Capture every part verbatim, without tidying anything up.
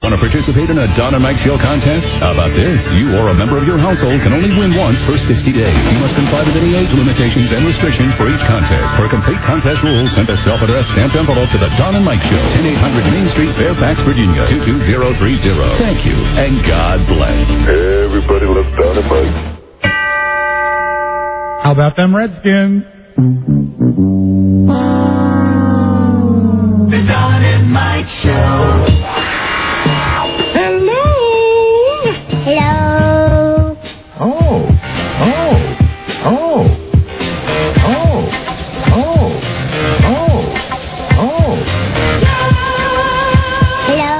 Want to participate in a Don and Mike Show contest? How about this? You or a member of your household can only win once per sixty days. You must comply with any age limitations and restrictions for each contest. For complete contest rules, send a self-addressed stamped envelope to the Don and Mike Show, ten eight hundred Main Street, Fairfax, Virginia, two two zero three zero. Thank you, and God bless. Everybody loves Don and Mike. How about them Redskins? The Don and Mike Show. Hello. Hello. Oh, oh, oh, oh, oh, oh, oh. Hello.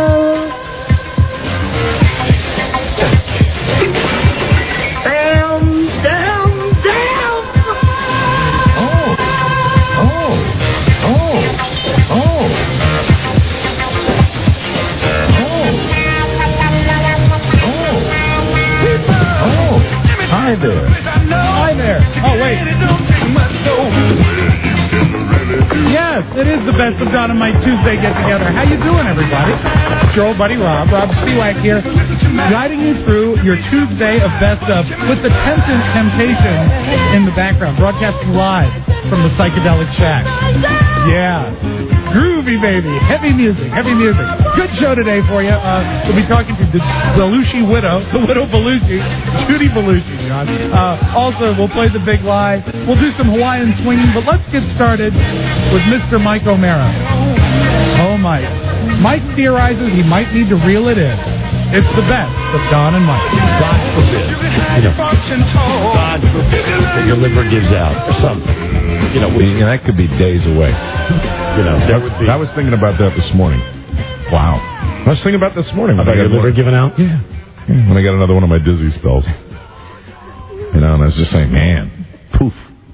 Down, down, down. Oh, oh, oh, oh. Hi there. Hi there. Oh, wait. Yes, it is the Best of Don and Mike Tuesday get-together. How you doing, everybody? It's your old buddy Rob, Rob Spiewak here, guiding you through your Tuesday of Best of with the Tempted Temptation in the background, broadcasting live from the Psychedelic Shack. Yeah. Groovy, baby. Heavy music. Heavy music. Good show today for you. Uh, we'll be talking to the Belushi widow, the widow Belushi, Judy Belushi, John. Uh, also, we'll play the big lie. We'll do some Hawaiian swinging, but let's get started with Mister Mike O'Mara. Oh, Mike. Mike theorizes he might need to reel it in. It's the best of Don and Mike. God forbid. You know, God forbid that your liver gives out or something. You know, we, that could be days away. You know, that would be. I was thinking about that this morning. Wow. I was thinking about this morning. About your liver giving out? Yeah. yeah. When I got another one of my dizzy spells. You know, and I was just saying, man, poof.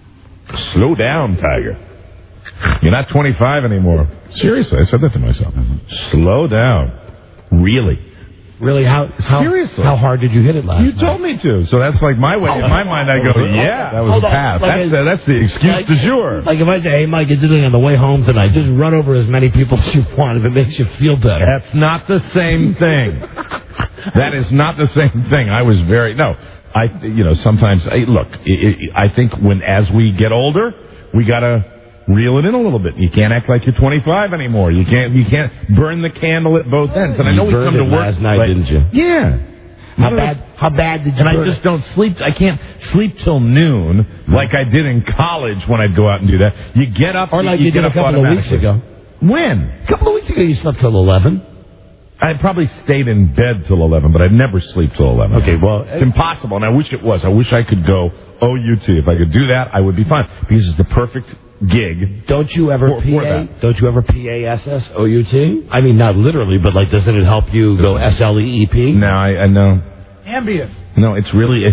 Slow down, Tiger. You're not twenty-five anymore. Seriously, I said that to myself. Slow down. Really? Really? How, how Seriously? How hard did you hit it last You night? told me to. So that's like my way. In my mind, I go, yeah, that was Hold a on. pass. Like That's, a- uh, that's the excuse like- du jour. Like if I say, hey, Mike, it's doing on the way home tonight, just run over as many people as you want if it makes you feel better. That's not the same thing. That is not the same thing. I was very, no. I, you know, sometimes, I, look, it, it, I think when, as we get older, we gotta reel it in a little bit. You can't act like you're twenty-five anymore. You can't, you can't burn the candle at both ends. And I know You we come burned to it work last night, but- didn't you? Yeah. How bad? How bad did you? And I burn just it? don't sleep. I can't sleep till noon like I did in college when I'd go out and do that. You get up, Or like you, you, get did a up couple of weeks automatically. ago. When? A couple of weeks ago, you slept till eleven. I probably stayed in bed till eleven, but I'd never sleep till eleven. Okay, well, It's impossible, and I wish it was. I wish I could go O U T. If I could do that, I would be fine, because it's the perfect gig. Don't you ever For- P for A? that. Don't you ever P A S S O U T? I mean, not literally, but like, doesn't it help you go S L E E P? No, I, I know. Ambient. No, it's really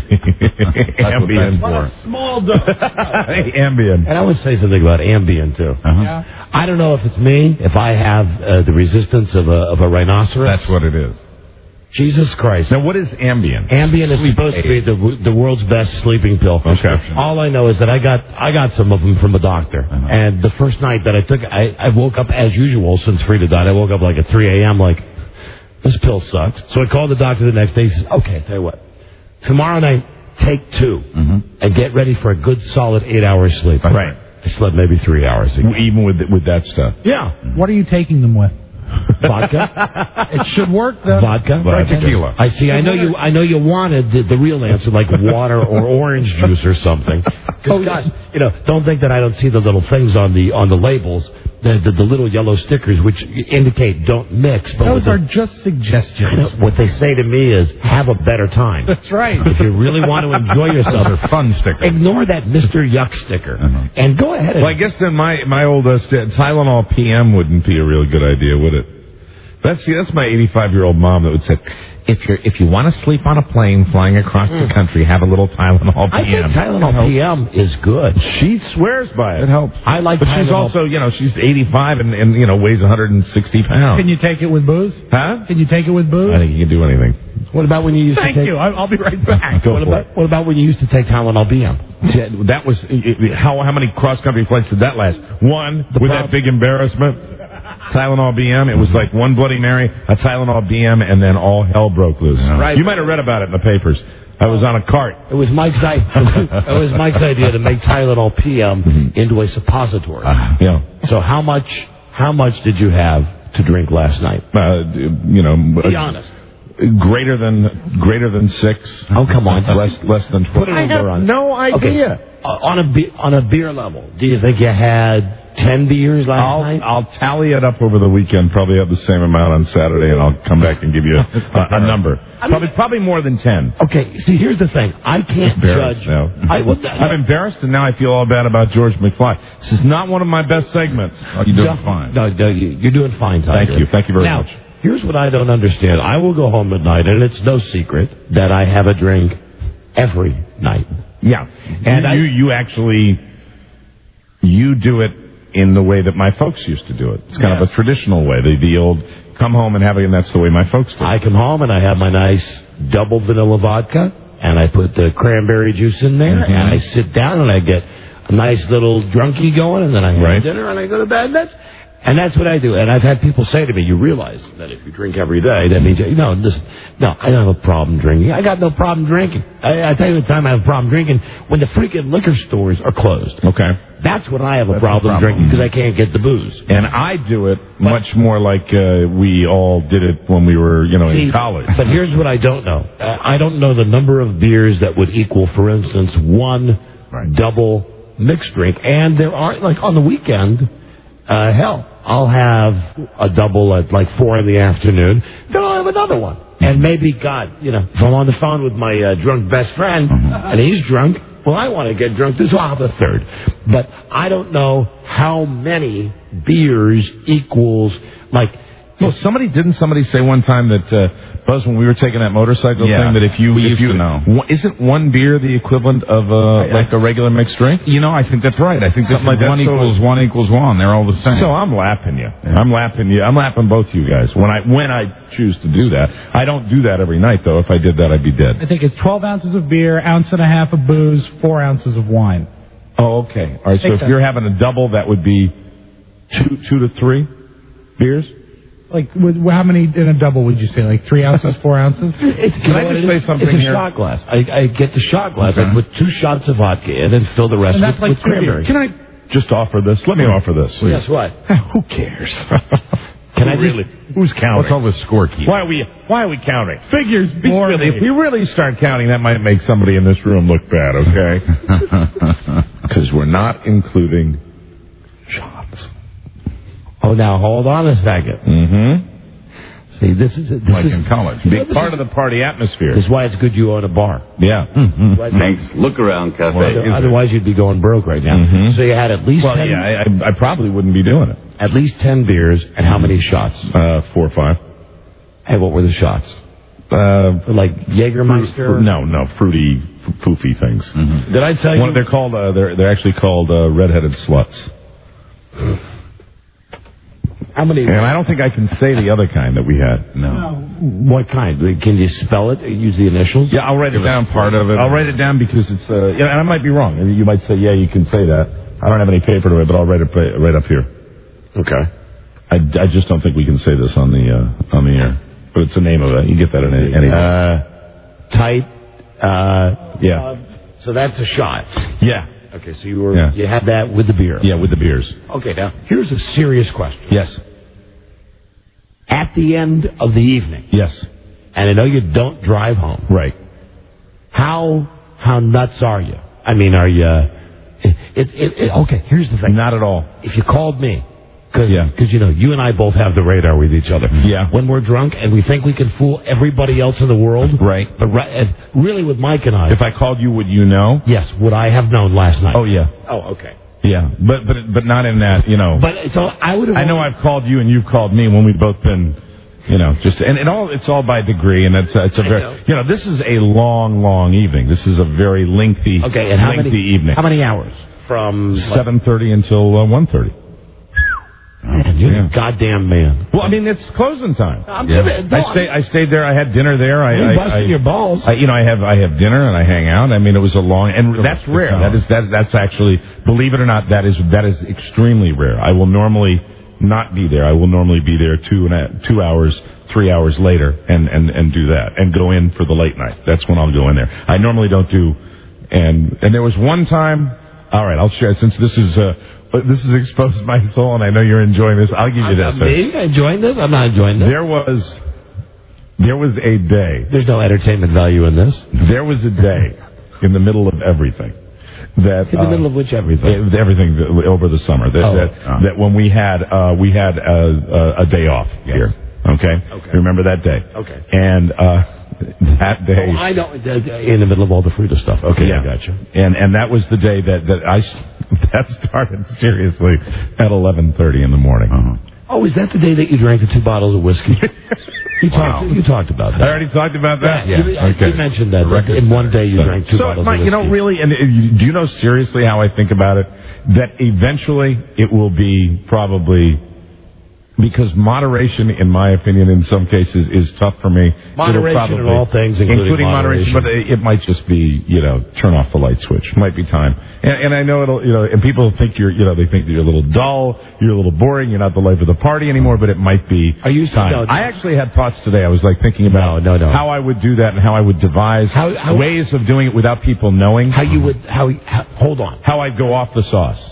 Ambien. What a small dose. Ambien. And I would say something about Ambien too. Uh-huh. Yeah. I don't know if it's me, if I have uh, the resistance of a of a rhinoceros. That's what it is. Jesus Christ. Now, what is Ambien? Ambien is Sleep supposed aid. to be the the world's best sleeping pill. Okay. All I know is that I got I got some of them from a doctor, Uh-huh. and the first night that I took, I, I woke up as usual since Frida died. I woke up like at three a.m. like, this pill sucks. So I called the doctor the next day. He says, okay, tell you what, tomorrow night take two Mm-hmm. and get ready for a good solid eight hours sleep. Right. I slept maybe three hours. Again. Even with with that stuff. Yeah. What are you taking them with? Vodka. It should work, though. Vodka. Right, tequila. I see. I know you. I know you wanted the, the real answer, like water or orange juice or something. Oh, gosh, you know, don't think that I don't see the little things on the on the labels, the the, the little yellow stickers which indicate don't mix. But Those what are they, just suggestions. what they say to me is have a better time. That's right. If you really want to enjoy yourself, Those are fun stickers. ignore that Mister Yuck sticker Uh-huh. and go ahead. And, Well, I guess then my my old uh, st- Tylenol P M wouldn't be a real good idea, would it? That's see, that's my eighty-five-year-old mom that would say, if you if you want to sleep on a plane flying across the country, have a little Tylenol I P M. think Tylenol P M is good. She swears by it. It helps. I like but she's Tylenol. also, you know, she's eighty-five and, and you know weighs one hundred sixty pounds. Can you take it with booze? Huh? Can you take it with booze? I think you can do anything. What about when you used Thank to take? you. I- I'll be right back. Go What for about it. what about when you used to take Tylenol P M? See, that was it, it- how how many cross country flights did that last? One with prob- that big embarrassment. Tylenol B M. It was like one Bloody Mary, a Tylenol B M, and then all hell broke loose. Right. You might have read about it in the papers. I was on a cart. It was Mike's idea. It was Mike's idea to make Tylenol P M mm-hmm. into a suppository. Uh, yeah. So how much? How much did you have to drink last night? Uh, you know, be honest. Greater than greater than six. Oh, come on. less less than twelve. Put a number on it. No idea. Okay. Uh, on a be- on a beer level, do you think you had ten beers last I'll, night? I'll tally it up over the weekend. Probably have the same amount on Saturday, and I'll come back and give you a, a, a number. I mean, probably probably more than ten. Okay. See, here's the thing. I can't judge. Now. I, what the, I'm embarrassed, and now I feel all bad about George McFly. This is not one of my best segments. Oh, you're doing no, fine. No, no, you, you're doing fine, Tiger. Thank you. Thank you very now, much. Here's what I don't understand. I will go home at night, and it's no secret that I have a drink every night. Yeah, and you, I, you actually you do it in the way that my folks used to do it. It's kind yes. of a traditional way. The, the old come home and have it, and that's the way my folks do it. I come home and I have my nice double vanilla vodka, and I put the cranberry juice in there, mm-hmm. and I sit down and I get a nice little drunkie going, and then I have right. dinner and I go to bed. And that's And that's what I do. And I've had people say to me, you realize that if you drink every day, that means, you know, listen, no, I don't have a problem drinking. I got no problem drinking. I, I tell you the time I have a problem drinking, when the freaking liquor stores are closed. Okay. That's when I have a That's problem, problem. drinking, because I can't get the booze. And I do it but, much more like uh, we all did it when we were, you know, see, in college. But here's what I don't know. Uh, I don't know the number of beers that would equal, for instance, one right. double mixed drink. And there are, like, on the weekend, uh, hell, I'll have a double at like four in the afternoon. Then I'll have another one. And maybe, God, you know, if I'm on the phone with my uh, drunk best friend mm-hmm. and he's drunk, well, I want to get drunk too, so I'll have a third. But I don't know how many beers equals, like... Well, somebody, didn't somebody say one time that, uh, Buzz, when we were taking that motorcycle yeah, thing, that if you... we if used you, to know. One, isn't one beer the equivalent of, uh, I, like a regular mixed drink? You know, I think that's right. I think that's like one that. equals so, one equals one. They're all the same. So I'm lapping you. Yeah. I'm lapping you. I'm lapping both you guys. When I, when I choose to do that. I don't do that every night, though. If I did that, I'd be dead. I think it's twelve ounces of beer, ounce and a half of booze, four ounces of wine. Oh, okay. All right, so if you're having a double, that would be two, two to three beers? Like, how many in a double would you say? Like three ounces, four ounces? It's, Can I just say something it's a here? shot glass. I, I get the shot glass. Okay. I put two shots of vodka in and fill the rest and that's with, like with cranberry. Can I just offer this? Let me offer this, please. Yes, what? Who cares? Can I really? Just, who's counting? What's all this scorekeeping? Why are we? Why are we counting? Figures. Really, if we really start counting, that might make somebody in this room look bad. Okay? Because we're not including shots. Oh, now hold on a second. Mm-hmm. See, this is this like is, in college. Big part of the party atmosphere. This is why it's good you own a bar. Yeah. Mm-hmm. Thanks. Look around, Cafe. Well, otherwise, you'd be going broke right now. Mm-hmm. So you had at least well, ten, yeah, I, I probably wouldn't be doing it. At least ten beers, and how many shots? Uh, four or five. Hey, what were the shots? Uh, like Jägermeister? Fruit, no, no, fruity, poofy things. Mm-hmm. Did I tell you? One, they're called. Uh, they're they're actually called uh, redheaded sluts. How many? And I don't think I can say the other kind that we had. No. What kind? Can you spell it? Use the initials? Yeah, I'll write it down. Part of it. I'll write it down because it's. Uh, yeah, and I might be wrong. You might say, yeah, you can say that. I don't have any paper to it, but I'll write it right up here. Okay. I, I just don't think we can say this on the uh, on the air. But it's the name of it. You get that in any. any uh, tight. Uh, yeah. Uh, so that's a shot. Yeah. Okay, so you were yeah. you had that with the beer. Yeah, with the beers. Okay, now here's a serious question. Yes. At the end of the evening. Yes. And I know you don't drive home. Right. How how nuts are you? I mean, are you? It, it, it, it, okay, here's the thing. Not at all. If you called me, because yeah. you know you and I both have the radar with each other. Yeah. When we're drunk and we think we can fool everybody else in the world. Right. But right, really, with Mike and I. If I called you, would you know? Yes. Would I have known last night? Oh yeah. Oh okay. Yeah, but but but not in that, you know. But so I would have. I know I've called you and you've called me when we've both been, you know, just and it all it's all by degree, and it's it's a very know. you know this is a long long evening. This is a very lengthy okay, and how lengthy many, evening. How many hours? From seven thirty until uh, one thirty. Man, you're yeah. a goddamn man. Well, I mean, it's closing time. I'm yeah. gonna, no, I stayed. I stayed there. I had dinner there. I, you're I busting I, your balls. I, you know, I have I have dinner and I hang out. I mean, it was a long and that's rare. That is that that's actually, believe it or not, that is that is extremely rare. I will normally not be there. I will normally be there two and a, two hours, three hours later, and, and, and do that, and go in for the late night. That's when I'll go in there. I normally don't do, and and there was one time. All right, I'll share since this is uh, this has exposed my soul, and I know you're enjoying this. I'll give you this. I'm me enjoying this. I'm not enjoying this. There was there was a day. There's no entertainment value in this. There was a day in the middle of everything. That, in the uh, middle of which everything? Everything that, over the summer. That, oh, that, uh, that when we had uh, we had a, a, a day off yes. here. Okay? okay. Remember that day? Okay. And uh, that day. Oh, I know. In the middle of all the Frida stuff. Okay, yeah. I gotcha. And and that was the day that that I that started seriously at eleven thirty in the morning. Uh-huh. Oh, is that the day that you drank the two bottles of whiskey? You wow. talked. You talked about that. I already talked about that. Yeah, yeah. You, okay. you mentioned that. that in one day you so, drank two so, bottles Mike, of whiskey. you know, really, and uh, do you know seriously how I think about it? That eventually it will be probably. Because moderation, in my opinion, in some cases, is tough for me. Moderation probably, in all things, including, including moderation. moderation. But it might just be, you know, turn off the light switch. It might be time. And, and I know it'll, you know, and people think you're, you know, they think that you're a little dull, you're a little boring, you're not the life of the party anymore. But it might be Are you time. No, no. I actually had thoughts today. I was like thinking about no, no, no. how I would do that and how I would devise how, how, ways of doing it without people knowing. How you would? How? how hold on. How I'd go off the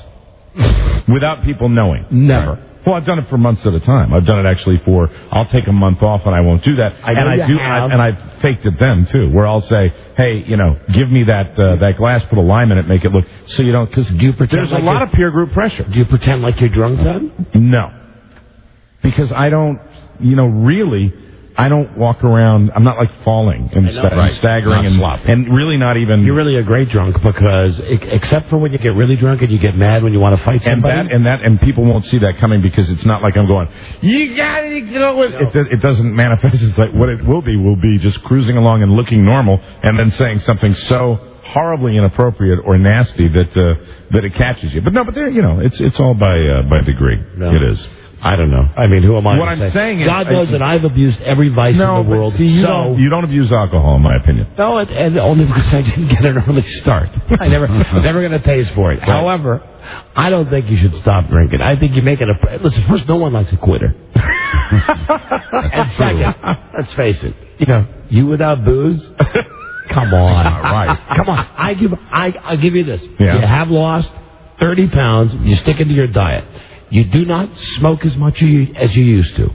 sauce without people knowing. Never. Right. Well, I've done it for months at a time. I've done it actually for, I'll take a month off and I won't do that. I know and I you do, have. I, and I've faked it then too, where I'll say, hey, you know, give me that uh, that glass, put a lime in it, make it look, so you don't, because there's like a lot of peer group pressure. Do you pretend like you're drunk then? No. Because I don't, you know, really, I don't walk around, I'm not like falling and, sta- right. and staggering and, and really not even... You're really a great drunk because, except for when you get really drunk and you get mad when you want to fight somebody. And that, and that, and people won't see that coming because it's not like I'm going, you got it, you know, it, it, it doesn't manifest. It's like what it will be will be just cruising along and looking normal and then saying something so horribly inappropriate or nasty that, uh, that it catches you. But no, but there, you know, it's, it's all by, uh, by degree. No. It is. I don't know. I mean, who am I what to I'm say? saying is... God knows I, that I've abused every vice no, in the world. See, you, so, don't, you don't abuse alcohol, in my opinion. No, it, and only because I didn't get an early start. I never never got a taste for it. Right. However, I don't think you should stop drinking. I think you're making a... Listen, first, no one likes a quitter. And second, let's face it, you know, you without booze... Come on. Right. Come on. I give, I, I'll give you this. Yeah. You have lost thirty pounds. You stick into your diet. You do not smoke as much as you, as you used to.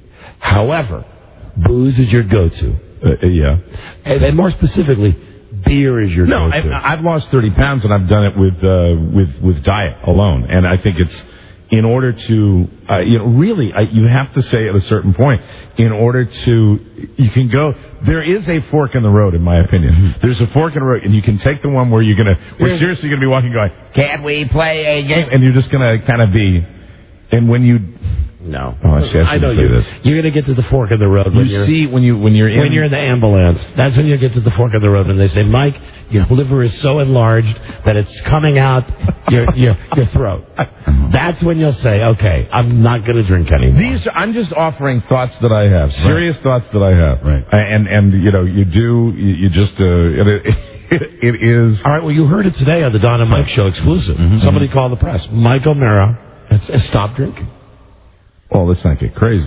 However, booze is your go-to. Uh, yeah. And, and more specifically, beer is your no, go-to. No, I've lost thirty pounds, and I've done it with uh, with with diet alone. And I think it's in order to, uh, you know, really, I, you have to say at a certain point, in order to, you can go, there is a fork in the road, in my opinion. Mm-hmm. There's a fork in the road, and you can take the one where you're going to, where seriously you're going to be walking going, can we play a game? And you're just going to kind of be, and when you... No. Oh, I, I know say you. This. You're going to get to the fork in the road. When you you're, see when you when you're in when you're in the ambulance. That's when you get to the fork in the road, and they say, "Mike, your liver is so enlarged that it's coming out your your your throat." That's when you'll say, "Okay, I'm not going to drink anymore." These are, I'm just offering thoughts that I have, serious right. thoughts that I have, right? And and you know, you do you, you just uh, it, it, it is. All right. Well, you heard it today on the Don and Mike Show exclusive. Mm-hmm. Somebody mm-hmm. called the press. Mike O'Mara has stopped drinking. Well, let's not get crazy.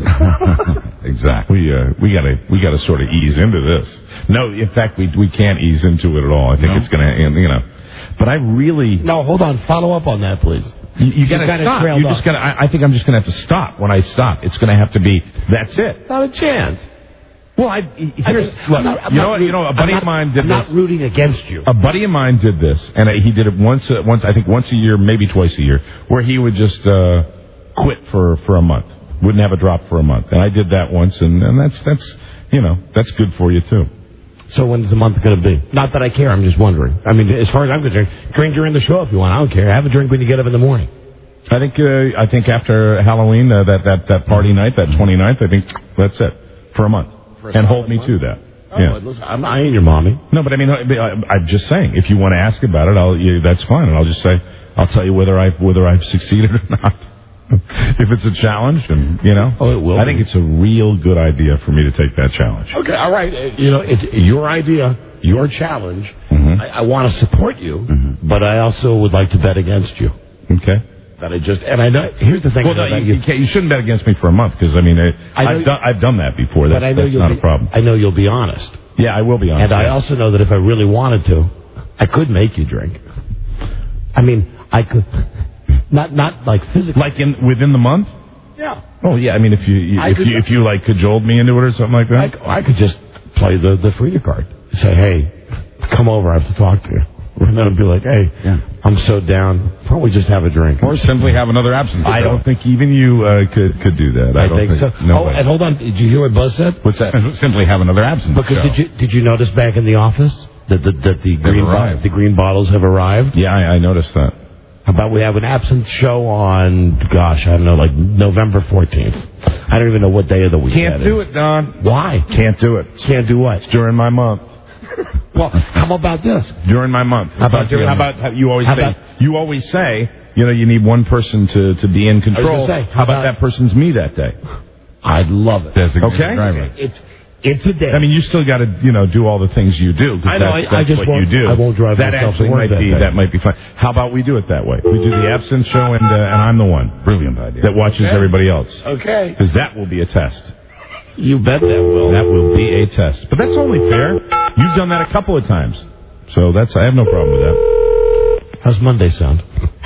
Exactly. We uh, we gotta we gotta sort of ease into this. No, in fact, we we can't ease into it at all. I think no. it's gonna, you know. But I really no. Hold on. Follow up on that, please. You, you gotta stop. You just gotta. I, I think I'm just gonna have to stop. When I stop, it's gonna have to be. That's it. Not a chance. Well, I here's I mean, look. Not, you know what? You know, a buddy not, of mine did I'm this. I'm not rooting against you. A buddy of mine did this, and he did it once. Uh, once I think once a year, maybe twice a year, where he would just uh, quit for for a month. Wouldn't have a drop for a month. And I did that once, and, and that's, that's, you know, that's good for you, too. So when's the month going to be? Not that I care, I'm just wondering. I mean, as far as I'm concerned, drink during the show if you want. I don't care. Have a drink when you get up in the morning. I think uh, I think after Halloween, uh, that, that, that party night, that twenty-ninth, I think that's it. For a month. For a and hold me month? to that. Oh, yeah. Listen, I'm, I ain't your mommy. No, but I mean, I, I'm just saying, if you want to ask about it, I'll, you, that's fine. And I'll just say, I'll tell you whether I've, whether I've succeeded or not. If it's a challenge, and you know, oh, it will. I think it's a real good idea for me to take that challenge. Okay, all right. You know, it's your idea, your challenge. Mm-hmm. I, I want to support you, mm-hmm. but I also would like to bet against you. Okay. that I just and I know. Here's the thing. Well, no, you, you, you, can't, you shouldn't bet against me for a month because I mean I, I I've done I've done that before. That, but I know that's you'll not be, a problem. I know you'll be honest. Yeah, I will be honest. And I yeah. also know that if I really wanted to, I could make you drink. I mean, I could not not like physically, like in within the month. Yeah. Oh yeah, I mean if you, you if could, you if you like cajoled me into it or something like that, I, I could just play the the Frida card. Say, hey, come over. I have to talk to you. And then I'd be like, hey, yeah. I'm so down. Why don't we just have a drink? Or simply have another absinthe. I don't think even you uh, could could do that. I, I don't think, think so. No oh, way. and hold on. Did you hear what Buzz said? What's that? Simply have another absinthe. Because show. did you did you notice back in the office that the that the green bo- the green bottles have arrived? Yeah, I, I noticed that. How about we have an absinthe show on, gosh, I don't know, like November fourteenth. I don't even know what day of the week Can't that do is. it, Don. Why? Can't do it. Can't do what? It's during my month. Well, how about this? During my month. How about during, how about how you always how say about, you always say you know you need one person to, to be in control. Say, how, how about, about that person's me that day? I'd love it. Okay. Driver. It's it's a day. I mean, you still got to you know do all the things you do. I know. That's, I, I that's just what won't, you do. I won't drive that myself actually to work might be that, that might be fun. How about we do it that way? We do the absinthe show and uh, and I'm the one. Brilliant idea. That watches okay. everybody else. Okay. Because that will be a test. You bet that will. That will be a test. But that's only fair. You've done that a couple of times. So that's I have no problem with that. How's Monday sound?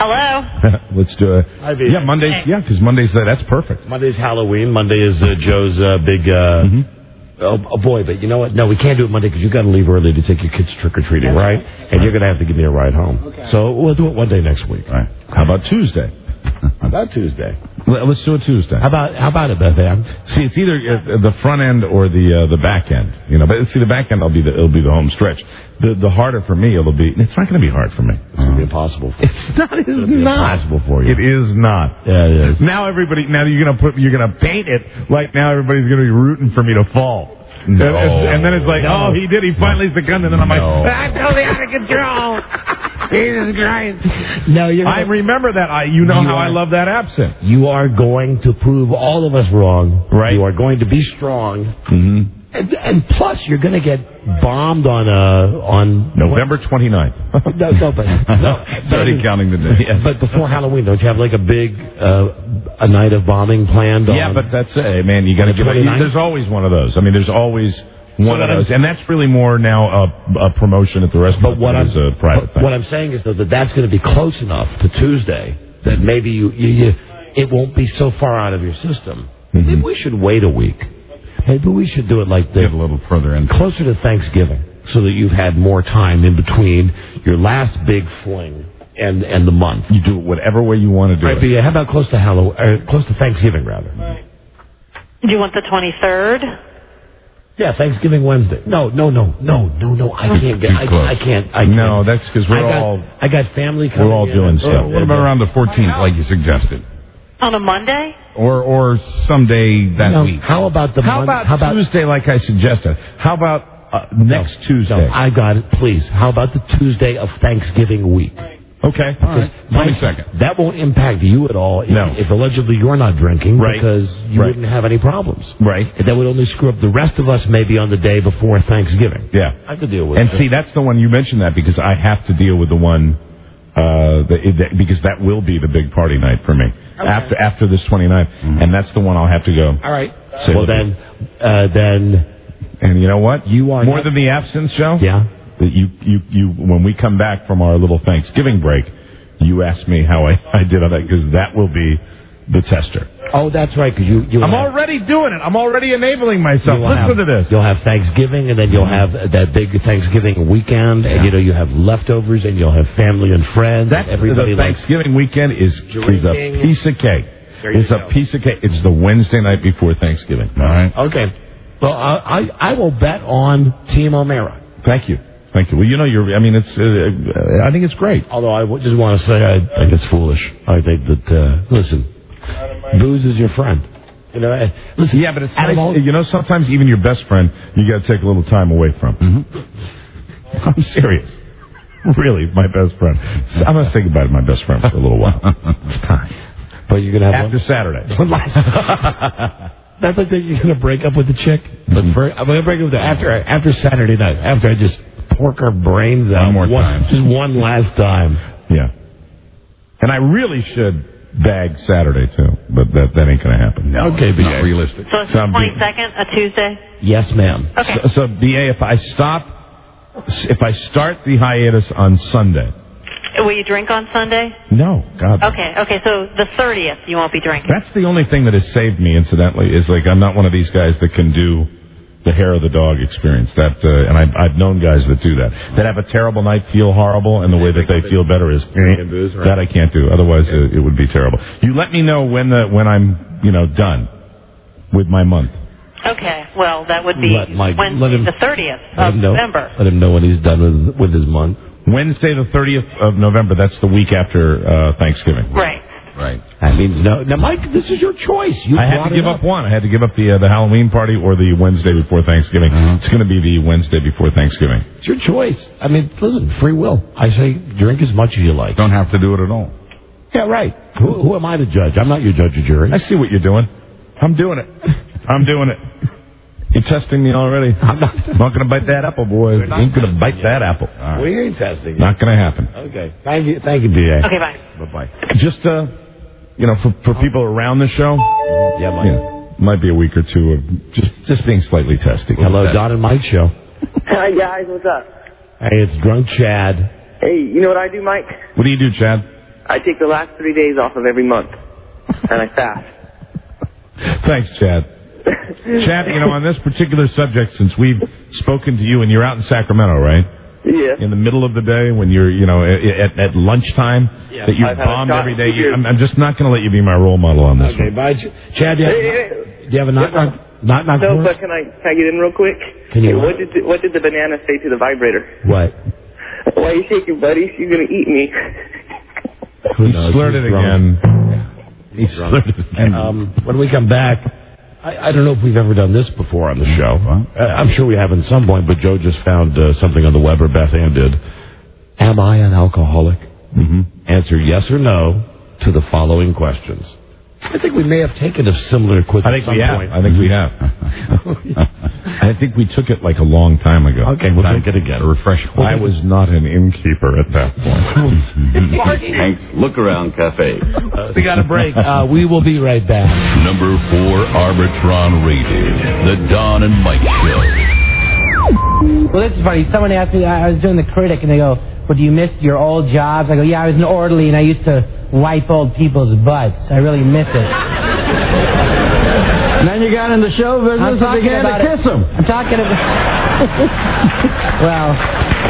Hello. Let's do it. Yeah, Mondays. Hey. Yeah, because Mondays that's perfect. Monday's Halloween. Monday is uh, Joe's uh, big. Uh, mm-hmm. oh, oh boy, but you know what? No, we can't do it Monday because you got to leave early to take your kids trick or treating, right? And you're going to have to give me a ride home. Okay. So we'll do it one day next week. All right. How about Tuesday? How about Tuesday? Let's do it Tuesday. How about how about it, Beth Ann? See, it's either uh, the front end or the uh, the back end. You know, but see, the back end will be the it'll be the home stretch. The the harder for me it'll be. It's not going to be hard for me. It's going to be impossible. For it's not. It's, it's not impossible for you. It is not. Yeah, it is. Now everybody. Now you're going to put. You're going to paint it like now everybody's going to be rooting for me to fall. No. And, and, and then it's like, no. oh, he did. He finally succumbed. And then I'm no. like, I'm totally out of control. Jesus Christ. No, you're. I remember that. I, you know you how are, I love that absinthe. You are going to prove all of us wrong. Right. You are going to be strong. Mm-hmm. And, and plus, you're going to get bombed on uh on November twenty-ninth. no, no, but no, it's already counting the days. Yes. But before Halloween, don't you have like a big uh, a night of bombing planned? Yeah, on, but that's it, man. You got to give it. There's always one of those. I mean, there's always one so of those, and that's really more now a, a promotion at the restaurant. But what I'm a private thing. What I'm saying is though that that's going to be close enough to Tuesday that maybe you, you, you it won't be so far out of your system. Mm-hmm. Maybe we should wait a week. Maybe we should do it like the, Get a little further in. Closer to Thanksgiving, so that you've had more time in between your last big fling and and the month. You do it whatever way you want to do right, it. But yeah, how about close to Halloween, uh, close to Thanksgiving, rather? Do you want the twenty-third? Yeah, Thanksgiving Wednesday. No, no, no, no, no, no. I can't get. I, I can't. I can't. No, that's because we're I got, all. I got family coming. We're all in doing and, stuff. uh, What about around the fourteenth, like you suggested? On a Monday? Or or someday that no, week. How about the How mon- about, how about Tuesday, like I suggested? How about uh, next no, Tuesday? No, I got it. Please. How about the Tuesday of Thanksgiving week? Okay. All right. twenty-second. That won't impact you at all if, No. if allegedly you're not drinking Right. because you Right. wouldn't have any problems. Right. That would only screw up the rest of us maybe on the day before Thanksgiving. Yeah. I could deal with and it. And see, that's the one you mentioned that because I have to deal with the one uh, the, the, because that will be the big party night for me okay. after after this twenty-ninth, mm-hmm. and that's the one I'll have to go. All right. Well then, uh, then. And you know what? You are more not, than the absinthe show. Yeah. That you you you when we come back from our little Thanksgiving break, you ask me how I, I did on that because that will be the tester. Oh, that's right. Because you, you I'm have, already doing it. I'm already enabling myself. Listen have, to this. You'll have Thanksgiving, and then you'll have that big Thanksgiving weekend, and you know you have leftovers, and you'll have family and friends. That everybody the likes Thanksgiving weekend is is a piece of cake. It's go. a piece of cake. It's the Wednesday night before Thanksgiving. All right. Okay. Well, I I, I will bet on Team O'Mara. Thank you. Thank you. Well, you know, you're. I mean, it's. Uh, I think it's great. Although I just want to say, I think it's foolish. I think that uh, listen, booze is your friend. You know, uh, listen. Yeah, but it's nice. All, you know, sometimes even your best friend, you got to take a little time away from. Mm-hmm. I'm serious. Really, my best friend. I'm gonna say goodbye to my best friend for a little while. It's time. But you're gonna have after one, Saturday. One last. That's like that you're gonna break up with the chick. Mm-hmm. But for, I'm gonna break up with her after after Saturday night. After I just pork her brains out one more one, time, just one last time. Yeah. And I really should bag Saturday too, but that that ain't gonna happen. No, okay, it's not realistic. So it's the twenty-second, a Tuesday? Yes, ma'am. Okay. So, so B A, if I stop, if I start the hiatus on Sunday. Will you drink on Sunday? No, God. Okay, okay, so the thirtieth you won't be drinking. That's the only thing that has saved me, incidentally, is like I'm not one of these guys that can do the hair of the dog experience. That, uh, and I've, I've known guys that do that. That have a terrible night, feel horrible, and the way that they feel better is that I can't do. Otherwise, it, it would be terrible. You let me know when the when I'm you know done with my month. Okay, well, that would be Let Mike- Wednesday let him- the thirtieth Let of him know. November. Let him know when he's done with with his month. Wednesday, the thirtieth of November. That's the week after uh, Thanksgiving. Right. Right. That means no. Now, Mike, this is your choice. You I had brought to it give up. one. I had to give up the uh, the Halloween party or the Wednesday before Thanksgiving. Uh-huh. It's going to be the Wednesday before Thanksgiving. It's your choice. I mean, listen, free will. I say drink as much as you like. Don't have to do it at all. Yeah, right. Who, who am I to judge? I'm not your judge or jury. I see what you're doing. I'm doing it. I'm doing it. You're testing me already. I'm not, not going to bite that apple, boys. Ain't going to bite yet. that apple. Right. We ain't testing it. Not going to happen. Okay. Thank you, thank you, B A. Okay, bye. Bye-bye. Just, uh, you know, for, for people around the show, Yeah, Mike. yeah, might be a week or two of just, just being slightly testy. Hello, Don and Mike show. Hi, guys. What's up? Hey, it's Drunk Chad. Hey, you know what I do, Mike? What do you do, Chad? I take the last three days off of every month, and I fast. Thanks, Chad. Chad, you know, on this particular subject, since we've spoken to you, and you're out in Sacramento, right? Yeah. In the middle of the day, when you're, you know, at, at lunchtime, Yeah. that you're I've had a bombed shot every day. for years. I'm, I'm just not going to let you be my role model on this Okay, one. bye. Ch- Chad, do you have, Hey, hey, do you have a knock knock? Knock knock No, for but us? can I can I get in real quick? Can you Hey, what? what did the, what did the banana say to the vibrator? What? Why are you shaking, buddy? You're gonna eat me. Who He knows? slurred He's it drunk. again. He He's drunk. slurred it again. Um, when we come back, I, I don't know if we've ever done this before on the show. Uh, I'm sure we have at some point, but Joe just found uh, something on the web, or Beth Ann did. Am I an alcoholic? Mm-hmm. Answer yes or no to the following questions. I think we may have taken a similar quiz I at think some we have. point. I think we have. I think we took it like a long time ago. Okay, we'll take it again. A refresh. I was not an innkeeper at that point. Hank's Look Around Cafe. Uh, we got a break. Uh, we will be right back. Number four Arbitron rated, The Don and Mike Show. Well, this is funny. Someone asked me, I was doing the critic, and they go, well, do you miss your old jobs? I go, yeah, I was an orderly, and I used to wipe old people's butts. I really miss it. And then you got in the show business and began to kiss them. I'm talking about... well...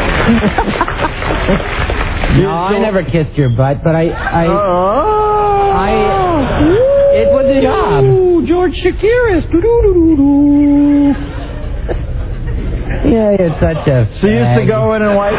no, I never kissed your butt, but I... I, oh. I it was a job. Ooh, George Shakiris. Doo-doo-doo-doo-doo. Yeah, you're such a... So you used to go in and wipe...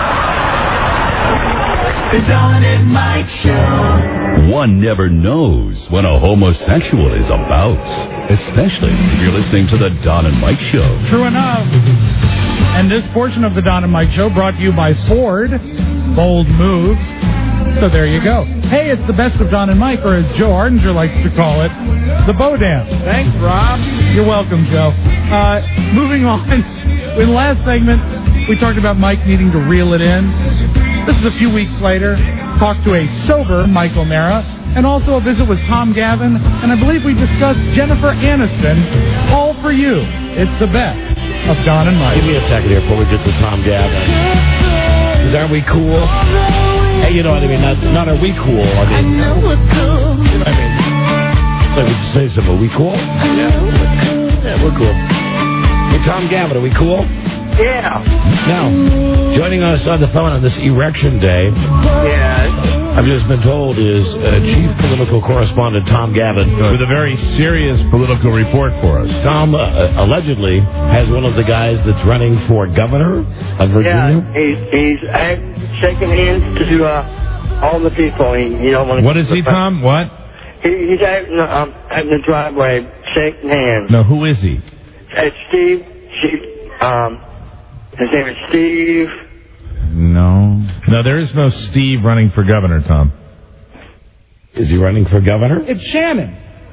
The Don and Mike Show. One never knows when a homosexual is about, especially if you're listening to the Don and Mike Show. True enough. And this portion of the Don and Mike Show brought to you by Ford. Bold moves. So there you go. Hey, it's the best of Don and Mike, or as Joe Ardinger likes to call it, the Bo Dance. Thanks, Rob. You're welcome, Joe. Uh, moving on. In the last segment, we talked about Mike needing to reel it in. This is a few weeks later. Talked to a sober Mike O'Mara, and also a visit with Tom Gavin, and I believe we discussed Jennifer Aniston. All for you. It's the best of Don and Mike. Give me a second here before we get to Tom Gavin. Because aren't we cool? Hey, you know what I mean? Not, not are we cool. I mean, I know we're cool. You know what I mean? So we should say something. Are we cool? Yeah, we're cool. Yeah, we're cool. Hey, Tom Gavin, are we cool? Yeah. Now, joining us on the phone on this Erection Day, Yeah. I've just been told, is uh, Chief Political Correspondent Tom Gavin With a very serious political report for us. Tom uh, allegedly has one of the guys that's running for governor of Virginia. Yeah. He's he's act, shaking hands to uh, all the people. He, you don't want to. What is he, Tom? What? He, he's out in the, um, out in the driveway shaking hands. No, who is he? It's Steve. She, um. His name is Steve. No. No, there is no Steve running for governor, Tom. Is he running for governor? It's Shannon.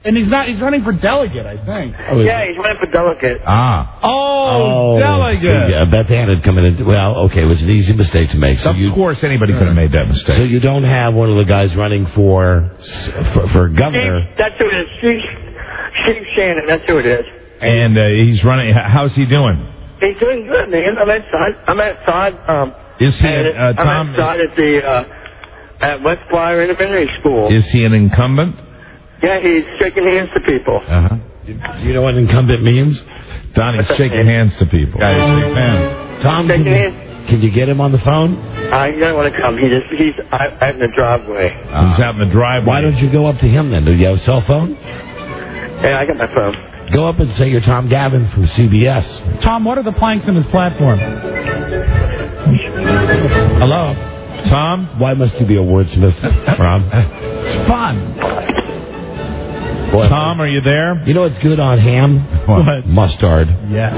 And he's not. He's running for delegate, I think. Oh, yeah, he's running for delegate. Ah. Oh, oh delegate. So, yeah, Beth Ann had come in. And, well, okay, it was an easy mistake to make. So of you, course, anybody could have made that mistake. So you don't have one of the guys running for for, for governor. Steve, that's who it is. Steve, Steve Shannon. That's who it is. And uh, he's running. How's he doing? He's doing good, man. I'm outside. I'm outside. Um, is he? Uh, Tom, I'm outside at the uh, at West Flyer Elementary School. Is he an incumbent? Yeah, he's shaking hands to people. Uh-huh. Do you know what incumbent means? Donnie's shaking hands to people. Guys, big fans. Tom, can you, can you get him on the phone? Uh, he doesn't want to come. He just, he's out out in the driveway. Uh, he's out in the driveway. Why don't you go up to him then? Do you have a cell phone? Yeah, I got my phone. Go up and say you're Tom Gavin from C B S. Tom, what are the planks in his platform? Hello? Tom? Why must you be a wordsmith, Rob? It's fun. What? Tom, are you there? You know what's good on ham? What? Mustard. Yeah.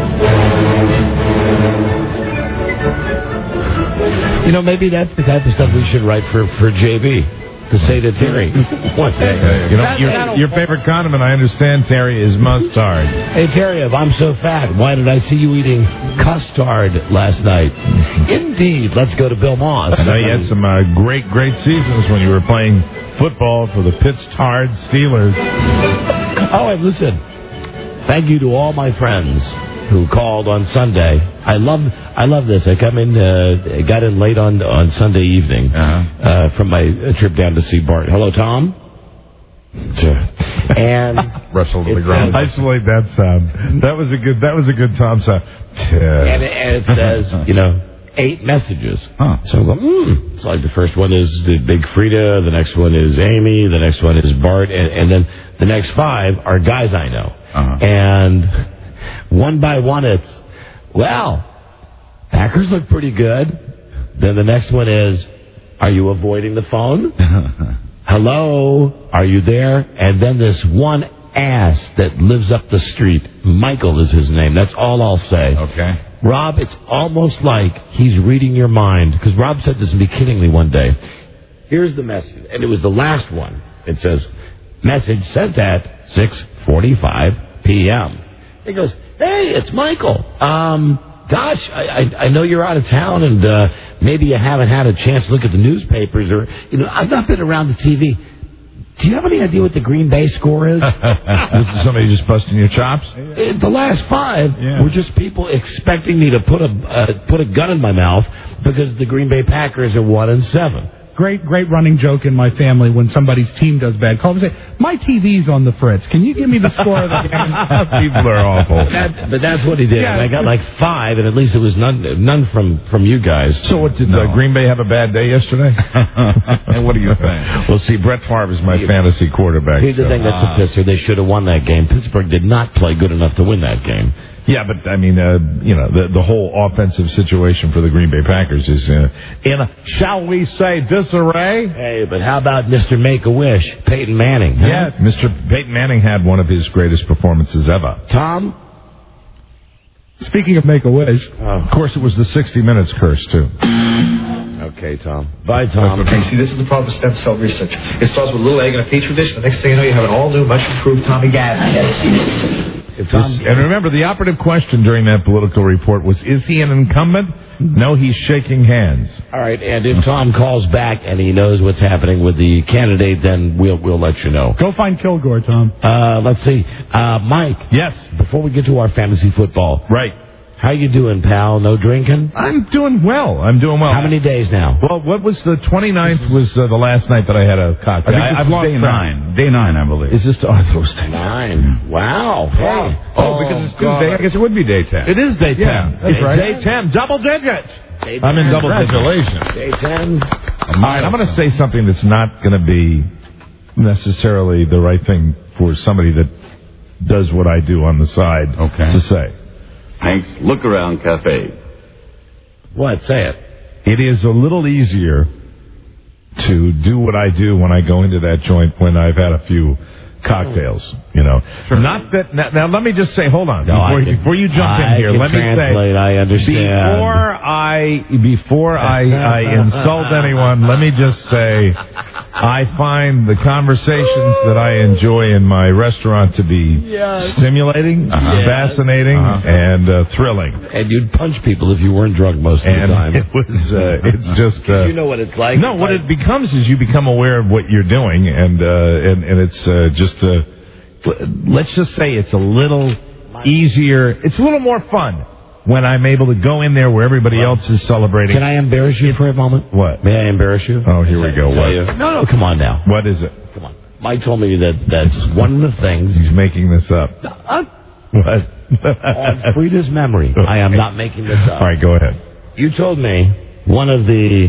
You know, maybe that's the type of stuff we should write for, for J B. To say to Terry. One day. You know, your, your favorite condiment, I understand, Terry, is mustard. Hey, Terry, if I'm so fat, why did I see you eating custard last night? Indeed. Let's go to Bill Moss. I know you had some uh, great, great seasons when you were playing football for the Pittsburgh Steelers. Oh, and listen, thank you to all my friends who called on Sunday. I love I love this. I come in, uh, got in late on on Sunday evening uh-huh. uh, from my trip down to see Bart. Hello, Tom. And Russell to the ground. I just like that sound. That was a good. That was a good Tom sound. And it, and it says, you know, eight messages. Huh. So I go, hmm. It's like the first one is the Big Frida, the next one is Amy, the next one is Bart, and, and then the next five are guys I know. Uh-huh. And one by one, it's, well, Packers look pretty good. Then the next one is, are you avoiding the phone? Hello, are you there? And then this one ass that lives up the street. Michael is his name. That's all I'll say. Okay. Rob, it's almost like he's reading your mind. Because Rob said this to me kiddingly one day. Here's the message. And it was the last one. It says, message sent at six forty-five p.m. He goes, hey, it's Michael. Um, gosh, I, I, I know you're out of town, and uh, maybe you haven't had a chance to look at the newspapers, or, you know, I've not been around the T V. Do you have any idea what the Green Bay score is? This is somebody just busting your chops? Uh, the last five yeah. were just people expecting me to put a uh, put a gun in my mouth because the Green Bay Packers are one and seven. Great, great running joke in my family when somebody's team does bad. Call them and say, my T V's on the fritz. Can you give me the score of the game? People are awful. That, but that's what he did. Yeah. And I got like five, and at least it was none none from, from you guys. So what, did no. uh, Green Bay have a bad day yesterday? And what are you saying? Well, see, Brett Favre is my yeah. fantasy quarterback. Here's so. the thing that's uh, a pisser. They should have won that game. Pittsburgh did not play good enough to win that game. Yeah, but, I mean, uh, you know, the the whole offensive situation for the Green Bay Packers is uh, in, a, shall we say, disarray. Hey, but how about Mister Make-A-Wish, Peyton Manning? Huh? Yes, Mister Peyton Manning had one of his greatest performances ever. Tom? Speaking of Make-A-Wish. Oh. Of course, it was the sixty minutes curse, too. Okay, Tom. Bye, Tom. Okay, see, this is the problem with stem cell research. It starts with a little egg in a petri dish. The next thing you know, you have an all-new, much-improved Tommy Gavin. This, and remember, the operative question during that political report was, is he an incumbent? No, he's shaking hands. All right, and if Tom calls back and he knows what's happening with the candidate, then we'll we'll let you know. Go find Kilgore, Tom. Uh, let's see. Uh, Mike. Yes? Before we get to our fantasy football. Right. How you doing, pal? No drinking? I'm doing well. I'm doing well. How many days now? Well, what was the twenty-ninth was uh, the last night that I had a cocktail. I think I've lost day nine. Day nine, I believe. Is this oh, those day nine? Wow. Hey. Oh, oh, because it's Tuesday. I guess it would be day ten. It is day ten. Yeah, that's right. Day ten. Double digits. Day I'm in double Congratulations. digits. Day ten. All right, I'm going to say something that's not going to be necessarily the right thing for somebody that does what I do on the side okay. to say. Hank's Look Around Cafe. What? Say it. It is a little easier to do what I do when I go into that joint when I've had a few cocktails. You know, not that. Now, now, let me just say, hold on, No, before, I can- before you jump I in here, can let me say, translate, I understand. before I before I, I insult anyone, let me just say, I find the conversations that I enjoy in my restaurant to be Yes. stimulating, Uh-huh. fascinating, Uh-huh. and uh, thrilling. And you'd punch people if you weren't drunk most of And the time. it was, uh, it's just. Uh, you know what it's like. no, It's what like- it becomes is you become aware of what you're doing, and uh, and and it's uh, just uh, let's just say it's a little easier. It's a little more fun when I'm able to go in there where everybody else is celebrating. Can I embarrass you for a moment? What? May I embarrass you? Oh, here we go. Tell What? you- No, no, come on now. What is it? Come on. Mike told me that that's one of the things. He's making this up. Uh, What? on Frida's memory. I am not making this up. All right, go ahead. You told me one of the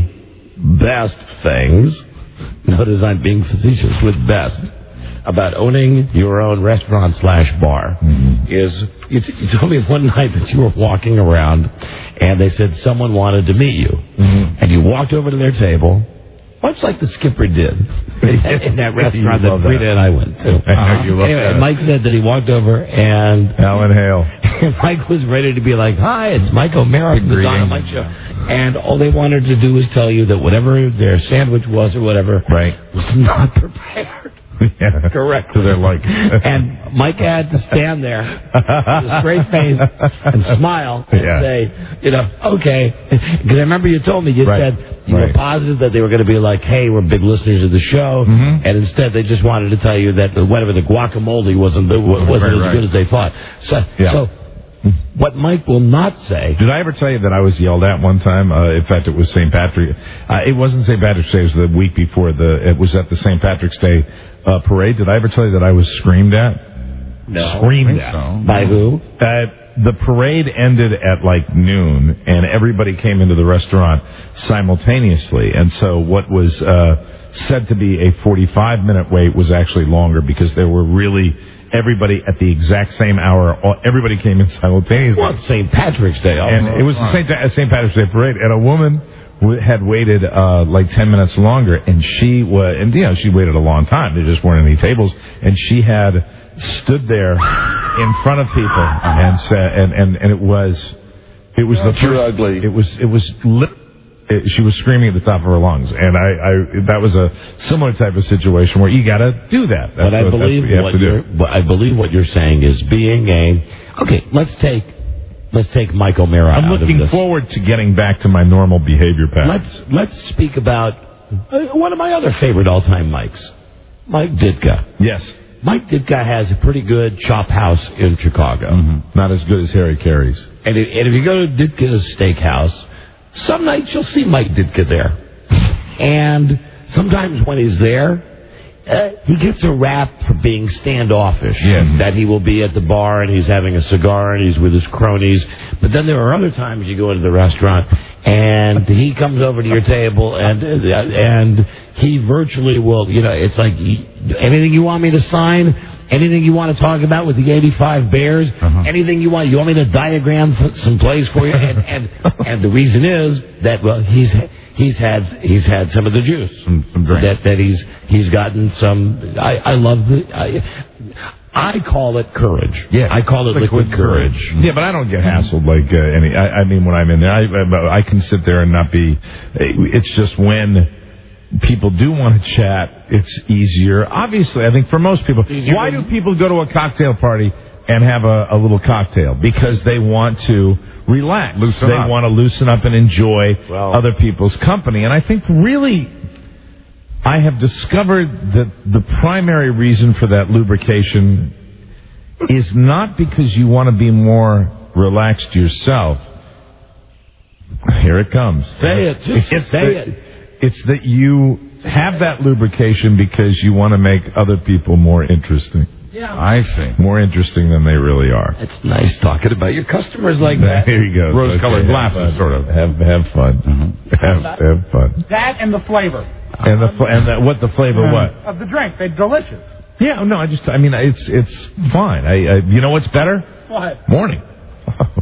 best things, notice I'm being facetious with best, about owning your own restaurant slash bar Mm-hmm. is you, t- you told me one night that you were walking around and they said someone wanted to meet you. Mm-hmm. And you walked over to their table, much like the skipper did in that, in that restaurant that love that. Frida and I went to. Uh-huh. You love Anyway, that. Mike said that he walked over and Alan Hale. and Mike was ready to be like, "Hi, it's Mike O'Mara from the Dynamite Show." And all they wanted to do was tell you that whatever their sandwich was or whatever Right. was not prepared. Yeah. Correct. So they're like. And Mike had to stand there with a straight face and smile and Yeah. say, you know, okay. Because I remember you told me, you Right. said you Right. were positive that they were going to be like, hey, we're big listeners of the show. Mhm. And instead they just wanted to tell you that whatever the guacamole wasn't, wasn't Right, as right. good as they thought. So, Yeah. so what Mike will not say. Did I ever tell you that I was yelled at one time? Uh, in fact, it was Saint Patrick. Uh, it wasn't Saint Patrick's Day. It was the week before. The It was at the Saint Patrick's Day uh, parade. Did I ever tell you that I was screamed at? No. Screamed at. so. By who? Uh, the parade ended at like noon, and everybody came into the restaurant simultaneously. And so what was uh, said to be a forty-five minute wait was actually longer because there were really everybody at the exact same hour. all- Everybody came in simultaneously. Well, it's Saint Patrick's Day. Also. And it was the Saint Saint Patrick's Day parade, and a woman w- had waited uh, like ten minutes longer, and she was, and you know, she waited a long time. There just weren't any tables, and she had stood there in front of people and said, and and and it was, it was the You're first, ugly. It was it was lit. It, she was screaming at the top of her lungs, and I, I that was a similar type of situation where you got to do that. That's But I what, believe that's what you have what to you're, do. but I believe what you're saying is being a okay. Let's take let's take Mike O'Mara I'm out looking of this. forward to getting back to my normal behavior pattern. Let's let's speak about uh, one of my other favorite all-time Mikes, Mike Ditka. Yes. Mike Ditka has a pretty good chop house in Chicago. Mm-hmm. Not as good as Harry Carey's. And if, and if you go to Ditka's Steakhouse, some nights you'll see Mike Ditka there. And sometimes when he's there, uh, he gets a rap for being standoffish. Yes. That he will be at the bar and he's having a cigar and he's with his cronies. But then there are other times you go into the restaurant and he comes over to your table and uh, and he virtually will, you know, it's like, anything you want me to sign? Anything you want to talk about with the eighty-five Bears? Uh-huh. Anything you want? You want me to diagram f- some plays for you? And, and and the reason is that well, he's he's had he's had some of the juice. Some, some drinks. That that he's he's gotten some. I I love the. I, I call it courage. Yeah, I call it liquid, courage. Yeah, but I don't get hassled like uh, any. I, I mean, when I'm in there, I, I can sit there and not be. It's just when people do want to chat, it's easier. Obviously, I think for most people, Easier why for- do people go to a cocktail party and have a, a little cocktail? Because they want to relax. Loosen they up. want to loosen up and enjoy Well- other people's company. And I think really, I have discovered that the primary reason for that lubrication is not because you want to be more relaxed yourself. Here it comes. Say it. Just It's say that- it. It's that you have that lubrication because you want to make other people more interesting. Yeah. I see. More interesting than they really are. It's nice talking about your customers like that. There you go. Rose-colored Okay, glasses, have fun. sort of. Have have fun. Have, have fun. That and the flavor And the fl- and the, what the flavor what? of the drink. They're delicious. Yeah, no, I just I mean it's it's fine. I, I you know what's better? What? Morning.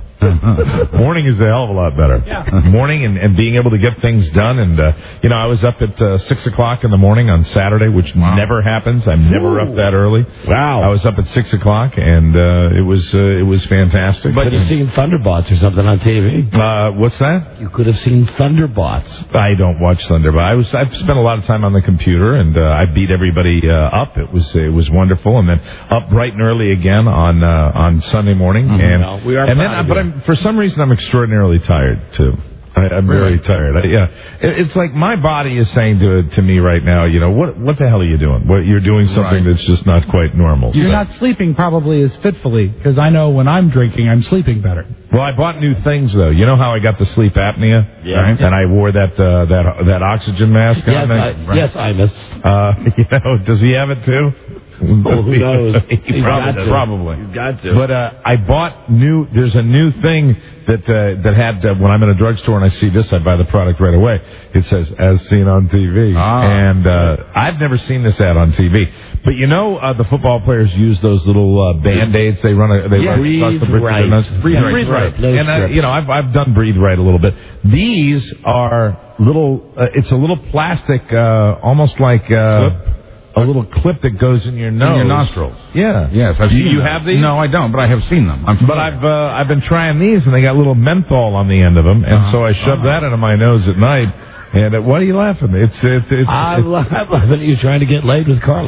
Morning is a hell of a lot better. Yeah. Morning and, and being able to get things done. And, uh, you know, I was up at uh, six o'clock in the morning on Saturday, which wow. never happens. I'm never Ooh. up that early. Wow. I was up at six o'clock, and uh, it was uh, it was fantastic. But you've seen Thunderbots or something on T V? Uh, what's that? You could have seen Thunderbots. I don't watch Thunderbot. I was I've spent a lot of time on the computer, and uh, I beat everybody uh, up. It was it was wonderful, and then up bright and early again on uh, on Sunday morning. Mm-hmm. And no, we are and then, uh, but I'm, for some reason, I'm extraordinarily tired too. I, I'm really? very tired. I, yeah, it, it's like my body is saying to to me right now, you know, what what the hell are you doing? What you're doing something right. that's just not quite normal. You're so. not sleeping probably as fitfully, because I know when I'm drinking, I'm sleeping better. Well, I bought new things though. You know how I got the sleep apnea? Yeah. Right? And I wore that uh, that that oxygen mask. Yes, on I, right? yes, I miss. Uh, you know, does he have it too? Oh, who knows? he probably, probably. You've got to. But uh, I bought new. There's a new thing that uh, that had uh, when I'm in a drugstore and I see this, I buy the product right away. It says "as seen on T V," ah, and uh, I've never seen this ad on T V. But you know, uh, the football players use those little uh, band-aids. They run a they yeah, run breathe across the bridge right. of their nose. Breathe yeah, right, breathe right. right. And uh, you know, I've I've done breathe right a little bit. These are little. Uh, it's a little plastic, uh, almost like. Uh, A little clip that goes in your nose. In your nostrils. Yeah. Yes, I've Do seen you them. have these? No, I don't, but I have seen them. I'm but I've uh, I've been trying these, and they got little menthol on the end of them, and uh-huh. so I shove uh-huh. that into my nose at night. And uh, why are you laughing? It's it's it's. I'm it's, laughing at you trying to get laid with Carla.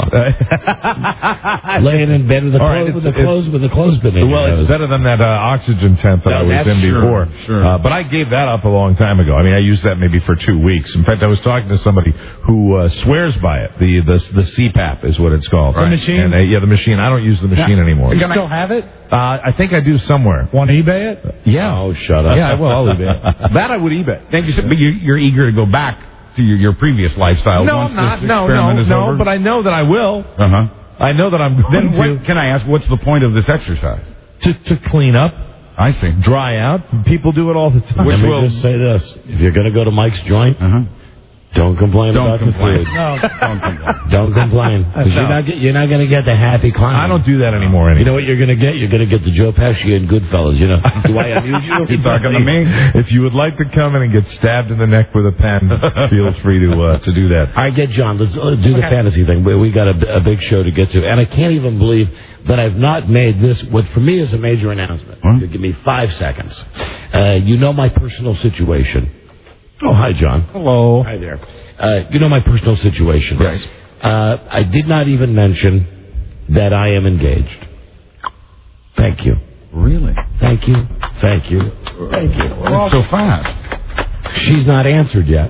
Laying in bed with the right, clothes with the clothes with the clothespin in Well, your it's better than that uh, oxygen tent that no, I was in sure, before. Sure. Uh, but I gave that up a long time ago. I mean, I used that maybe for two weeks. In fact, I was talking to somebody who uh, swears by it. The the the C PAP is what it's called. The right. machine. And, uh, yeah, the machine. I don't use the machine yeah. anymore. You still have it? Uh, I think I do somewhere. Want to eBay it? Yeah. Oh, shut up. Yeah, I will. I'll eBay it. That I would eBay. Thank you, sir. But you, you're eager to go back to your, your previous lifestyle. No, once I'm not. This no, experiment no, is no. over? But I know that I will. Uh huh. I know that I'm going then to. What, can I ask, what's the point of this exercise? To to clean up. I see. Dry out. People do it all the time. Let me will, just say this: if you're going to go to Mike's joint, uh-huh. don't complain don't about complain. the food. No, don't complain. Don't complain. Because No. you're not get, you're not going to get the happy clown. I don't do that anymore. Anymore. You know what you're going to get? You're going to get the Joe Pesci and Goodfellas. You know? Do I amuse you? You're talking to me? If you would like to come in and get stabbed in the neck with a pen, feel free to uh, to do that. All right, get John. Let's uh, do the Okay. fantasy thing. We, we got a, a big show to get to, and I can't even believe that I've not made this. What for me is a major announcement. Huh? You give me five seconds. Uh, you know my personal situation. Oh, hi, John. Hello. Hi there. Uh, you know my personal situation. Right. Uh, I did not even mention that I am engaged. Thank you. Really? Thank you. Thank you. Thank you. That's so fast. She's not answered yet.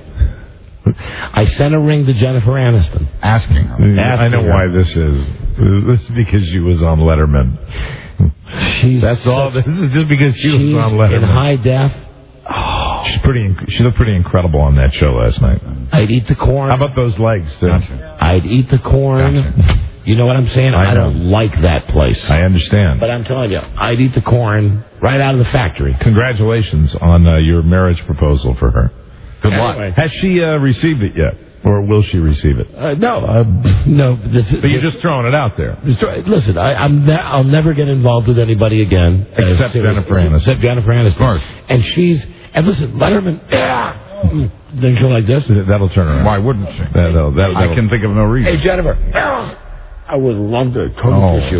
I sent a ring to Jennifer Aniston. Asking her. Asking I know her. why this is. This is because she was on Letterman. She's That's all. This is just because she she's was on Letterman. in high def. Oh, she's pretty. inc- She looked pretty incredible on that show last night. I'd eat the corn. How about those legs, too? Gotcha. I'd eat the corn. Gotcha. You know what I'm saying? I I, know. don't like that place. I understand. But I'm telling you, I'd eat the corn right out of the factory. Congratulations on uh, your marriage proposal for her. Good Anyway. luck. Has she uh, received it yet, or will she receive it? Uh, no, uh, no. This, But you're just throwing it out there. Listen, I, I'm ne- I'll never get involved with anybody again. uh, Except seriously. Jennifer Aniston. Except Jennifer Aniston. Of course. And she's, and listen, Letterman, yeah, then she'll like this. That'll turn around. Why wouldn't she? That'll, that'll, I can think of no reason. Hey, Jennifer, I would love to tongue Oh. kiss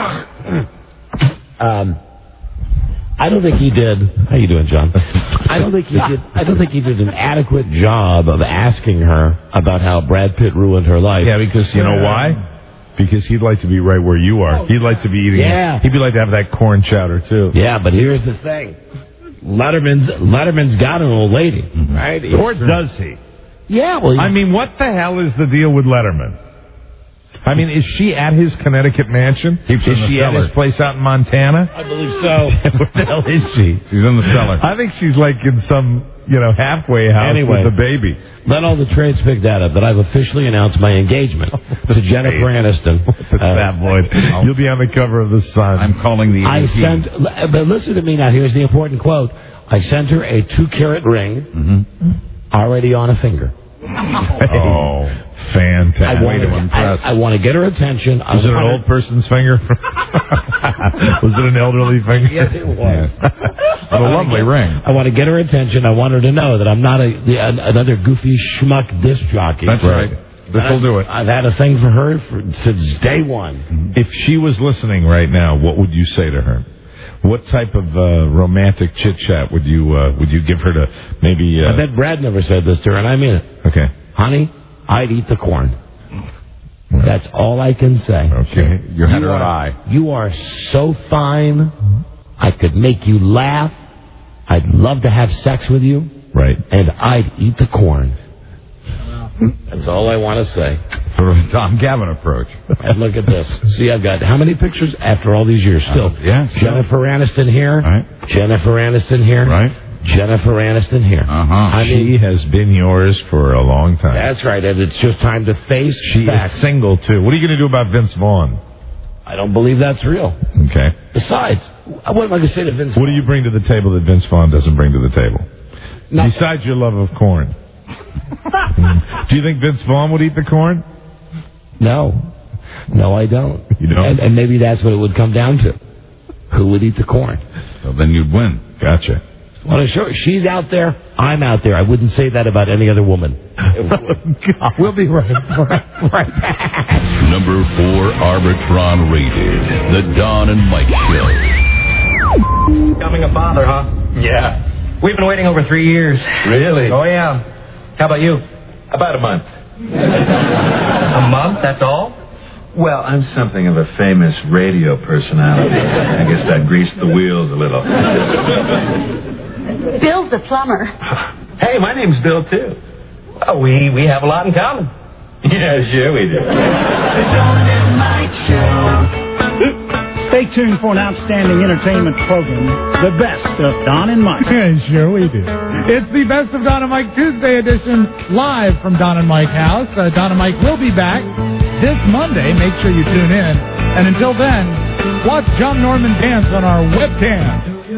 you. um, I don't think he did. How you doing, John? I don't think he did. I don't think he did an adequate job of asking her about how Brad Pitt ruined her life. Yeah, because you know why? Because he'd like to be right where you are. He'd like to be eating. Yeah. He'd be like to have that corn chowder too. Yeah, but here's the thing: Letterman's Letterman's got an old lady, Mm-hmm. right? Or does he? Yeah. Well, he, I mean, what the hell is the deal with Letterman? I mean, is she at his Connecticut mansion? Keeps her Is in the she at cellar. his place out in Montana? I believe so. Where the hell is she? She's in the cellar. I think she's like in some, you know, halfway house Anyway. with the baby. Let all the trades pick that up. That I've officially announced my engagement to Jennifer Aniston. The Uh, tabloid. You'll be on the cover of the Sun. I'm calling the I A P. sent, but listen to me now. Here's the important quote. I sent her a two-carat ring, Mm-hmm. already on a finger. Oh, fantastic. I want Way to to, impress. I, I want to get her attention. I Was it an want old person's finger? Was it an elderly finger? Yes, it was. a lovely ring. I want to get her attention. I want her to know that I'm not a, the, another goofy schmuck disc jockey. That's right. This will do it. I've had a thing for her for, since day one. If she was listening right now, what would you say to her? What type of uh, romantic chit chat would you uh, would you give her to maybe? Uh... I bet Brad never said this to her, and I mean it. Okay, honey, I'd eat the corn. Right. That's all I can say. Okay, you had her are, eye. You are so fine. I could make you laugh. I'd love to have sex with you. Right, and I'd eat the corn. That's all I want to say. For a Tom Gavin approach. And look at this. See, I've got how many pictures after all these years? Still. Uh, yeah. Jennifer Aniston here. Right. Jennifer Aniston here. Right. Jennifer Aniston here. Uh-huh. I she mean, has been yours for a long time. That's right. And it's just time to face She facts. is single, too. What are you going to do about Vince Vaughn? I don't believe that's real. Okay. Besides, what am I going to say to Vince What Vaughn? do you bring to the table that Vince Vaughn doesn't bring to the table? Nothing. Besides your love of corn. Do you think Vince Vaughn would eat the corn? No. No, I don't. You don't? And, and maybe that's what it would come down to. Who would eat the corn? So then you'd win. Gotcha. Well, sure, she's out there. I'm out there. I wouldn't say that about any other woman. We'll be right, right, right back. Number four Arbitron rated. The Don and Mike Show. Becoming a father, huh? Yeah. We've been waiting over three years. Really? Oh, yeah. How about you? About a month. A month, that's all? Well, I'm something of a famous radio personality. I guess that greased the wheels a little. Bill's the plumber. Hey, my name's Bill, too. Well, we, we have a lot in common. Yeah, sure we do. Stay tuned for an outstanding entertainment program, the best of Don and Mike. Yeah, sure we do. It's the Best of Don and Mike Tuesday edition, live from Don and Mike House. Uh, Don and Mike will be back this Monday. Make sure you tune in. And until then, watch John Norman dance on our webcam.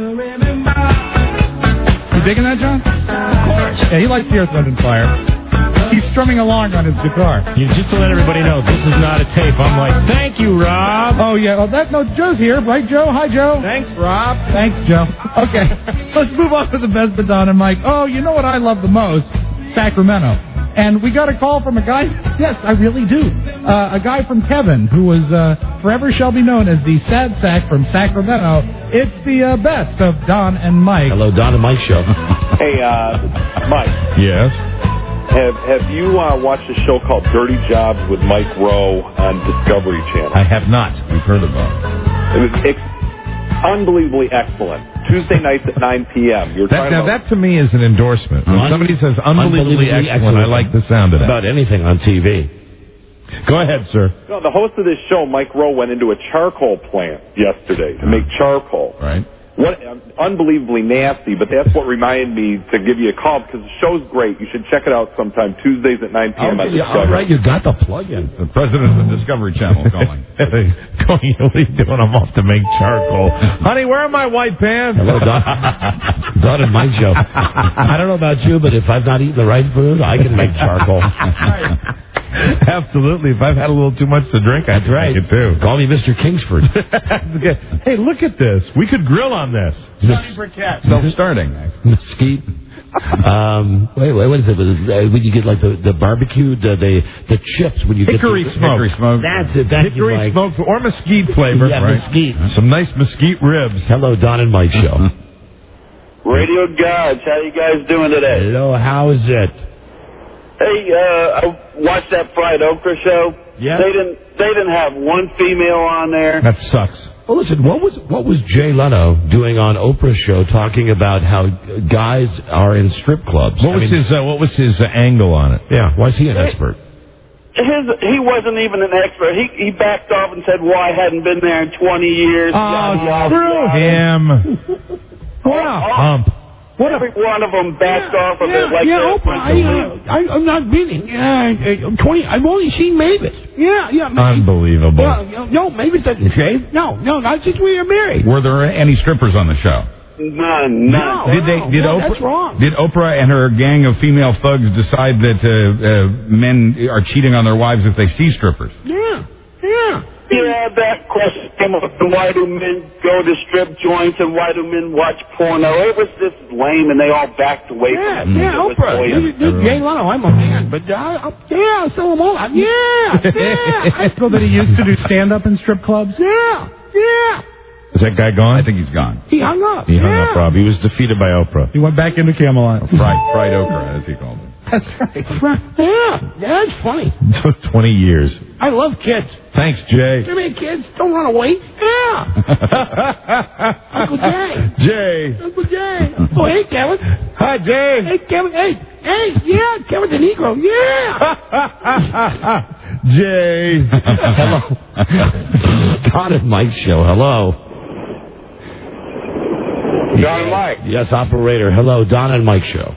You digging that, John? Of course. Yeah, he likes the Earth, Wind and Fire. He's strumming along on his guitar. You, just to let everybody know, this is not a tape. I'm like, thank you, Rob. Oh, yeah. Well, that, no, Joe's here. Right, Joe? Hi, Joe. Thanks, Rob. Thanks, Joe. Okay. Let's move on to the Best of Don and Mike. Oh, you know what I love the most? Sacramento. And we got a call from a guy. Yes, I really do. Uh, a guy from Kevin, who was uh, forever shall be known as the Sad Sack from Sacramento. It's the uh, Best of Don and Mike. Hello, Don and Mike show. Hey, uh, Mike. Yes? Have Have you uh, watched a show called Dirty Jobs with Mike Rowe on Discovery Channel? I have not. We've heard about it. It was ex- unbelievably excellent. Tuesday nights at nine p.m. You're That, now, about... that to me is an endorsement. When Un- somebody says unbelievably, unbelievably excellent, excellent, I like the sound of that. About anything on T V. Go ahead, sir. No, the host of this show, Mike Rowe, went into a charcoal plant yesterday to make charcoal. Right. What unbelievably nasty, but that's what reminded me to give you a call because the show's great. You should check it out sometime. Tuesdays at nine p.m. Oh, on yeah, all Discovery. right, you got the plug-in. The president of the Discovery Channel calling. Going, what are you doing? I'm off to make charcoal. Honey, where are my white pants? Hello, Don. Don and Mike show. I don't know about you, but if I've not eaten the right food, I can make charcoal. Absolutely. If I've had a little too much to drink, I can right. make it too. Call me Mister Kingsford. Hey, look at this. We could grill on this. Johnny Briquette. Self-starting. Mesquite. Um, wait, wait, what is it? Uh, When you get like the, the barbecued, uh, the the chips, when you Hickory get the, smoke. Hickory smoke. That's it. Thank Hickory you, Mike. smoke or mesquite flavor. Yeah, right? mesquite. Some nice mesquite ribs. Hello, Don and Mike show. Radio Gods, how you guys doing today? Hello, how is it? Hey, uh, I watched that Fried Okra show. Yeah. They didn't. They didn't have one female on there. That sucks. Well, listen, what was what was Jay Leno doing on Oprah's show talking about how guys are in strip clubs? What was I mean, his uh, What was his uh, angle on it? Yeah, why is he an expert? His, he wasn't even an expert. He he backed off and said, "Well, I hadn't been there in twenty years." Oh, yada, yada, screw yada. him! What a hump! What Every one of them backed off of yeah, it like yeah, that. Oprah, I, uh, I, I'm not meaning. Uh, uh, twenty. I've only seen Mavis. Yeah, yeah. Unbelievable. Yeah, no, Mavis doesn't shave. No, no, not since we were married. Were there any strippers on the show? None, none. No, Did they? no, Did no, Oprah? that's wrong. Did Oprah and her gang of female thugs decide that uh, uh, men are cheating on their wives if they see strippers? Yeah, yeah. Yeah, that question came up. Why do men go to strip joints and why do men watch porno? It was just lame, and they all backed away Yeah, from it. yeah, It was Oprah. buoyant. You, you, Jay Leno, I'm a man, but uh, uh, yeah, so am I. Yeah, yeah, So that he used to do stand-up in strip clubs? yeah, yeah. Is that guy gone? I think he's gone. He hung up. He hung yeah. up, Rob. He was defeated by Oprah. He went back into Camelot. Fried, fried okra, as he called it. That's right. Yeah, yeah, that's funny. twenty years. I love kids. Thanks, Jay. Come here, kids. Don't run away. Yeah. Uncle Jay. Jay. Uncle Jay. Oh, hey, Kevin. Hi, Jay. Hey, Kevin. Hey, hey, yeah, Kevin the Negro. Yeah. Jay. Hello. Don and Mike show. Hello. Don and Mike. Yes, operator. Hello, Don and Mike show.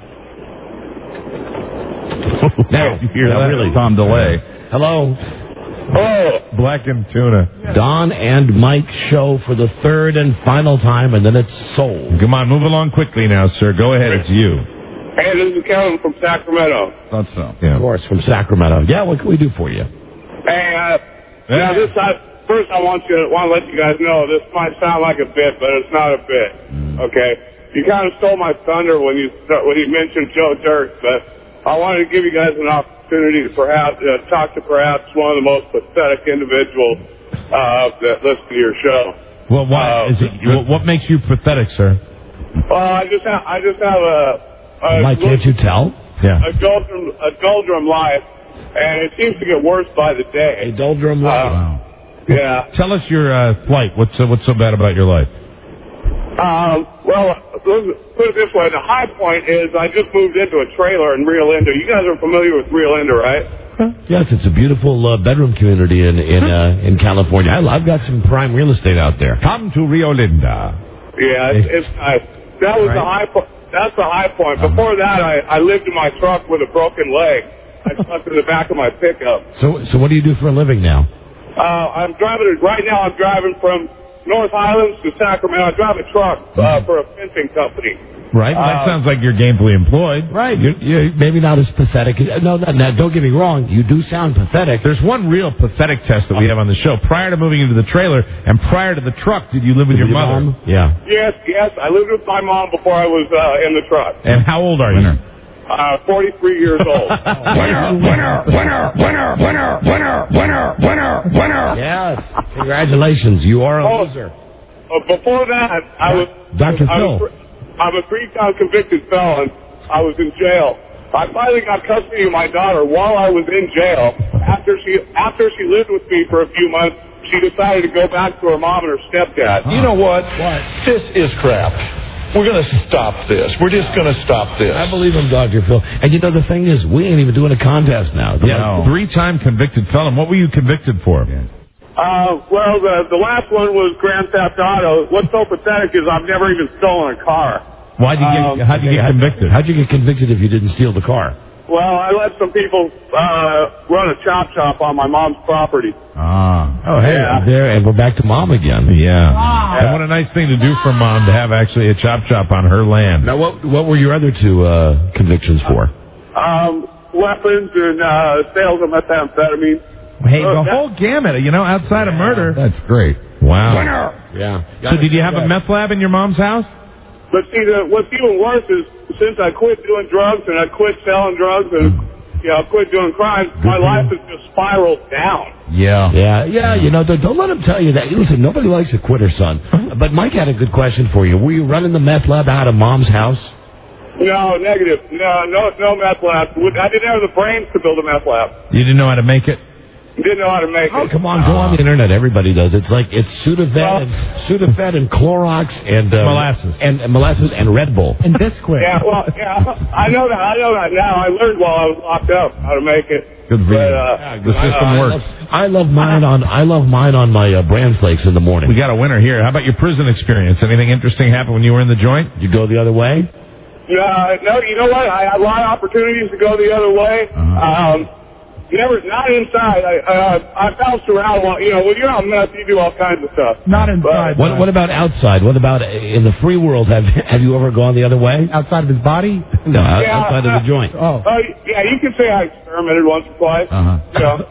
Now, you hear that? Really? It's on delay. Hello. Oh, Black and tuna. Don and Mike show for the third and final time, and then it's sold. Come on, move along quickly now, sir. Go ahead. It's you. hey, this is Kevin from Sacramento. Thought so. Yeah. Of course, from Sacramento. Yeah, what can we do for you? Hey, uh, now this I, first I want you want to let you guys know this might sound like a bit, but it's not a bit. Okay, you kind of stole my thunder when you start, when you mentioned Joe Dirt, but I wanted to give you guys an opportunity to perhaps uh, talk to perhaps one of the most pathetic individuals uh, that listen to your show. Well, why? Uh, Is it, what, what makes you pathetic, sir? Well, I just have I just have a, a Mike, can't you tell? Yeah. a doldrum a doldrum life, and it seems to get worse by the day. A doldrum life. Uh, yeah. Tell us your uh, plight. What's uh, what's so bad about your life? Um, well, put it this way. The high point is I just moved into a trailer in Rio Linda. You guys are familiar with Rio Linda, right? Yes, it's a beautiful uh, bedroom community in in uh, in California. I, I've got some prime real estate out there. Come to Rio Linda. Yeah, it's, it's nice. That was Right. the high point. That's the high point. Before that, I, I lived in my truck with a broken leg. I slept in the back of my pickup. So, so what do you do for a living now? Uh, I'm driving, right now I'm driving from North Highlands to Sacramento. I drive a truck uh, for a fencing company. Right. Uh, that sounds like you're gainfully employed. Right. You're, you're maybe not as pathetic. as- No, no, no, don't get me wrong. You do sound pathetic. There's one real pathetic test that we have on the show. Prior to moving into the trailer and prior to the truck, did you live with your mother? mom? Yeah. Yes, yes, I lived with my mom before I was uh, in the truck. And how old are you? Uh, forty-three years old. Winner, winner, winner, winner, winner, winner, winner, winner, winner. Yes. Congratulations. You are a Oh. loser. Uh, before that, I was Doctor I was, Phil. I'm a three-time convicted felon. I was in jail. I finally got custody of my daughter while I was in jail. After she after she lived with me for a few months, she decided to go back to her mom and her stepdad. You know what? What? This is crap. We're going to stop this. We're just going to stop this. I believe him, Doctor Phil. And you know, the thing is, we ain't even doing a contest now. Yeah. Three-time convicted felon. What were you convicted for? Uh, well, the the last one was Grand Theft Auto. What's so pathetic is I've never even stolen a car. Why'd you get? Um, how'd you get convicted? How'd you get convicted if you didn't steal the car? Well, I let some people uh, run a chop shop on my mom's property. Ah. Oh, hey, Yeah. there, and we're back to mom again. Yeah. Ah. And what a nice thing to do for mom to have actually a chop shop on her land. Now, what what were your other two uh, convictions for? Um, weapons and uh, sales of methamphetamine. Hey, Uh, the that- whole gamut, you know, outside of murder. That's great. Wow. Yeah. So did you have a meth lab in your mom's house? But see, the, what's even worse is since I quit doing drugs and I quit selling drugs and you know quit doing crimes, my life has just spiraled down. Yeah. Yeah, yeah, you know, don't, don't let him tell you that. Listen, nobody likes a quitter, son. But Mike had a good question for you. Were you running the meth lab out of mom's house? No, negative. No, no, no meth lab. I didn't have the brains to build a meth lab. You didn't know how to make it? Didn't know how to make Oh, it. come on, go on the internet. Everybody does. It's like it's Sudafed, and, Sudafed and Clorox and uh, Molasses. and, and molasses and Red Bull. And Bisquick. Yeah, well, yeah, I know that. I know that now. I learned while I was locked up how to make it. Good for But, you. uh, The system I works. love, I love mine on I love mine on my uh, bran flakes in the morning. We got a winner here. How about your prison experience? Anything interesting happen when you were in the joint? You go the other way? Uh, no, you know what? I had a lot of opportunities to go the other way. Um, Never, not inside. I uh, I bounced around. While, you know, when you're on meth, you do all kinds of stuff. Not inside. What, what about outside? What about in the free world? Have Have you ever gone the other way? Outside of his body? No, Yeah, outside uh, of the joint. Oh. Uh, yeah, you could say I experimented once or twice. Uh-huh. You know.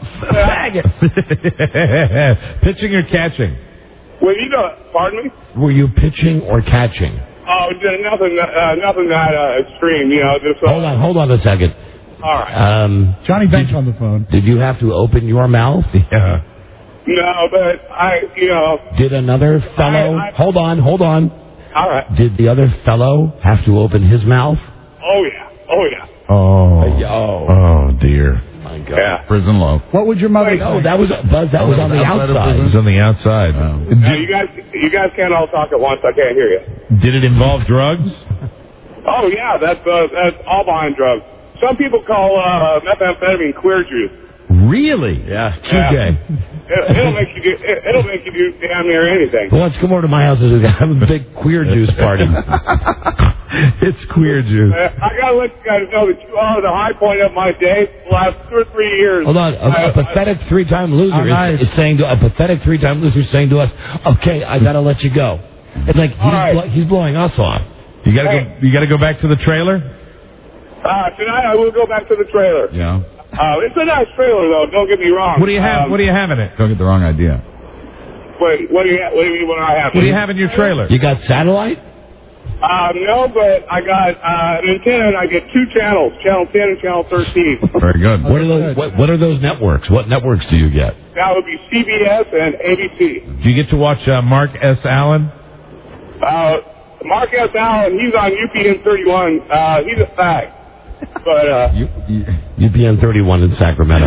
Yeah. Pitching or catching? Well, you know, pardon me? Were you pitching or catching? Oh, nothing, uh, nothing that uh, extreme. You know, just. Uh, Hold on, hold on a second. All right. Um, Johnny Bench on the phone. Did you have to open your mouth? Yeah. No, but I, you know. Did another fellow? I, I, hold on, hold on. All right. Did the other fellow have to open his mouth? Oh yeah. Oh yeah. Oh. Oh. Oh dear. My God. Yeah. Prison low. What would your mother? No, that was Buzz. That was on the It outside. was on the outside. Now, you guys, you guys can't all talk at once. I can't hear you. Did it involve drugs? Oh yeah, that's uh, that's all behind drugs. Some people call uh, methamphetamine queer juice. Really? Yeah. Q J. It, it'll make you do. It, it'll make you do damn near anything. Well, let's come over to my house and have a big queer juice party. It's queer juice. Uh, I gotta let you guys know that you are the high point of my day. The last two or three years. Hold on. A, I, a pathetic I, three-time loser Oh, nice. is, is saying to a pathetic three-time loser is saying to us, "Okay, I gotta let you go." It's like he's, right. blo- he's blowing us off. You gotta Hey. go. You gotta go back to the trailer. uh, tonight I will go back to the trailer. Yeah. Uh, it's a nice trailer though. Don't get me wrong. What do you have? Um, What do you have in it? Don't get the wrong idea. Wait, what do you what do you mean? What do I have? What do you have in your trailer? You got satellite? Uh, no, but I got uh, an antenna and I get two channels, channel ten and channel thirteen. Very good. What are those? What, what are those networks? What networks do you get? That would be C B S and A B C. Do you get to watch uh, Mark S. Allen? Uh, Mark S. Allen, he's on U P N thirty-one. Uh, he's a fag. But, uh, U P N thirty-one in Sacramento.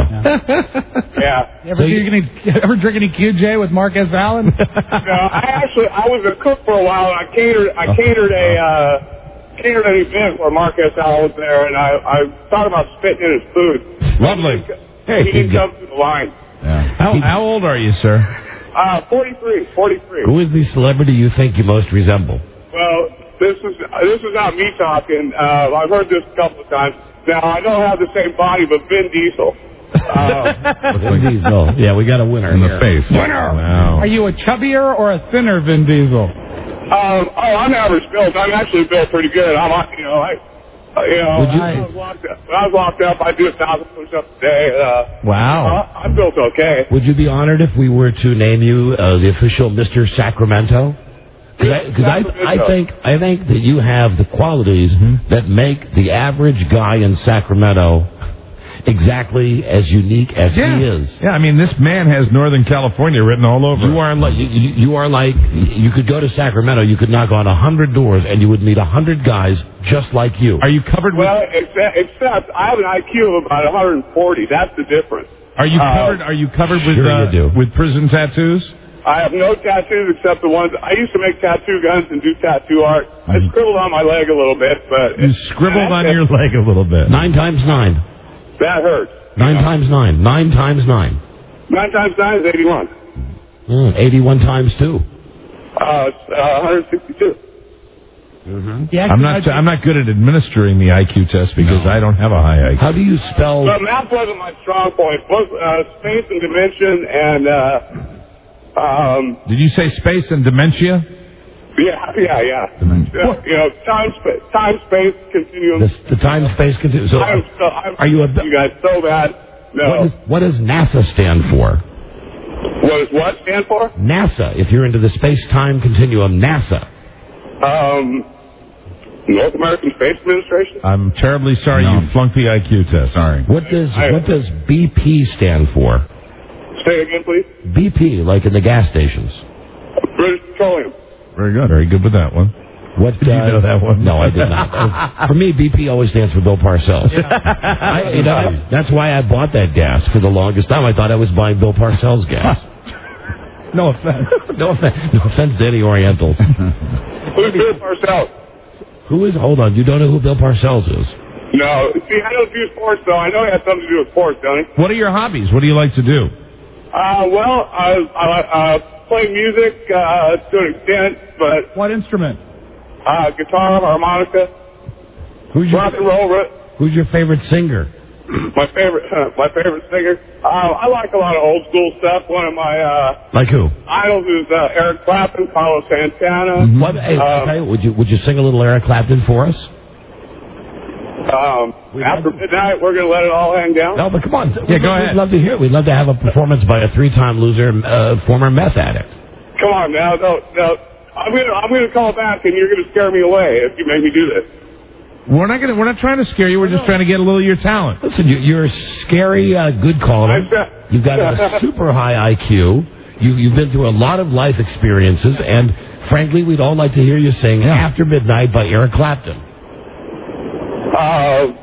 yeah. Ever, do you any, ever drink any Q J with Mark S. Allen? No, I actually, I was a cook for a while, and I catered, I catered a, uh, catered an event where Mark S. Allen was there, and I, I thought about spitting in his food. Lovely. Hey, he didn't come through the line. Yeah. How, how old are you, sir? Uh, forty-three, forty-three. Who is the celebrity you think you most resemble? Well, this is this is not me talking. Uh, I've heard this a couple of times. Now, I don't have the same body, but Vin Diesel. Uh, Vin Diesel. Yeah, we got a winner In here. the face. Winner! Wow. Are you a chubbier or a thinner Vin Diesel? um, oh, I'm average built. I'm actually built pretty good. I'm, uh, you know, I, uh, you know, Would you- when I was locked up, when I was locked up, I do a thousand push-ups a day. Uh, Wow. uh, I'm built okay. Would you be honored if we were to name you uh, the official Mister Sacramento? Because I, 'cause I, I think I think that you have the qualities that make the average guy in Sacramento exactly as unique as Yeah. he is. Yeah, I mean, this man has Northern California written all over. You are like you, you you are like you could go to Sacramento, you could knock on a hundred doors, and you would meet a hundred guys just like you. Are you covered with? Well, except, except I have an I Q of about one hundred forty. That's the difference. Are you Uh, covered? Are you covered with Sure uh, you do. with prison tattoos? I have no tattoos except the ones I used to make tattoo guns and do tattoo art. I scribbled on my leg a little bit, but You scribbled on your leg a little bit. Nine times nine. that hurts. Nine times nine. Nine times nine. Nine times nine is eighty-one. Mm, Eighty-one times two. Uh, it's uh, one hundred sixty-two. Yeah, I'm not. I'm not good at administering the I Q test because I don't have a high I Q. How do you spell? But math wasn't my strong point. Both uh, space and dimension, and uh, um, Did you say space and dementia? yeah, yeah, yeah. Uh, you know, time, spa- time, space, continuum. The, the time space continuum. So, I'm so, I'm are you a? you guys so bad? No. What, is, what does NASA stand for? What does what stand for? NASA. If you're into the space-time continuum, NASA. Um, North American Space Administration. I'm terribly sorry No. you flunked the I Q test. Sorry. What does I- what does B P stand for? Say it again, please. B P, like in the gas stations. British Petroleum. Very good. Very good with that one. What Did you does, know that one? No, I did not. For me, B P always stands for Bill Parcells. I, you know, that's why I bought that gas for the longest time. I thought I was buying Bill Parcells gas. no offense. No offense. No offense to any Orientals. Who's Bill Parcells? Who is? Hold on. You don't know who Bill Parcells is? No. See, I don't do sports, though. I know it has something to do with sports, don't it? What are your hobbies? What do you like to do? Uh, well, I, I uh, play music uh, to an extent, but What instrument? uh, guitar, harmonica, Who's your rock and roll. ri- Who's your favorite singer? my favorite, uh, my favorite singer. Uh, I like a lot of old school stuff. One of my uh, Like who? idols is uh, Eric Clapton, Carlos Santana. Mm-hmm. What, hey, um, okay, would you would you sing a little Eric Clapton for us? Um, after midnight, we're going to let it all hang down. No, but come on. Yeah, go ahead. We'd love to hear it. We'd love to have a performance by a three-time loser, uh, former meth addict. Come on now, no, no. I'm going to I'm going to call back, and you're going to scare me away if you make me do this. We're not gonna. We're not trying to scare you. We're just trying to get a little of your talent. Listen, you, you're a scary, uh, good caller. You've got a super high I Q. You, you've been through a lot of life experiences, and frankly, we'd all like to hear you sing yeah. "After Midnight" by Eric Clapton. Uh,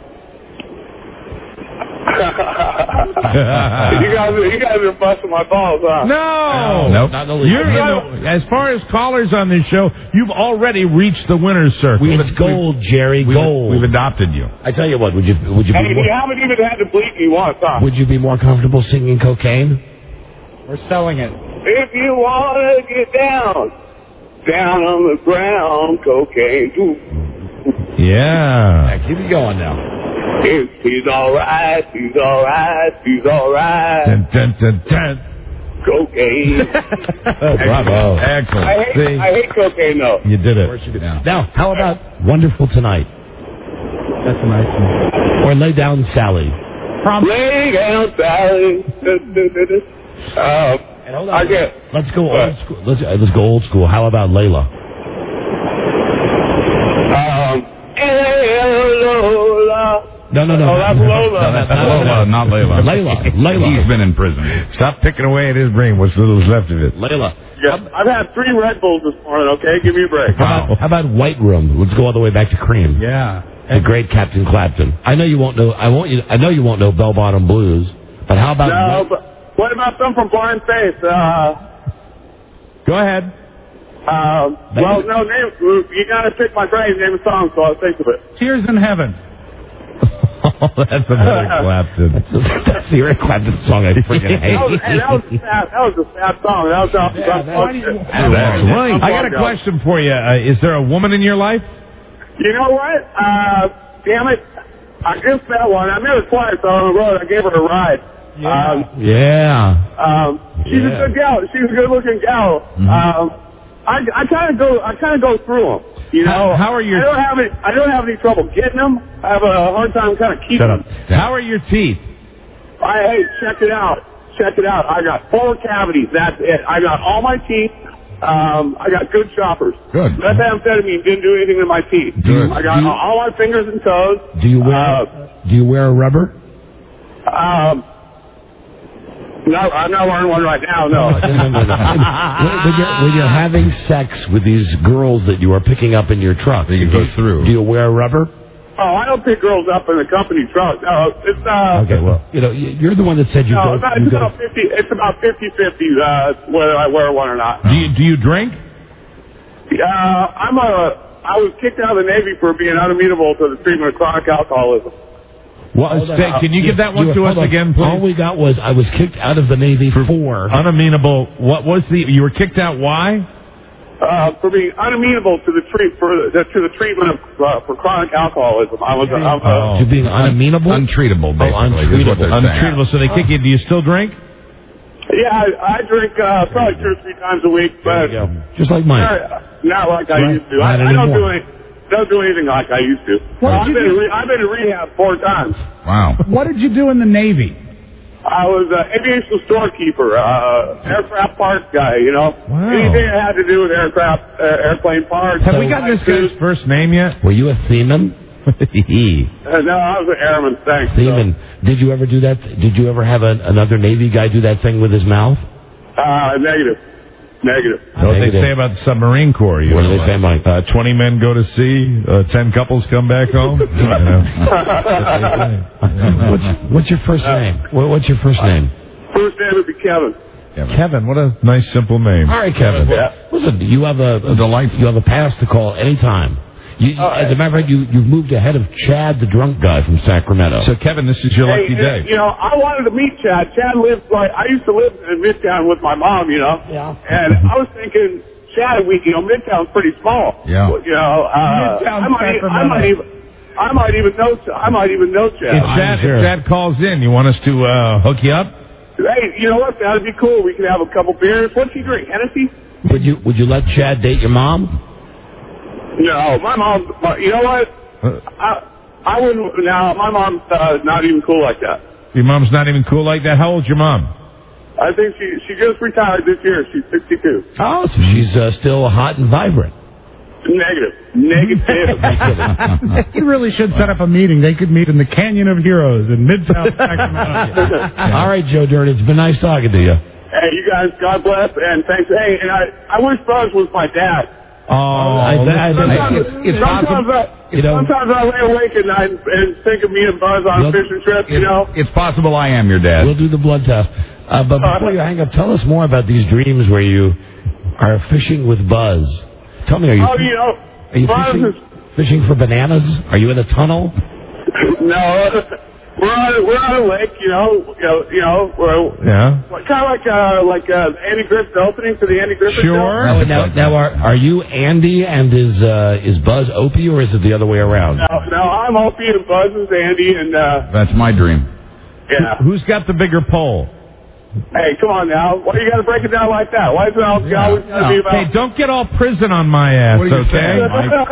you guys, you guys are busting my balls, huh? No, nope. Not the least. You're, you know, as far as callers on this show, you've already reached the winner's circle. It's gold, Jerry, we've, gold. We've adopted you. I tell you what, would you would you? Hey, be more, you haven't even had to bleep me once, huh? Would you be more comfortable singing cocaine? We're selling it. If you want to get down, down on the ground, cocaine. Ooh. Yeah. yeah. Keep it going now. He's, he's all right, he's all right, he's all right. Dun, dun, dun, dun. Cocaine. Oh, bravo. Excellent. I hate, See? I hate cocaine, though. You did it. Of course you did. Now, how about Wonderful Tonight? That's a nice one. Or Lay Down Sally? Prom- Lay Down Sally. um, and hold on. I get, let's go old school. Let's, uh, let's go old school. How about Layla? Um, Lola. No, no, no. Oh, that's Lola. No, that's not Lola, not Layla. Layla. Layla. He's been in prison. Stop picking away at his brain. What's little's left of it? Layla. Yeah, I've had three Red Bulls this morning, okay? Give me a break. How about, how about White Room? Let's go all the way back to Cream. Yeah. The great Captain Clapton. I know you won't know. I won't. I know you won't know Bell Bottom Blues. But how about? No, but what about some from Blind Faith? Uh, go ahead. Um, well, no, name. You gotta pick my brain. Name a song, so I'll think of it. Tears in Heaven. Oh, that's another Clapton. That's, that's the Eric Clapton song I freaking hate. That was, hey, that was a sad. That was a sad song. That was off. Yeah, that's that's right. I got a question for you. Uh, is there a woman in your life? You know what? Uh, damn it. I just met one. I met her twice on the road. I gave her a ride. Yeah. Um, yeah. Um, she's yeah. a good gal. She's a good-looking gal. Mm-hmm. Um, I, I kind of go. I kind of go through them. You know. How, how are your? I don't have any. I don't have any trouble getting them. I have a hard time kind of keeping Shut up. them. How are your teeth? I hey, check it out. Check it out. I got four cavities. That's it. I got all my teeth. Um, I got good choppers. Good. Methamphetamine didn't do anything to my teeth. Good. I got you, all my fingers and toes. Do you wear? Uh, do you wear a rubber? Um. No, I'm not wearing one right now, no. no, no, no, no. when, when, you're, when you're having sex with these girls that you are picking up in your truck, you can go through. Do you wear a rubber? Oh, I don't pick girls up in the company truck. No, it's uh. Okay, well, you know, you're the one that said you no, go. It's, not, you it's go. about fifty. It's about fifty-fifty uh, whether I wear one or not. Do you do you drink? Uh, I'm a. I was kicked out of the Navy for being unamenable to the treatment of chronic alcoholism. Well, say, can you give that one you, to us on. again, please? All we got was I was kicked out of the Navy for, for unamenable. What was the? You were kicked out? Why? Uh, for being unamenable to the treat for the, to the treatment of uh, for chronic alcoholism. I was. I'm, uh, oh. To being unamenable, untreatable, basically. Oh, untreatable. untreatable. So they kick you. Do you still drink? Yeah, I, I drink uh, probably two or three times a week, but just like mine. Not, not like I right. used to. I, I don't do any. Don't do anything like I used to. Well, I've, been in re- I've been in rehab four times. Wow. What did you do in the Navy? I was an aviation storekeeper, uh, aircraft parts guy, you know. Wow. Anything that had to do with aircraft, uh, airplane parts. Have we got this guy's first name yet? Were you a seaman? uh, no, I was an airman, thanks. Seaman. So. Did you ever do that? Did you ever have a, another Navy guy do that thing with his mouth? Uh, negative. Negative. You know what they say about the submarine corps? You what know, do they say, Mike? Uh, Twenty men go to sea, uh, ten couples come back home. You know. what's, what's your first name? What's your first name? First name would be Kevin. Kevin. Kevin, what a nice simple name. All right, Kevin. Yeah. Listen, you have a, a delightful. You have a pass to call anytime. You, oh, as a matter of fact, you you've moved ahead of Chad, the drunk guy from Sacramento. So, Kevin, this is your hey, lucky day. You know, I wanted to meet Chad. Chad lives like I used to live in Midtown with my mom. You know. Yeah. And I was thinking, Chad, we you know, Midtown's pretty small. Yeah. You know, uh, Midtown, I might, I might even. I might even know. I might even know Chad. If Chad, sure. if Chad calls in, you want us to uh, hook you up? Hey, you know what? That'd be cool. We can have a couple beers. What's he drink? Hennessy? Would you Would you let Chad date your mom? No, my mom. My, you know what? I I wouldn't. Now my mom's uh, not even cool like that. Your mom's not even cool like that? How old's your mom? I think she she just retired this year. She's sixty-two. Oh, so she's uh, still hot and vibrant. Negative. Negative. You really should set up a meeting. They could meet in the Canyon of Heroes in Midtown Sacramento. All right, Joe Dirt, it's been nice talking to you. Hey, you guys, God bless, and thanks. Hey, and I I wish Buzz was my dad. Oh, I, I, I, sometimes, it's, it's sometimes, possible. I, You know, sometimes I lay awake at night and, and think of me and Buzz on a fishing trip, you It's, know? it's possible I am your dad. we'll do the blood test. Uh, but before you hang up, tell us more about these dreams where you are fishing with Buzz. Tell me, are you, Oh, you know, are you Buzz fishing, is... fishing for bananas? Are you in a tunnel? No, we're on, a, we're on a lake, you know, you know, you know we're Yeah. kind of like uh, like uh, Andy Griffith opening to the Andy Griffith Sure. show. Now, now, now are, are you Andy and is uh, is Buzz Opie, or is it the other way around? No, no, I'm Opie and Buzz is Andy, and uh, That's my dream. yeah. Who's got the bigger pole? Hey, come on now, why you got to break it down like that? Why is it always Yeah. always got to be about? Hey, don't get all prison on my ass, What are you okay? saying,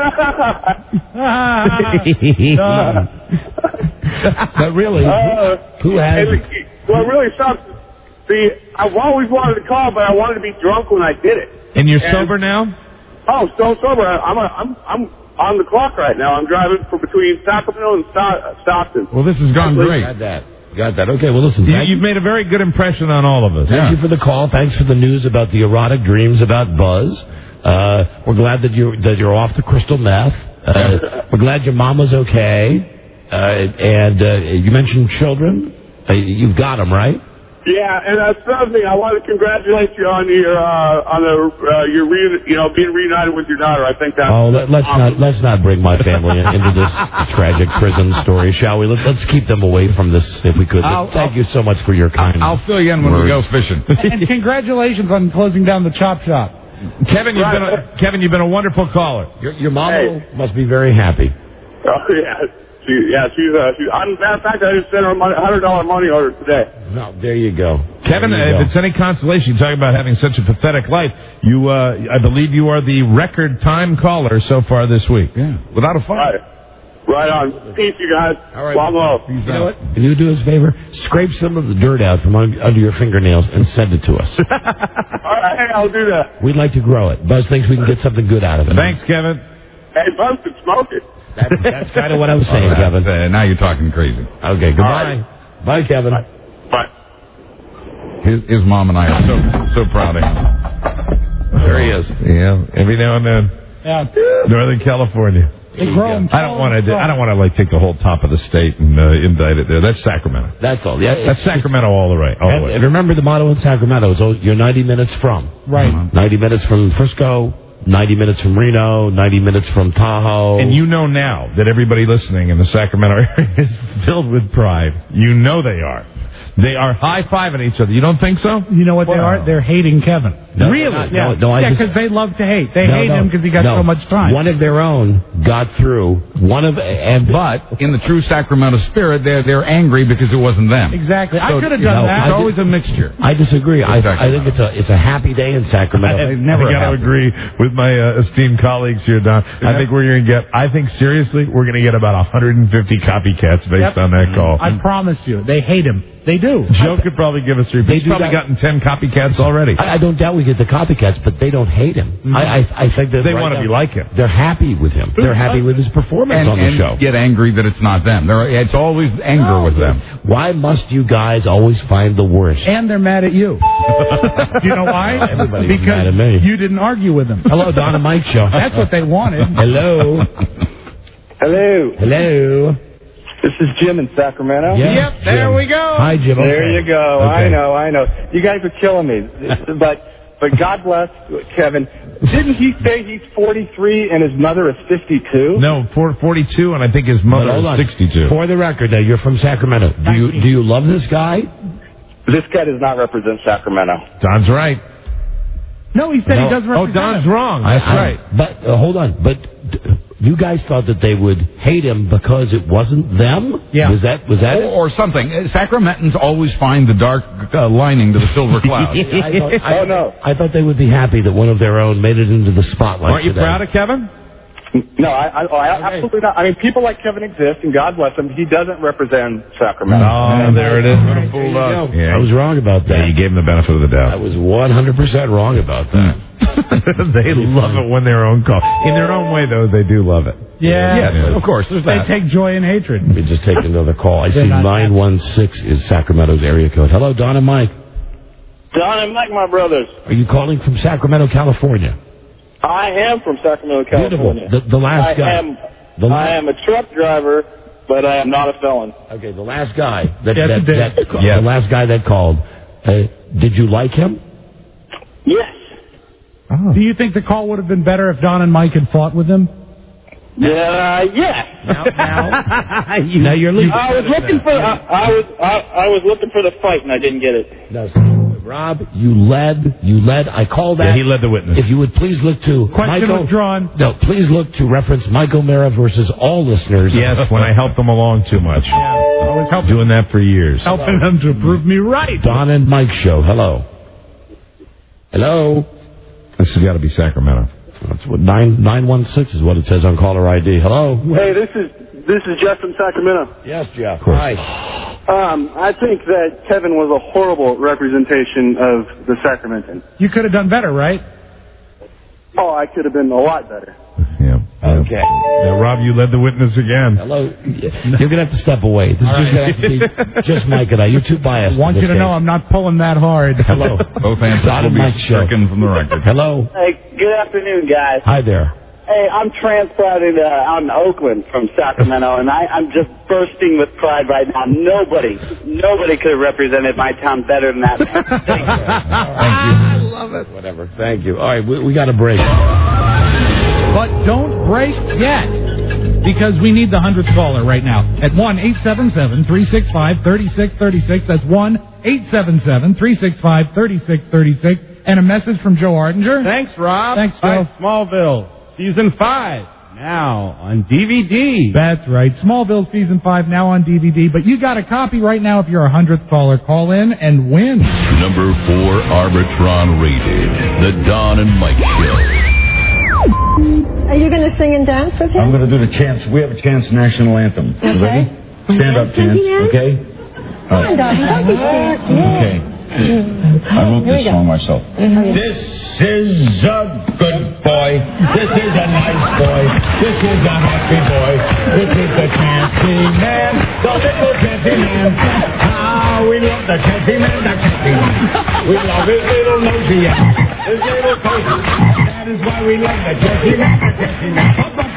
But really, Uh, who has? and the- well, it really sucks. See, I've always wanted to call, but I wanted to be drunk when I did it. And you're And- sober now? Oh, so sober. I'm a, I'm I'm on the clock right now. I'm driving for between Sacramento and Sto- Stockton. Well, this has gone great. Got that. Got that. Okay, well, listen. You, Thank, you've made a very good impression on all of us. thank you for the call. Thanks for the news about the erotic dreams about Buzz. Uh, we're glad that you're that you're off the crystal meth. Uh, we're glad your mama's okay. Uh, and uh, you mentioned children. Uh, you've got them, right? Yeah, and that's another thing. I want to congratulate you on your uh, on the uh, your re- you know being reunited with your daughter. I think that's Oh, let, let's awesome. not let's not bring my family in- into this tragic prison story, shall we? Let, let's keep them away from this if we could. I'll- Thank I'll- you so much for your kind. I'll fill you in when we go words. fishing. And congratulations on closing down the chop shop. Kevin, you've been a, Kevin, you've been a wonderful caller. Your, your mama Hey. must be very happy. Oh yeah, she yeah she's uh, she. I'm, matter of fact, I just sent her a hundred dollar money order today. No, there you go. Kevin, There you uh, go. if it's any consolation, you talk about having such a pathetic life. You, uh, I believe you are the record time caller so far this week. Yeah. Without a fight. Right, right on. Peace, you guys. All right. Long love. You know what? Can you do us a favor? Scrape some of the dirt out from un- under your fingernails and send it to us. All right, hey, I'll do that. We'd like to grow it. Buzz thinks we can get something good out of it. Thanks, Kevin. Hey, Buzz could smoke it. That, that's kind of what I was saying, All right, Kevin. uh, now you're talking crazy. Okay, goodbye. All right. Bye, Kevin. Bye. His, his mom and I are so so proud of him. There he is. Yeah, every now and then. Yeah. Northern California. They grow them I don't want to. tall. I don't want to like take the whole top of the state and uh, indict it there. That's Sacramento. That's all. Yeah, That's Sacramento all the way. All the And, way. and remember the motto in Sacramento is oh, you're ninety minutes from. Right. ninety minutes from Frisco, ninety minutes from Reno, ninety minutes from Tahoe. And you know now that everybody listening in the Sacramento area is filled with pride. You know they are. They are high-fiving each other. You don't think so? You know what they Wow. are? They're hating Kevin. No, really? they're not. Yeah, No, no, I yeah, just- because they love to hate. They No, hate no. him because he got No. so much time. One of their own got through. One of and But in the true Sacramento spirit, they're they're angry because it wasn't them. Exactly. I So, could have you done know, that. It's always a mixture. I disagree. I, I Sacramento. think it's a it's a happy day in Sacramento. I, I got to agree with my uh, esteemed colleagues here, Don. I think we're going to get, I think seriously, we're going to get about one hundred fifty copycats based Yep. on that call. I promise you, they hate him. They do. Joe could probably give us three. They He's do probably that- gotten ten copycats already. I, I don't doubt we get the copycats, but they don't hate him. I, I I think that They right wanna now, be like him. They're happy with him. They're happy with his performance And, on the and show. get angry that it's not them. They're, it's always anger with them. Why must you guys always find the worst? And they're mad at you. Do you know why? Everybody was because mad at me. you didn't argue with them. Hello, Don and Mike show. That's what they wanted. Hello. Hello. Hello. This is Jim in Sacramento. Yeah, Yep, there Jim. we go. Hi, Jim. There Okay. you go. Okay. I know, I know. You guys are killing me. but but God bless Kevin. Didn't he say he's forty-three and his mother is fifty-two? No, four forty-two, and I think his But mother hold is on. sixty-two. For the record, now you're from Sacramento. Do you do you love this guy? This guy does not represent Sacramento. Don's right. No, he said No. he doesn't Oh, represent Don's him. wrong. That's I- I- right. But uh, hold on. But d- You guys thought that they would hate him because it wasn't them? Yeah. Was that was that or, it? or something? Uh, Sacramentans always find the dark uh, lining to the silver cloud. I thought, I, Oh, no. I thought they would be happy that one of their own made it into the spotlight. Aren't you today. proud of Kevin? No, I, I, oh, I absolutely not. I mean, people like Kevin exist, and God bless him. He doesn't represent Sacramento. Oh, there it is. Would have fooled us. I was wrong about that. Yeah, you gave him the benefit of the doubt. I was one hundred percent wrong about that. They love it when their own call. In their own way, though, they do love it. Yeah. Yes, of course. There's They that. take joy in hatred. Let me just take another call. I They're see not nine one six is Sacramento's area code. Hello, Don and Mike. Don and Mike, my brothers. Are you calling from Sacramento, California? I am from Sacramento, California. Beautiful. The, the last I guy. am. The la- I am a truck driver, but I am not a felon. Okay, the last guy that, Yes, that, you did. that Yeah. the last guy that called. Uh, did you like him? Yes. Oh. Do you think the call would have been better if Don and Mike had fought with him? Yeah. Yes. Now, now, now you're leaving. I was looking for. I, I was. I, I was looking for the fight, and I didn't get it. No, so, Rob, you led. You led. I called that. Yeah, he led the witness. If you would please look to Question Michael. withdrawn. No, please look to reference Mike O'Mara versus all listeners. Yes, when I helped them along too much. Yeah, I was helping, Doing that for years. helping them to prove me right. Don and Mike show. Hello. Hello. This has got to be Sacramento. That's what nine nine one six is what it says on caller I D. Hello. Hey, this is this is Jeff from Sacramento. Yes, Jeff. Hi. Um, I think that Kevin was a horrible representation of the Sacramentan. You could have done better, right? Oh, I could have been a lot better. Yeah. Okay. Now, Rob, you led the witness again. Hello. You're gonna have to step away. This is just gonna have to be just Mike and I. You're too biased. I want in you this to know case. I'm not pulling that hard. Hello. Both answers Don will and be Mike show. stricken from the record. Hello. Hey, good afternoon, guys. Hi there. Hey, I'm transplanted uh, out in Oakland from Sacramento, and I, I'm just bursting with pride right now. Nobody, nobody could have represented my town better than that. Thank you. I love it. Whatever. Thank you. All right, we, we got a break. But don't break yet, because we need the hundredth caller right now at one eight seven seven, three six five, three six three six. That's one eight seven seven, three six five, three six three six. And a message from Joe Ardinger. Thanks, Rob. Thanks, By Joe. Smallville, season five, now on D V D. That's right. Smallville Season five now on D V D. But you got a copy right now if you're a hundredth caller. Call in and win. Number four Arbitron rated. The Don and Mike Show. Are you going to sing and dance with him? I'm going to do the chants. We have a chants national anthem. Okay. Ready? Stand up chants, okay? Come on, darling. Don't be scared. Okay. I wrote Here we this go. song myself. This is a good boy. This is a nice boy. This is a happy boy. This is the Chancy Man. The little Chancy Man. How we love the Chancy Man, the Chancy Man. We love his little nosy and his little cozy. That is why we love the Chancy Man, the Chancy Man.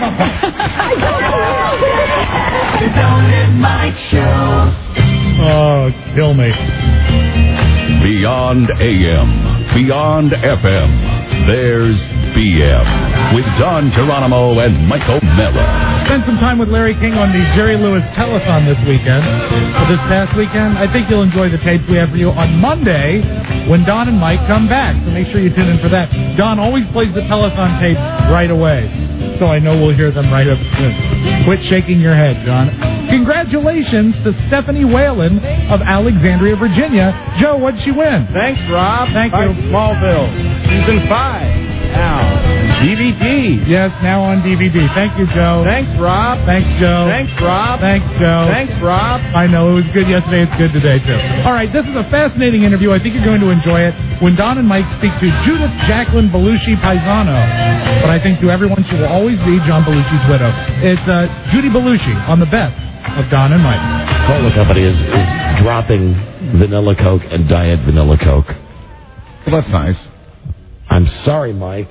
The Don and Mike Show. Oh, kill me. Beyond A M, beyond F M, there's B M with Don Geronimo and Michael Mella. Spent some time with Larry King on the Jerry Lewis telethon this weekend. For this past weekend, I think you'll enjoy the tapes we have for you on Monday when Don and Mike come back. So make sure you tune in for that. Don always plays the telethon tapes right away, so I know we'll hear them right up soon. Quit shaking your head, John. Congratulations to Stephanie Whalen of Alexandria, Virginia. Joe, what'd she win? Thanks, Rob. Thank By you. Smallville, season five, now D V D. Yes, now on D V D. Thank you, Joe. Thanks, Rob. Thanks, Joe. Thanks, Rob. Thanks, Joe. Thanks, Rob. I know, it was good yesterday. It's good today, too. All right, this is a fascinating interview. I think you're going to enjoy it when Don and Mike speak to Judith Jacqueline Belushi Paisano. But I think to everyone, she will always be John Belushi's widow. It's uh, Judy Belushi on the best of Don and Mike. Cola Company is, is dropping vanilla Coke and Diet Vanilla Coke. Well, that's nice. I'm sorry, Mike.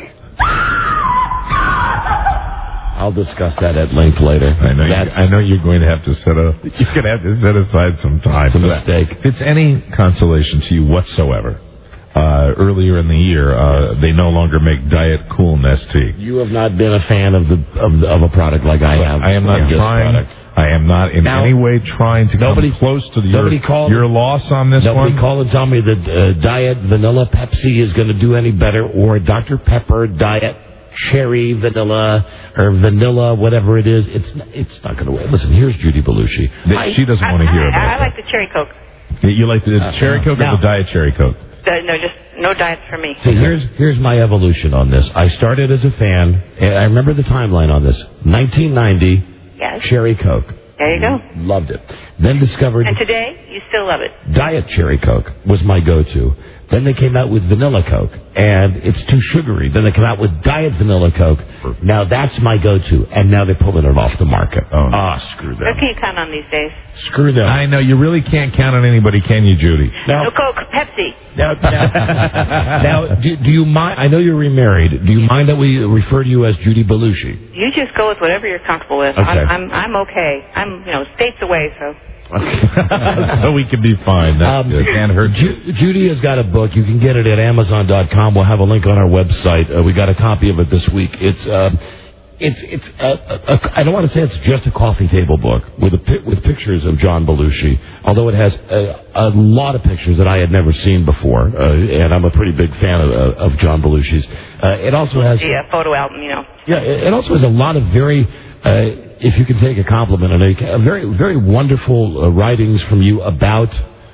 I'll discuss that at length later. I know. You, I know you're going to have to set a. You're going to have to set aside some time. It's a for that. mistake. If it's any consolation to you whatsoever, uh, earlier in the year, uh, they no longer make Diet Cool Nest tea. You have not been a fan of the of, the, of a product like I have. I am not this trying. product. I am not in Now, any way trying to nobody- come close to the, nobody your, called- your loss on this Nobody one. call and tell me that uh, Diet Vanilla Pepsi is going to do any better, or Doctor Pepper Diet cherry vanilla or vanilla, whatever it is. It's it's not going to work. Listen, here's Judy Belushi. She doesn't want to hear about I, I it. like the cherry Coke. You like the Uh, cherry Coke now- or the Diet Cherry Coke? The, no, just no diets for me. See, here's here's my evolution on this. I started as a fan, and I remember the timeline on this. nineteen ninety, Yes. Cherry Coke. There you go. Loved it. Then discovered And today, you still love it. Diet Cherry Coke was my go-to. Then they came out with Vanilla Coke, and it's too sugary. Then they come out with Diet Vanilla Coke. Now that's my go-to, and now they're pulling it off the market. Oh, ah, screw What them. can you count on these days? Screw them. I know, you really can't count on anybody, can you, Judy? Now, No Coke, Pepsi. now, now, now do, do you mind? I know you're remarried. Do you mind that we refer to you as Judy Belushi? You just go with whatever you're comfortable with. Okay. I'm, I'm I'm okay. I'm you know states away, so. So we can be fine. That Um, uh, can't hurt you. Ju- Judy has got a book. You can get it at Amazon dot com. We'll have a link on our website. Uh, we got a copy of it this week. It's um, it's it's. Uh, a, a, I don't want to say it's just a coffee table book with a pi- with pictures of John Belushi. Although it has a, a lot of pictures that I had never seen before, uh, and I'm a pretty big fan of, uh, of John Belushi's. Uh, it also has Yeah, photo album, you know. yeah. It it also has a lot of very. Uh, if you can take a compliment, and a very, very wonderful uh, writings from you about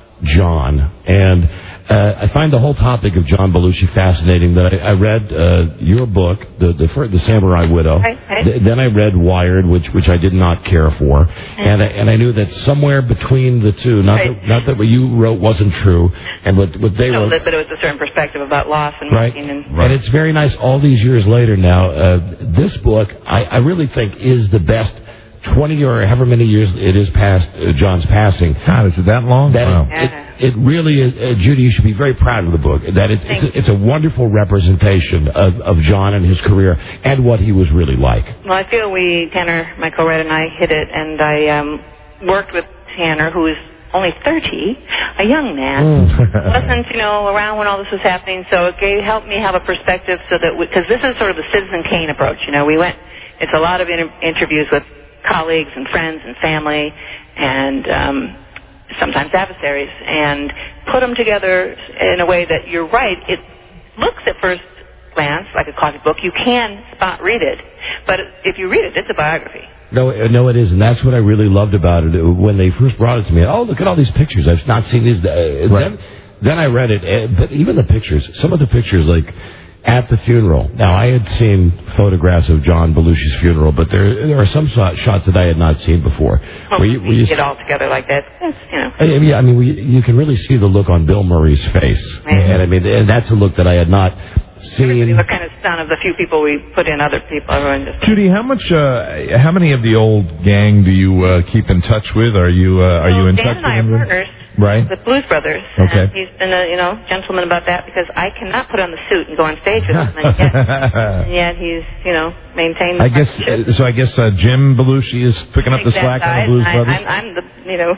John. And uh, I find the whole topic of John Belushi fascinating. That I, I read uh, your book, the the, first, the Samurai Widow. Right, right. Th- then I read Wired, which which I did not care for, and I, and I knew that somewhere between the two, not Right. that not that what you wrote wasn't true, and what what they No, wrote. but but it was a certain perspective about loss and Right. making and And it's very nice all these years later now. Uh, this book, I, I really think, is the best twenty or however many years it is past uh, John's passing. God, is it that long? That Wow. it, it, it really is, uh, Judy, you should be very proud of the book. That it's, it's, a, it's a wonderful representation of, of John and his career and what he was really like. Well, I feel we, Tanner, my co-writer, and I hit it, and I um, worked with Tanner, who is only thirty, a young man, wasn't, you know, around when all this was happening, so it gave, helped me have a perspective so that, because this is sort of the Citizen Kane approach, you know, we went, it's a lot of inter- interviews with colleagues and friends and family and um, sometimes adversaries, and put them together in a way that you're right, it looks at first glance like a coffee book, you can spot read it, but if you read it, it's a biography. No, uh, no, it is, and that's what I really loved about it. Uh, When they first brought it to me, oh, look at all these pictures. I've not seen these. Uh, Right. then, then I read it, uh, but even the pictures, some of the pictures, like at the funeral. Now, I had seen photographs of John Belushi's funeral, but there there are some so- shots that I had not seen before. Well, Where you, where you you get all together like that, that's, you know. I mean, yeah, I mean, we, you can really see the look on Bill Murray's face, and I mean, and that's a look that I had not seen. Everybody was kind of stunned of the few people we put in, other people. Everyone just. Judy, how much? Uh, how many of the old gang do you uh, keep in touch with? Are you uh, are you in Dan touch and I with are them? partners. Right. The Blues Brothers. Okay. And he's been a you know gentleman about that because I cannot put on the suit and go on stage with him, and yet, and yet he's you know maintained. The I guess uh, so. I guess uh, Jim Belushi is picking up the slack on the Blues I, Brothers. I'm, I'm the you know.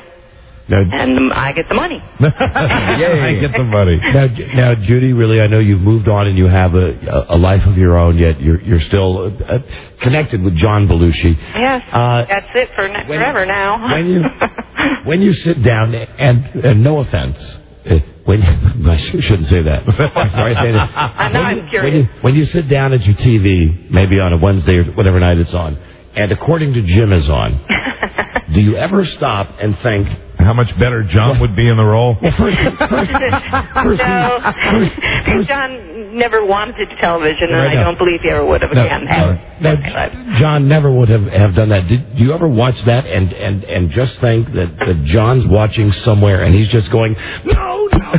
And I get the money. I get the money. Now, Ju- now, Judy, really, I know you've moved on and you have a, a life of your own, yet you're, you're still uh, connected with John Belushi. Yes, Uh, that's it for ne- forever now. When you when you sit down, and, and no offense, uh, when I shouldn't say that. Before I say this, I know, I'm when curious. you, when you sit down at your T V, maybe on a Wednesday or whatever night it's on, and according to Jim is on, do you ever stop and think how much better John would be in the role? Well, first, first, first, no, first, first, John never wanted to do television, and Right, I no. don't believe he ever would have No, again. no, no, John never would have, have done that. Did, do you ever watch that and, and, and just think that, that John's watching somewhere and he's just going, no, no,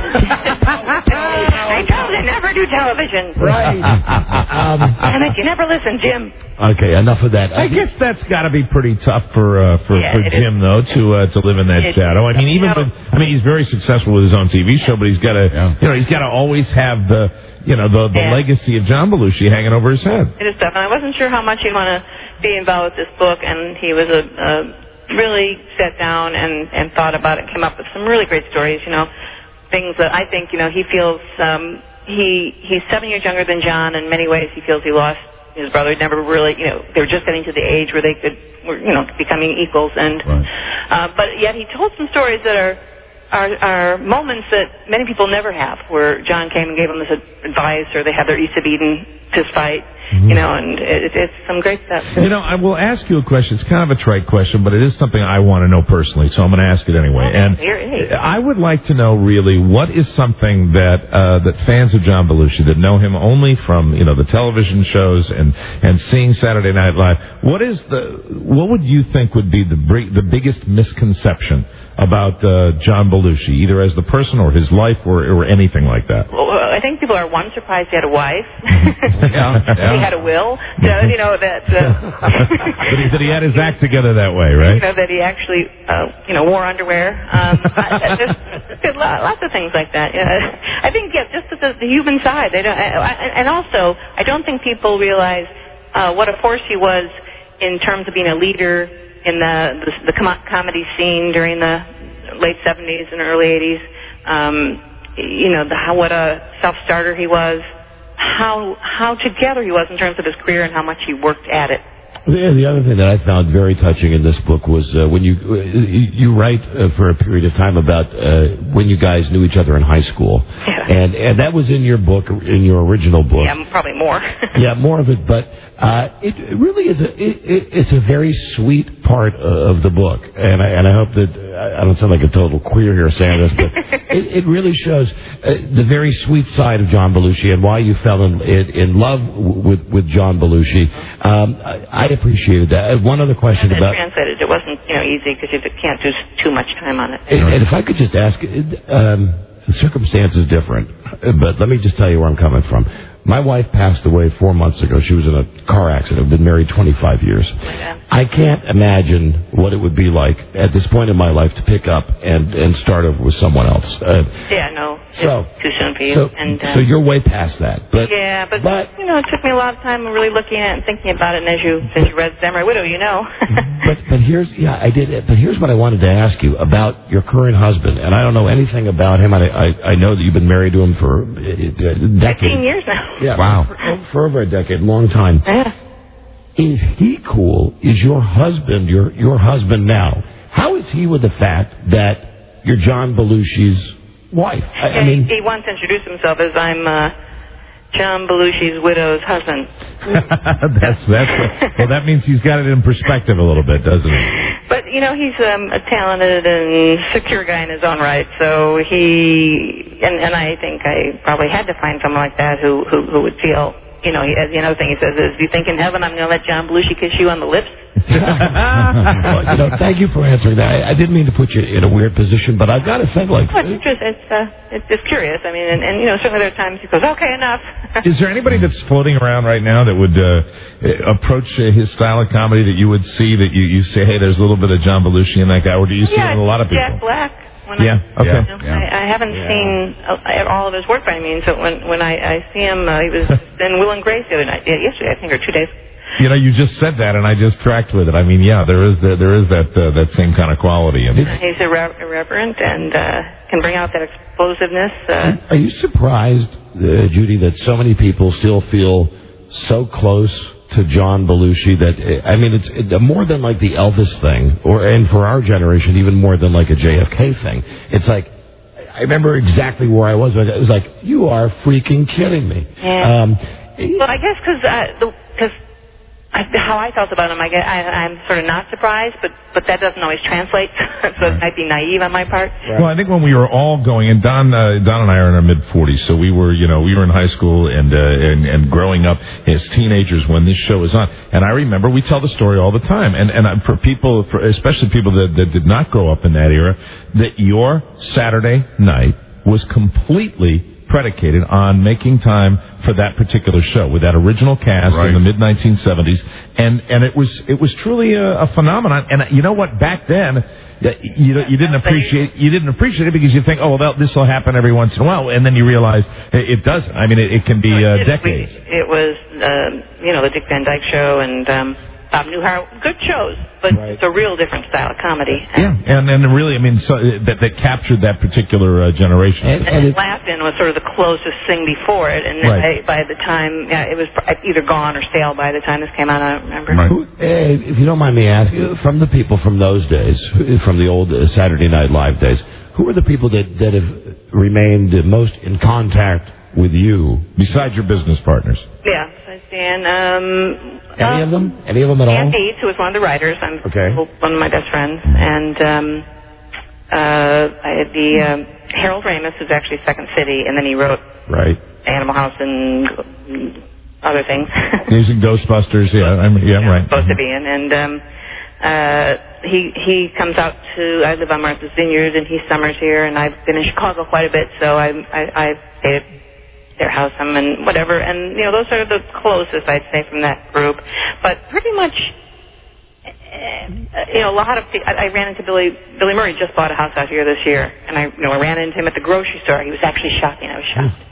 I told you never do television. Right. Um, Damn it, you never listen, Jim. Okay, enough of that. I guess that's got to be pretty tough for uh, for, Yeah, for it Jim though to uh, to live in that It- shadow. I mean, even you know- with, I mean, he's very successful with his own T V show, but he's got to you know he's got to always have the you know the the Yeah. legacy of John Belushi hanging over his head. It is tough, and I wasn't sure how much he'd want to be involved with this book, and he was a, a really sat down and, and thought about it, came up with some really great stories, you know, things that I think, you know, he feels, um, he he's seven years younger than John. In many ways, he feels he lost his brother. He never really, you know, they were just getting to the age where they could, were, you know, becoming equals, and, uh, but yet he told some stories that are, are, are moments that many people never have, where John came and gave them this advice, or they had their East of Eden fist fight. you know, and it, it's some great stuff. You know, I will ask you a question. It's kind of a trite question, but it is something I want to know personally, so I'm going to ask it anyway. Okay, and here it is. I would like to know, really, what is something that uh, that fans of John Belushi that know him only from, you know, the television shows and, and seeing Saturday Night Live, what is the what would you think would be the the biggest misconception about uh, John Belushi, either as the person or his life or, or anything like that? Well, I think people are, one, surprised he had a wife. yeah, yeah. He had a will. So, you know, that... Uh, that, he, that he had his act together that way, right? You know, that he actually, uh, you know, wore underwear. Um, I, just, just lots of things like that. Yeah. I think, yeah, just the, the human side. They don't, I, and also, I don't think people realize uh, what a force he was in terms of being a leader in the the, the com- comedy scene during the late seventies and early eighties. Um, you know, the, how what a self-starter he was, how how together he was in terms of his career and how much he worked at it. Yeah, the other thing that I found very touching in this book was uh, when you uh, you write uh, for a period of time about uh, when you guys knew each other in high school, yeah. and and that was in your book, in your original book. Yeah, probably more. yeah, more of it, but uh, it really is a it, it, it's a very sweet part of the book, and I and I hope that I don't sound like a total queer here saying this, but it, it really shows uh, the very sweet side of John Belushi and why you fell in in, in love with with John Belushi. Um, I, I appreciated that. One other question and about translated. It wasn't, you know, easy because you can't do too much time on it. And, and if I could just ask, um, the circumstance is different, but let me just tell you where I'm coming from. My wife passed away four months ago. She was in a car accident. We've been married twenty-five years. Yeah. I can't imagine what it would be like at this point in my life to pick up and, and start over with someone else. Uh, yeah, no, so, it's too soon for you. So, and, uh, so you're way past that. But, yeah, but, but you know, it took me a lot of time really looking at it and thinking about it. And as you, since you read Samurai Widow, you know. but but here's yeah I did it. But here's what I wanted to ask you about your current husband. And I don't know anything about him. I I, I know that you've been married to him for a decade. Fifteen years now. Yeah. Wow. For, for over a decade, long time. Yeah. Is he cool? Is your husband your your husband now? How is he with the fact that you're John Belushi's wife? I, yeah, I mean, he, he wants to introduce himself as I'm uh, John Belushi's widow's husband. that's that's well. That means he's got it in perspective a little bit, doesn't he? But you know, he's um, a talented and secure guy in his own right. So he and and I think I probably had to find someone like that who who, who would feel. You know, he, another thing he says is, "Do you think in heaven I'm going to let John Belushi kiss you on the lips?" well, you know, thank you for answering that. I, I didn't mean to put you in a weird position, but I've got to think like. Well, it's just it's uh, it's just curious. I mean, and, and you know, certainly there are times he goes, "Okay, enough." Is there anybody that's floating around right now that would uh, approach uh, his style of comedy that you would see that you, you say, "Hey, there's a little bit of John Belushi in that guy," or do you see yeah, it in a lot of people? Jack Black. When yeah. I, Okay. You know, yeah. I, I haven't yeah. seen uh, all of his work by any means. So when when I, I see him, uh, he was in Will and Grace the other night. Yeah, yesterday, I think, or two days. You know, you just said that, and I just tracked with it. I mean, yeah, there is the, there is that uh, that same kind of quality. In uh, he's irre- irreverent and uh, can bring out that explosiveness. Uh, Are you surprised, uh, Judy, that so many people still feel so close to John Belushi that, I mean, it's it, more than like the Elvis thing, or and for our generation, even more than like a J F K thing. It's like, I remember exactly where I was. It was like, you are freaking kidding me. Yeah. Um, well, I guess because uh, because I, how I felt about him, I guess I, I'm sort of not surprised, but but that doesn't always translate. So it might be naive on my part. Well, I think when we were all going, and Don, uh, Don and I are in our mid forties, so we were, you know, we were in high school and uh, and and growing up as teenagers when this show was on. And I remember we tell the story all the time, and and for people, for especially people that that did not grow up in that era, that your Saturday night was completely predicated on making time for that particular show with that original cast right. in the mid nineteen seventies, and and it was it was truly a, a phenomenon. And you know what? Back then, you you didn't appreciate you didn't appreciate it because you think, oh well, this will happen every once in a while, and then you realize it, it doesn't. I mean, it, it can be uh, decades. It was uh, you know the Dick Van Dyke Show and. Um, Bob Newhart, good shows, but right. it's a real different style of comedy. Yeah, and and really, I mean, so, that that captured that particular uh, generation. And, and, and Laugh-In was sort of the closest thing before it, and right. by, by the time, yeah, it was either gone or stale by the time this came out, I don't remember. Right. Who, uh, if you don't mind me asking, from the people from those days, from the old uh, Saturday Night Live days, who are the people that, that have remained most in contact with you besides your business partners? Yeah, besides Dan. Um, Any uh, of them? Any of them at all? Dan Dietz, who was one of the writers. I'm Okay. one of my best friends. And um, uh, I had the um, Harold Ramis, who's actually Second City, and then he wrote Right. Animal House and other things. He's in Ghostbusters. Yeah, I'm, yeah, I'm right. Supposed to be in. And um, uh, he he comes out to, I live on Martha's Vineyard, and he summers here, and I've been in Chicago quite a bit, so I I, I stayed at their house some and whatever. And, you know, those are the closest, I'd say, from that group. But pretty much, uh, you know, a lot of people, I, I ran into Billy, Billy Murray just bought a house out here this year, and I, you know, I ran into him at the grocery store. He was actually shopping. I was shocked.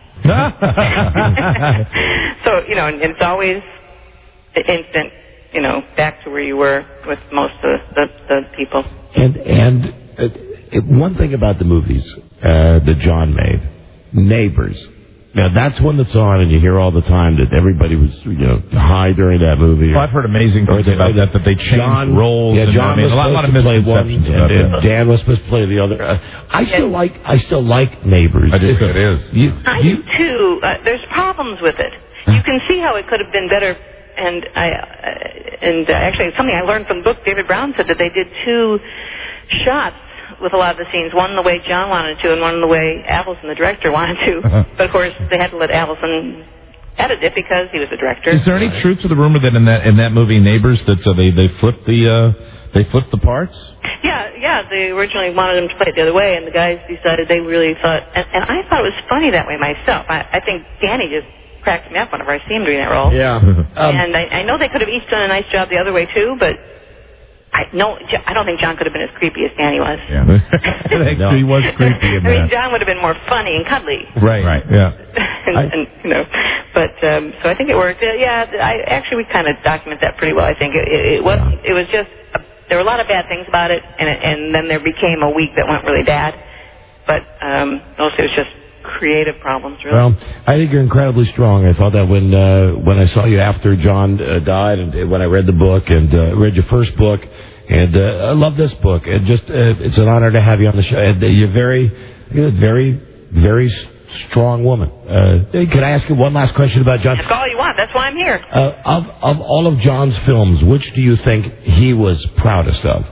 So, you know, and it's always instant, you know, back to where you were with most of the, the, the people. And and uh, one thing about the movies uh, that John made, Neighbors. Now that's one that's on, and you hear all the time that everybody was, you know, high during that movie. Well, I've heard amazing things they, about that, that they changed John, roles. Yeah, and, John I mean, was a lot, lot of supposed to play one, misconceptions and, about and that. Dan was supposed to play the other. Uh, I still like, I still like Neighbors. I do think it is. You, I you, do too. Uh, there's problems with it. You can see how it could have been better. And I, uh, and uh, actually, something I learned from the book, David Brown said that they did two shots with a lot of the scenes. One the way John wanted to, and one the way Avildsen, the director, wanted to. Uh-huh. But of course, they had to let Avildsen edit it because he was the director. Is there any truth to the rumor that in that in that movie Neighbors that uh, they they flipped the uh, they flipped the parts? Yeah, yeah. They originally wanted him to play it the other way, and the guys decided they really thought. And, and I thought it was funny that way myself. I, I think Danny just cracked me up whenever I see him doing that role. Yeah. Um, and I, I know they could have each done a nice job the other way too, but I no, I don't think John could have been as creepy as Danny was. Yeah, no. He was creepy in I mean, that. John would have been more funny and cuddly. Right, right, yeah. and, I, and you know, but um, so I think it worked. Uh, yeah, I actually we kind of document that pretty well. I think it, it, it was it was just a, there were a lot of bad things about it, and it, and then there became a week that went really bad. But um, mostly it was just creative problems, really. Well, I think you're incredibly strong. I thought that when uh, when I saw you after John uh, died, and when I read the book and uh, read your first book, and uh, I love this book. And just uh, it's an honor to have you on the show. And, uh, you're very, you're a very, very strong woman. Uh, can I ask you one last question about John? That's all you want. That's why I'm here. Uh, of of all of John's films, which do you think he was proudest of?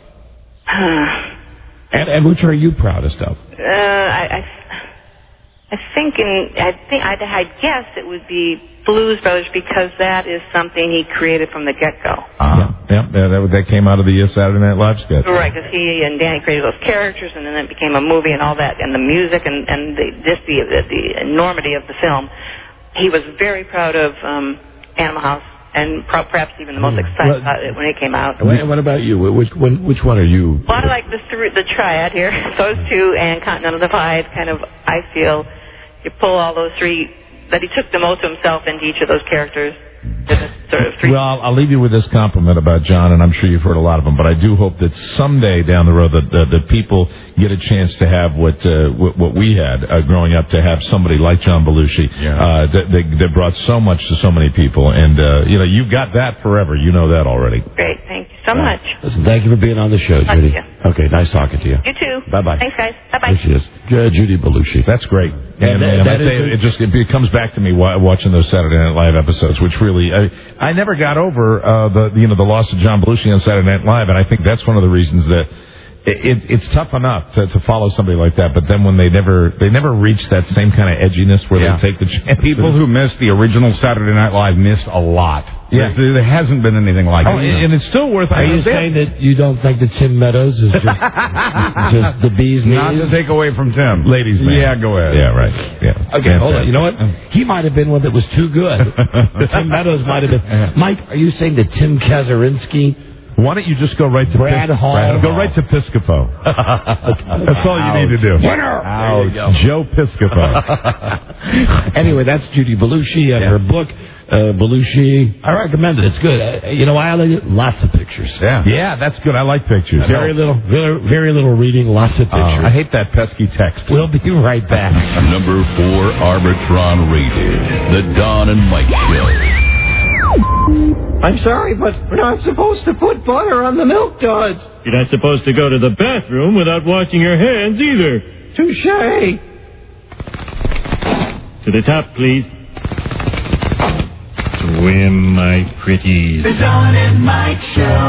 and and which are you proudest of? Uh, I. I I think, in, I think I'd, I'd guess it would be Blues Brothers because that is something he created from the get-go. Uh-huh. Yeah, yeah, that that came out of the uh, Saturday Night Live sketch. Right, because he and Danny created those characters, and then it became a movie and all that, and the music and and the just the the, the enormity of the film. He was very proud of um, Animal House, and pro- perhaps even the most excited Well, about it when it came out. And what about you? Which one, which one are you? Well, I like the the triad here, those two, and Continental Divide. Kind of, I feel. You pull all those three, that he took the most of himself into each of those characters. Sort of three. Well, I'll, I'll leave you with this compliment about John, and I'm sure you've heard a lot of them, but I do hope that someday down the road that, that, that people get a chance to have what uh, what, what we had uh, growing up, to have somebody like John Belushi Yeah. uh, that, that, that brought so much to so many people. And, uh, you know, you've got that forever. You know that already. Great, thank you so much. Listen, thank you for being on the show, Thank Judy. you. Okay, nice talking to you. You too. Bye-bye. Thanks, guys. Bye-bye. There she is. Uh, Judy Belushi. That's great. And, that- and that I is say a- it just it, it comes back to me wa- watching those Saturday Night Live episodes, which really I, I never got over uh, the you know the loss of John Belushi on Saturday Night Live, and I think that's one of the reasons that it, it, it's tough enough to, to follow somebody like that, but then when they never they never reach that same kind of edginess where Yeah. they take the chance. People who missed the original Saturday Night Live missed a lot. Yeah. There, there hasn't been anything like Oh, it. and, and it's still worth. Are you saying that you don't think that Tim Meadows is just, just the bee's knees? Not to take away from Tim. Ladies' man. Yeah, go ahead. Yeah, right. Yeah. Okay, hold on. You know what? He might have been one that was too good. Tim Meadows might have been. Mike, are you saying that Tim Kazurinsky? Why don't you just go right to Brad Pis- Hall? Brad, go right to Piscopo. That's all you need to do. Winner! There you go. Joe Piscopo. Anyway, that's Judy Belushi and Yeah. her book, uh, Belushi. I recommend it. It's good. Uh, you know why I like it? Lots of pictures. Yeah. Yeah, that's good. I like pictures. Very little, very, very little reading. Lots of Uh, pictures. I hate that pesky text. We'll be right back. Number four Arbitron rated. The Don and Mike Show. I'm sorry, but we're not supposed to put butter on the milk duds. You're not supposed to go to the bathroom without washing your hands either. Touche. To the top, please. Swim, my pretties. The Don and Mike Show.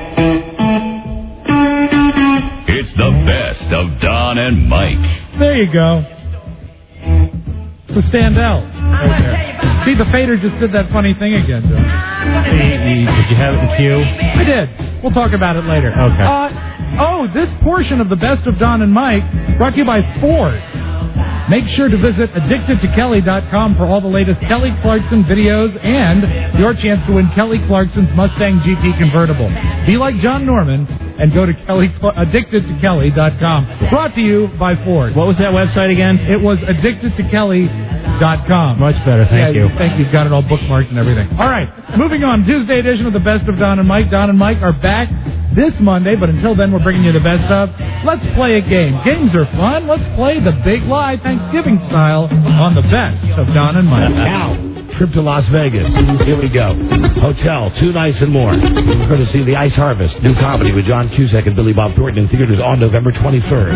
It's the best of Don and Mike. There you go. The standout. Right there. See, the fader just did that funny thing again, Joe. Did you have it in queue? I did. We'll talk about it later. Okay. Uh, oh, this portion of the best of Don and Mike brought to you by Ford. Make sure to visit addicted to kelly dot com for all the latest Kelly Clarkson videos and your chance to win Kelly Clarkson's Mustang G T convertible. Be like John Norman and go to Kelly addicted to kelly dot com. Brought to you by Ford. What was that website again? It was addicted to kelly dot com. Much better, thank yeah, you. Thank you. You've got it all bookmarked and everything. All right, moving on. Tuesday edition of the Best of Don and Mike. Don and Mike are back this Monday, but until then, we're bringing you the best of. Let's play a game. Games are fun. Let's play the Big Lie Thanksgiving style on the Best of Don and Mike. Now, trip to Las Vegas. Here we go. Hotel, two nights and more. We're going to see The Ice Harvest, new comedy with John Cusack and Billy Bob Thornton in theaters on November twenty-third.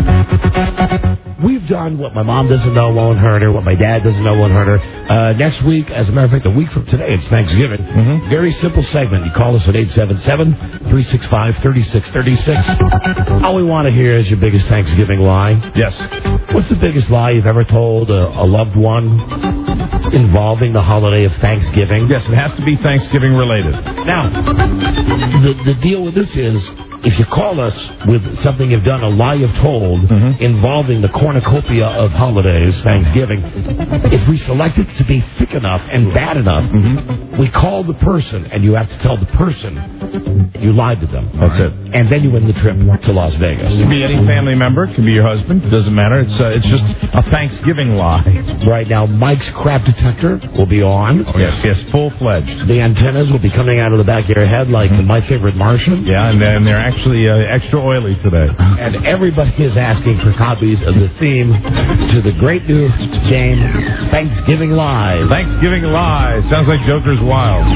We've done what my mom doesn't know won't hurt her, what my dad doesn't know won't hurt her. Uh, next week, as a matter of fact, a week from today, it's Thanksgiving. Mm-hmm. Very simple segment. You call us at eight seven seven, three six five, three six three six. All we want to hear is your biggest Thanksgiving lie. Yes. What's the biggest lie you've ever told a, a loved one involving the holiday of Thanksgiving? Yes, it has to be Thanksgiving related. Now, the, the deal with this is, if you call us with something you've done, a lie you've told, mm-hmm. involving the cornucopia of holidays, Thanksgiving, if we select it to be thick enough and bad enough, mm-hmm. we call the person, and you have to tell the person you lied to them. That's it. And then you win the trip to Las Vegas. It could be any family member. It could be your husband. It doesn't matter. It's uh, it's just a Thanksgiving lie. Right now, Mike's crap detector will be on. Oh, yes, yes, full-fledged. The antennas will be coming out of the back of your head like mm-hmm. My Favorite Martian. Yeah, and then they're actually uh, extra oily today. And everybody is asking for copies of the theme to the great new game, Thanksgiving Live. Thanksgiving Live. Sounds like Joker's Wild.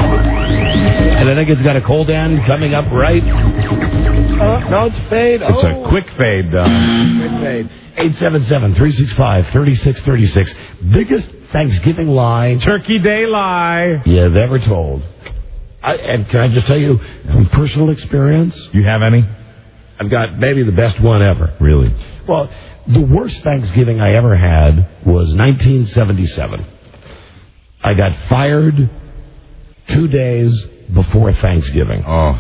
And I think it's got a cold end coming up right. Oh, no, it's fade. It's oh. a quick fade, Don. Quick fade. eight seven seven, three six five, three six three six. Biggest Thanksgiving lie. Turkey Day lie. You've ever told. I, and can I just tell you, from personal experience? You have any? I've got maybe the best one ever. Really? Well, the worst Thanksgiving I ever had was nineteen seventy-seven. I got fired two days before Thanksgiving. Oh.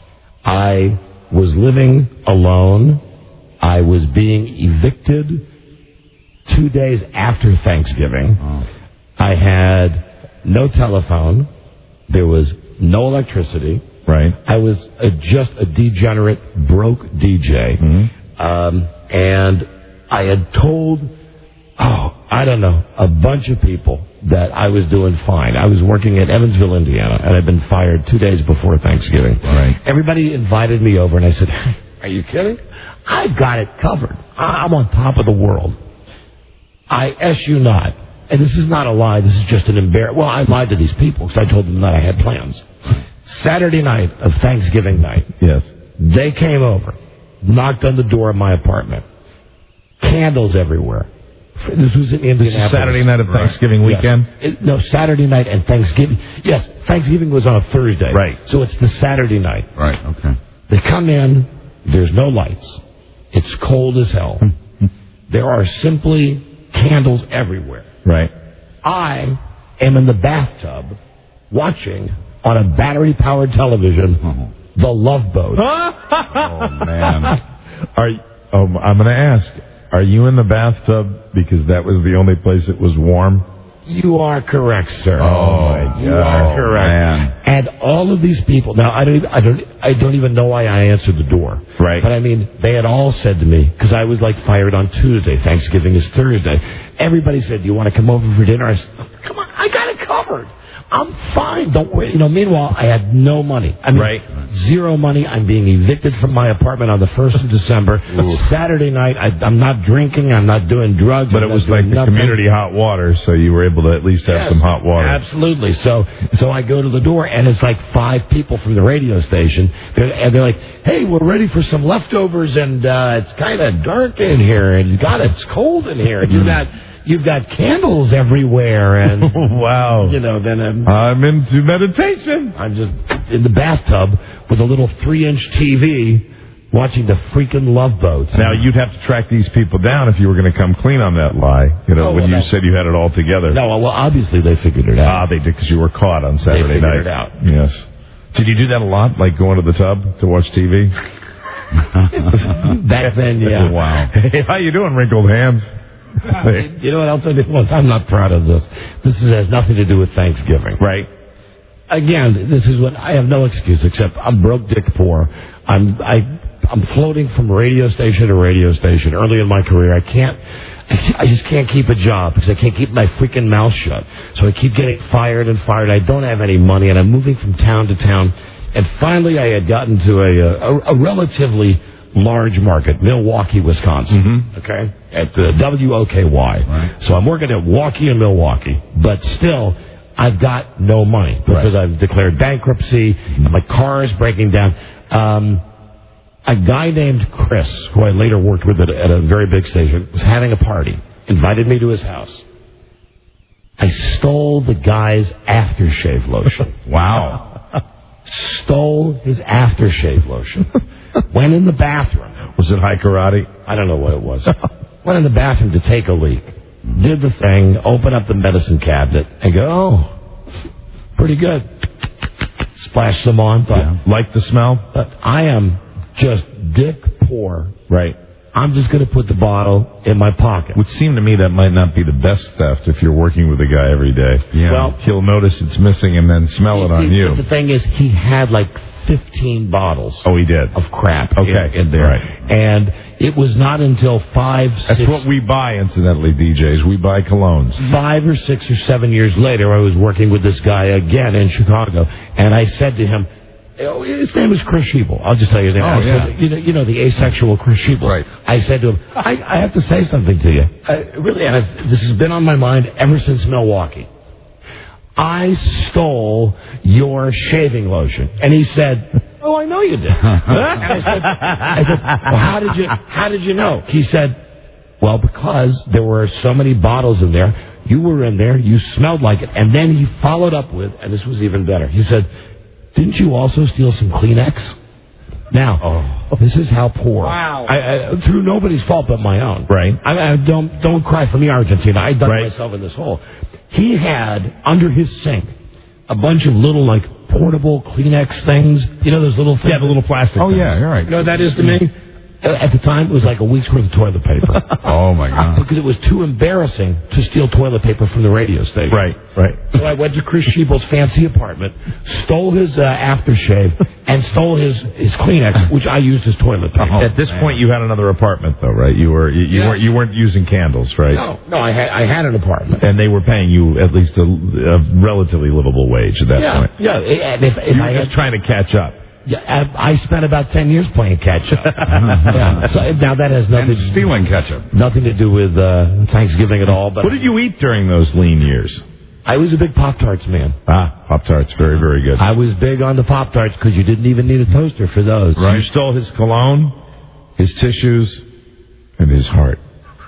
I was living alone. I was being evicted two days after Thanksgiving. Oh. I had no telephone. There was no electricity. Right. I was a, just a degenerate, broke D J. Mm-hmm. Um, and I had told, oh, I don't know, a bunch of people that I was doing fine. I was working at Evansville, Indiana, and I'd been fired two days before Thanksgiving. Right. Everybody invited me over, and I said, are you kidding? I've got it covered. I'm on top of the world. I S you not. And this is not a lie. This is just an embarrassment. Well, I lied to these people because I told them that I had plans. Saturday night of Thanksgiving night. Yes. They came over, knocked on the door of my apartment. Candles everywhere. This was in Indianapolis. Saturday night of Thanksgiving right. weekend? Yes. It, no, Saturday night and Thanksgiving. Yes, Thanksgiving was on a Thursday. Right. So it's the Saturday night. Right, okay. They come in. There's no lights. It's cold as hell. There are simply candles everywhere. Right. I am in the bathtub watching on a battery-powered television uh-huh. The Love Boat. Oh, man. Are you, oh, I'm going to ask, are you in the bathtub because that was the only place it was warm? You are correct, sir. Oh, my God. You are correct. Man. And all of these people, now, I don't, even, I, don't, I don't even know why I answered the door. Right. But, I mean, they had all said to me, because I was, like, fired on Tuesday. Thanksgiving is Thursday. Everybody said, do you want to come over for dinner? I said, come on, I got it covered. I'm fine. Don't worry. You know, meanwhile, I had no money. I mean, right. zero money. I'm being evicted from my apartment on the first of December. Saturday night, I, I'm not drinking. I'm not doing drugs. But I'm it was like the nothing. Community hot water, so you were able to at least have yes, some hot water. Absolutely. So so I go to the door, and it's like five people from the radio station. They're, and they're like, hey, we're ready for some leftovers, and uh, it's kind of dark in here, and God, it's cold in here. And you got... you've got candles everywhere, and wow, you know, then I'm, I'm into meditation. I'm just in the bathtub with a little three-inch T V watching the freaking Love Boats. Now, you'd have to track these people down if you were going to come clean on that lie, you know, Oh, when well, you no. said you had it all together. No, well, obviously they figured it out. Ah, they did, because you were caught on Saturday figured night. it out. Yes. Did you do that a lot, like going to the tub to watch T V? Back then, yeah. Wow. Hey, how you doing, wrinkled hands? You know what else I did? Well, I'm not proud of this. This is, has nothing to do with Thanksgiving. Right. Again, this is what I have no excuse except I'm broke, dick poor. I'm I I'm floating from radio station to radio station. Early in my career, I can't. I just can't keep a job because I can't keep my freaking mouth shut. So I keep getting fired and fired. I don't have any money, and I'm moving from town to town. And finally, I had gotten to a a, a relatively large market, Milwaukee, Wisconsin. Mm-hmm. Okay, at the W O K Y. Right. So I'm working at Waukee and Milwaukee, but still, I've got no money because Right. I've declared bankruptcy. And my car is breaking down. Um, a guy named Chris, who I later worked with at a, at a very big station, was having a party. Invited me to his house. I stole the guy's aftershave lotion. Wow. Stole his aftershave lotion. Went in the bathroom. Was it high karate? I don't know what it was. Went in the bathroom to take a leak. Did the thing, open up the medicine cabinet, and go, oh, pretty good. Splash some on. Thought, Yeah. Like the smell? but I am just dick poor. Right. I'm just going to put the bottle in my pocket. Would seem to me that might not be the best theft if you're working with a guy every day. Yeah. Well- he'll notice it's missing and then smell it on you. The thing is, he had like fifteen bottles Oh, he did. of crap Okay, in, in there. right. And it was not until five, That's six, what we buy, incidentally, D Js. We buy colognes. five or six or seven years later, I was working with this guy again in Chicago, and I said to him, oh, his name was Chris Schiebel. I'll just tell you his name. Oh, I yeah. said, you know, you know, the asexual Chris Schiebel. Right. I said to him, I, I have to say something to you. I, really, and I, this has been on my mind ever since Milwaukee. I stole your shaving lotion. And he said, oh, I know you did. And I said, I said, well, how did you, how did you know? He said, well, because there were so many bottles in there. You were in there. You smelled like it. And then he followed up with, and this was even better. He said, didn't you also steal some Kleenex? Now, this is how poor. Wow. I, I, through nobody's fault but my own. Right. I, I don't don't cry for me, Argentina. I dug Right. myself in this hole. He had under his sink a bunch of little like portable Kleenex things. You know those little things. Yeah, the little plastic Oh, thing. yeah, you're right. You know what that is to me? Uh, At the time, it was like a week's worth of toilet paper. Oh, my God. Because it was too embarrassing to steal toilet paper from the radio station. Right, right. So I went to Chris Schiebel's fancy apartment, stole his uh, aftershave, and stole his, his Kleenex, which I used as toilet paper. At this point, you had another apartment, though, right? You were you, you Yes. weren't you weren't using candles, right? No, no, I had I had an apartment. And they were paying you at least a, a relatively livable wage at that Yeah, point. yeah. And if, if You I were had, just trying to catch up. yeah, I, I spent about ten years playing catch up. Yeah, so now that has nothing And stealing ketchup. nothing to do with uh, Thanksgiving at all. But What did you eat during those lean years? I was a big Pop Tarts man. Ah, Pop Tarts, very very good. I was big on the Pop Tarts because you didn't even need a toaster for those. You stole his cologne, his tissues, and his heart.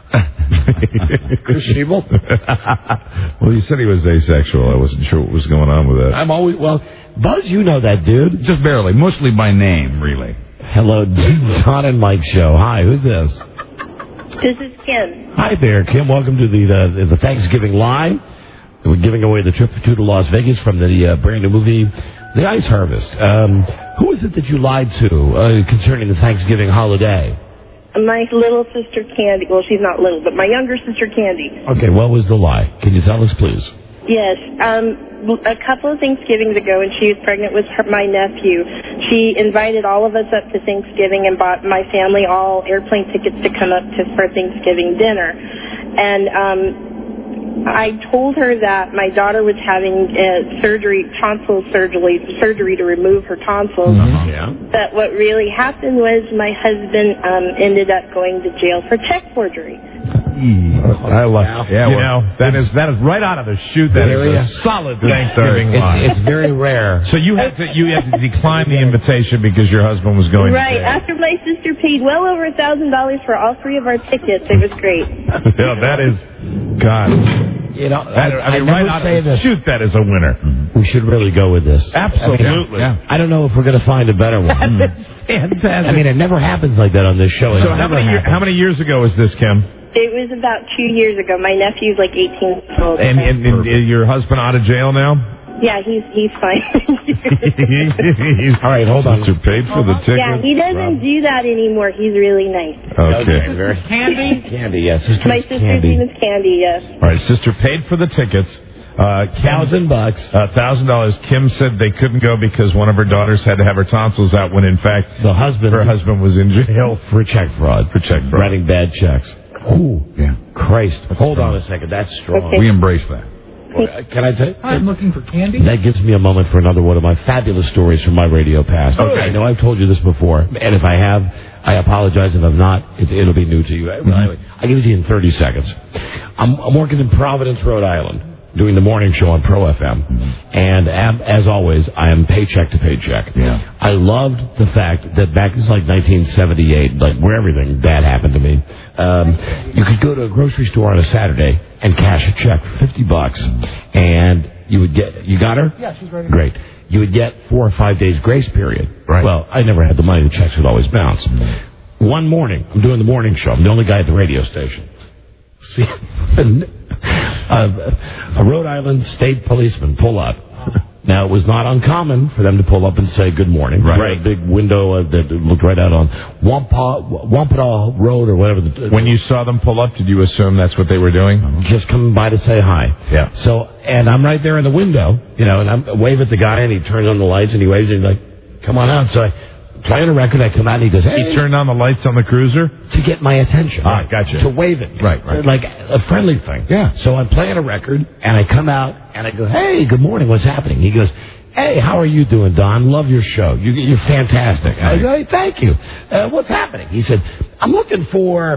Chris Schiebel? Well, you said he was asexual. I wasn't sure what was going on with that. I'm always well, Buzz. You know that dude. Just barely. Mostly by name, really. Hello, Don and Mike show. Hi, who's this? This is Kim. Hi there, Kim. Welcome to the the, the Thanksgiving Live. We're giving away the trip for two to Las Vegas from the uh, brand new movie, The Ice Harvest. Um, who is it that you lied to uh, concerning the Thanksgiving holiday? My little sister Candy. Well, she's not little, but my younger sister Candy. Okay, what was the lie? Can you tell us, please? Yes. Um, a couple of Thanksgivings ago, when she was pregnant with her, my nephew, she invited all of us up to Thanksgiving and bought my family all airplane tickets to come up to for Thanksgiving dinner. And um, I told her that my daughter was having uh, surgery, tonsil surgery, surgery to remove her tonsils. Uh-huh. Yeah. But what really happened was my husband um, ended up going to jail for check forgery. I love. Yeah, you well, know that is that is right out of the chute. That There is you a go. solid Thanksgiving lie. It's, it's very rare. So you had to you had to decline the invitation because your husband was going Right. to jail. After my sister paid well over a thousand dollars for all three of our tickets, it was great. Yeah, that is God. You know, I, I, I mean, I right never out, say this. shoot that as a winner. We should really go with this. Absolutely. I, mean, yeah. I don't know if we're going to find a better one. That's fantastic. I mean, it never happens like that on this show. It So how never many, year, happens. how many years ago was this, Kim? It was about two years ago. My nephew's like eighteen years old. And, and, and your husband out of jail now? Yeah, he's he's fine. All right, hold on. Sister paid for the ticket. Yeah, he doesn't do that anymore. He's really nice. Okay. Very Candy? Candy, yes. Sister's My sister's Candy. name is Candy, yes. All right, sister paid for the tickets. Uh, Thousand bucks. A thousand dollars. Kim said they couldn't go because one of her daughters had to have her tonsils out when, in fact, the husband, her husband was in jail for check fraud. For check fraud. Writing bad checks. Ooh, yeah. Christ. That's Hold strong. on a second. That's strong. Okay. We embrace that. Can I tell you? I'm looking for candy. That gives me a moment for another one of my fabulous stories from my radio past. Okay. I know I've told you this before, and if I have, I apologize. If I've not, it, it'll be new to you. Mm-hmm. Anyway, I'll give it to you in thirty seconds. I'm, I'm working in Providence, Rhode Island, doing the morning show on Pro F M. Mm-hmm. And am, as always, I am paycheck to paycheck. Yeah. I loved the fact that back in like nineteen seventy-eight, like where everything bad happened to me, um, you could go to a grocery store on a Saturday and cash a check for fifty bucks, and you would get, you got her? Yeah, she's ready. Great. You would get four or five days grace period. Right. Well, I never had the money. The checks would always bounce. Mm-hmm. One morning, I'm doing the morning show. I'm the only guy at the radio station. See, a, a Rhode Island state policeman pull up. Now, it was not uncommon for them to pull up and say good morning. Right. A big window uh, that looked right out on Wampa, Wampanoag Road or whatever. The, When you saw them pull up, did you assume that's what they were doing? Just coming by to say hi. Yeah. So, and I'm right there in the window, you know, and I wave at the guy, and he turns on the lights, and he waves, and he's like, come on out. So I play on a record, I come out, and he goes, hey. He turned on the lights on the cruiser? To get my attention. Ah, gotcha. To wave at me. Right, right. Like a friendly thing. Yeah. So I'm playing a record, and I come out, and I go, hey, good morning, what's happening? He goes, hey, how are you doing, Don? Love your show. You, you're fantastic. I go, hey, thank you. Uh, what's happening? He said, I'm looking for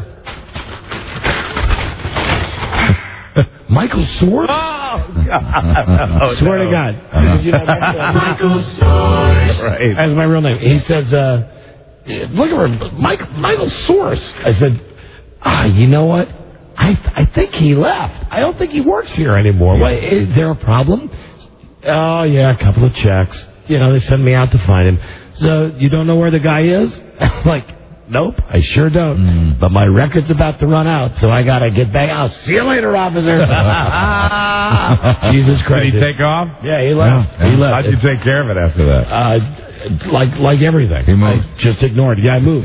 Michael Source. Oh, God. Oh, swear no. to God. Uh-huh. You know, that's, uh, Michael Source. Right. That's my real name. He says, uh, look for Mike, Michael Source. I said, ah, you know what? I I think he left. I don't think he works here anymore. Why, is there a problem? Oh, yeah, a couple of checks. You know, they send me out to find him. So, you don't know where the guy is? I'm like, nope, I sure don't. Mm. But my record's about to run out, so I got to get back. I'll see you later, officer. Jesus Christ. Did he take off? Yeah, he left. Yeah. He left. How'd you take care of it after that? Uh, like like everything. He moved. I just ignored it. Yeah, I moved.